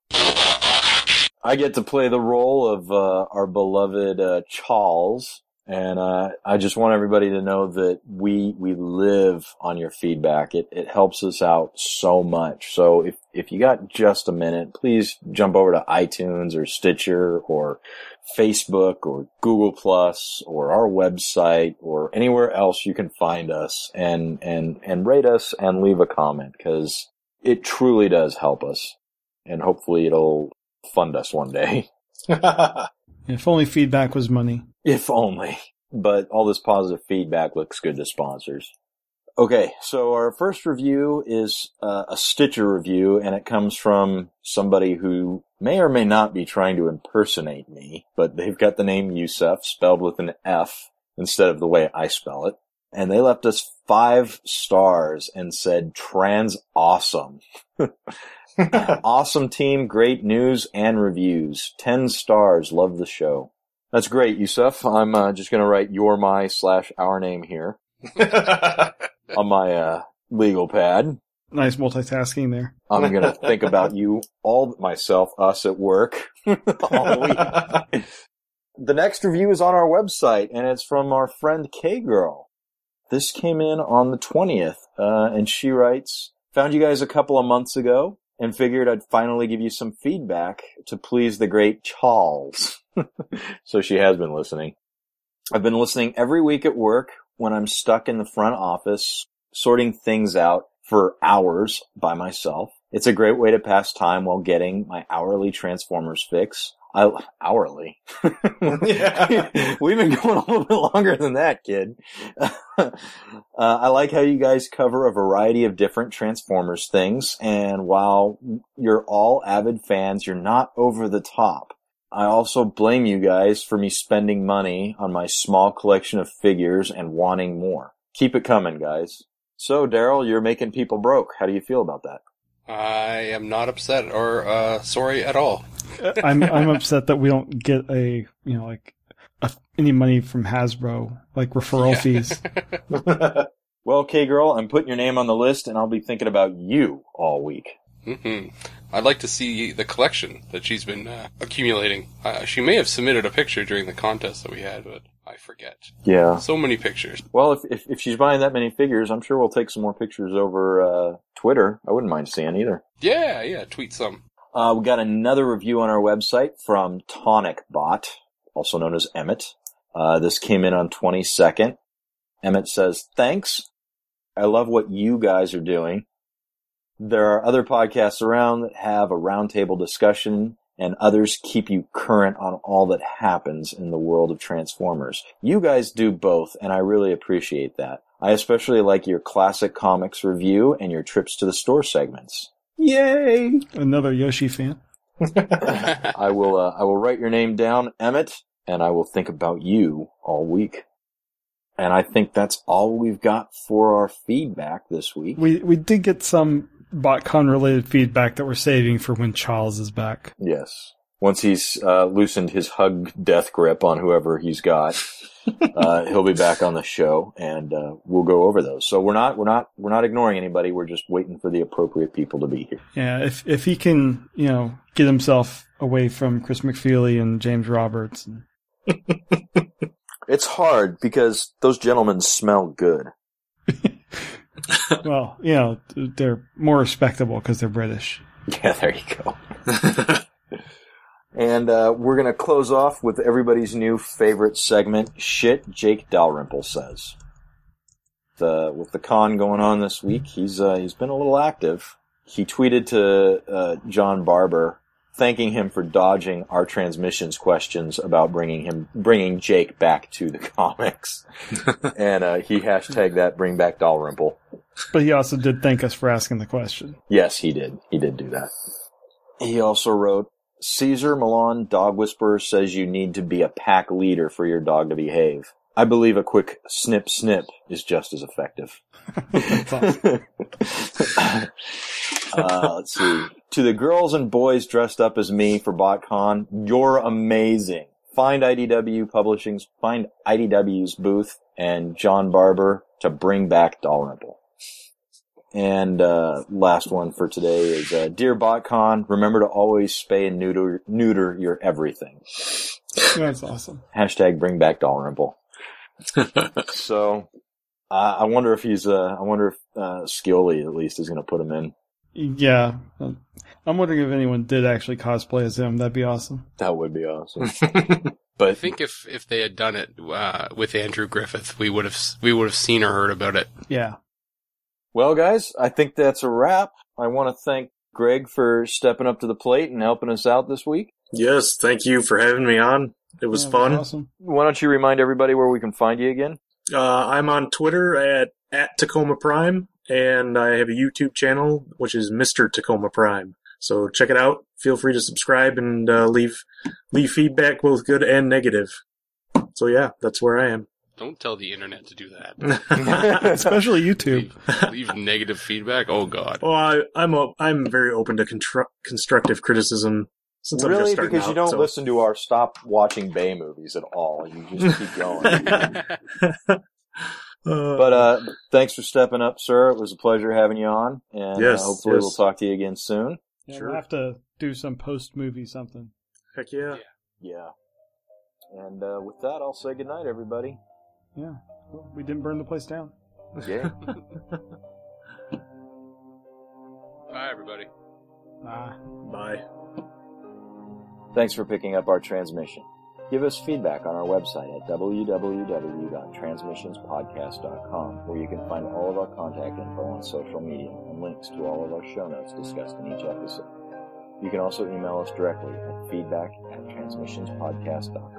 I get to play the role of our beloved Charles. And I just want everybody to know that we live on your feedback. It helps us out so much. So if you got just a minute, please jump over to iTunes or Stitcher or Facebook or Google Plus or our website or anywhere else you can find us and rate us and leave a comment, because it truly does help us. And hopefully it'll fund us one day. If only feedback was money. If only. But all this positive feedback looks good to sponsors. Okay, so our first review is a Stitcher review, and it comes from somebody who may or may not be trying to impersonate me, but they've got the name Yusuf spelled with an F instead of the way I spell it. And they left us 5 stars and said, "Trans awesome." Awesome team, great news and reviews. 10 stars, love the show. That's great, Yusuf. I'm just going to write our name here on my legal pad. Nice multitasking there. I'm going to think about you, us at work all week. The next review is on our website, and it's from our friend K-Girl. This came in on the 20th, and she writes, "Found you guys a couple of months ago and figured I'd finally give you some feedback to please the great Charles." So she has been listening. "I've been listening every week at work when I'm stuck in the front office, sorting things out for hours by myself. It's a great way to pass time while getting my hourly Transformers fix." Hourly? Yeah. We've been going a little bit longer than that, kid. I like how you guys cover a variety of different Transformers things, and while you're all avid fans, you're not over the top. I also blame you guys for me spending money on my small collection of figures and wanting more. Keep it coming, guys. So, Daryl, you're making people broke. How do you feel about that? I am not upset or sorry at all. I'm upset that we don't get any money from Hasbro, like referral fees. Well, K-Girl, I'm putting your name on the list, and I'll be thinking about you all week. Mm-hmm. I'd like to see the collection that she's been accumulating. She may have submitted a picture during the contest that we had, but I forget. Yeah. So many pictures. Well, if she's buying that many figures, I'm sure we'll take some more pictures over Twitter. I wouldn't mind seeing either. Yeah, tweet some. We got another review on our website from TonicBot, also known as Emmett. This came in on 22nd. Emmett says, "Thanks. I love what you guys are doing. There are other podcasts around that have a roundtable discussion, and others keep you current on all that happens in the world of Transformers. You guys do both, and I really appreciate that. I especially like your classic comics review and your trips to the store segments." Yay! Another Yoshi fan. I will write your name down, Emmett, and I will think about you all week. And I think that's all we've got for our feedback this week. We did get some BotCon related feedback that we're saving for when Charles is back. Yes. Once he's loosened his hug death grip on whoever he's got, he'll be back on the show, and we'll go over those. So we're not ignoring anybody. We're just waiting for the appropriate people to be here. Yeah, if he can, get himself away from Chris McFeely and James Roberts. It's hard because those gentlemen smell good. Well, they're more respectable because they're British. Yeah, there you go. And we're going to close off with everybody's new favorite segment, Shit Jake Dalrymple Says. With the con going on this week, he's been a little active. He tweeted to John Barber, thanking him for dodging our transmissions questions about bringing Jake back to the comics. And he hashtagged that, bring back Dalrymple. But he also did thank us for asking the question. Yes, he did. He did do that. He also wrote, Caesar Milan Dog Whisperer says you need to be a pack leader for your dog to behave. I believe a quick snip snip is just as effective. That's awesome. Let's see. To the girls and boys dressed up as me for BotCon, you're amazing. Find IDW's booth and John Barber to bring back Dalrymple. And last one for today is, Dear BotCon, remember to always spay and neuter your everything. That's awesome. Hashtag bring back Dalrymple. So, I wonder if Scioli at least is going to put him in. Yeah. I'm wondering if anyone did actually cosplay as him. That'd be awesome. That would be awesome. But I think if they had done it with Andrew Griffith, we would have seen or heard about it. Yeah. Well, guys, I think that's a wrap. I want to thank Greg for stepping up to the plate and helping us out this week. Yes, thank you for having me on. It was fun. Awesome. Why don't you remind everybody where we can find you again? I'm on Twitter at Tacoma Prime, and I have a YouTube channel, which is Mr. Tacoma Prime. So check it out. Feel free to subscribe and leave feedback, both good and negative. So yeah, that's where I am. Don't tell the internet to do that. Especially YouTube. Leave negative feedback. Oh God. Well, I'm very open to constructive criticism. Since I'm just Really? starting Because you out, don't so. listen to our Stop Watching Bay movies at all. You just keep going. But thanks for stepping up, sir. It was a pleasure having you on. And Yes, hopefully yes. we'll talk to you again soon. Yeah, Sure. We'll have to do some post-movie something. Heck yeah. Yeah. And with that, I'll say goodnight, everybody. Yeah. Well, we didn't burn the place down. Yeah. Bye, everybody. Bye. Thanks for picking up our transmission. Give us feedback on our website at www.transmissionspodcast.com, where you can find all of our contact info on social media and links to all of our show notes discussed in each episode. You can also email us directly at feedback@transmissionspodcast.com.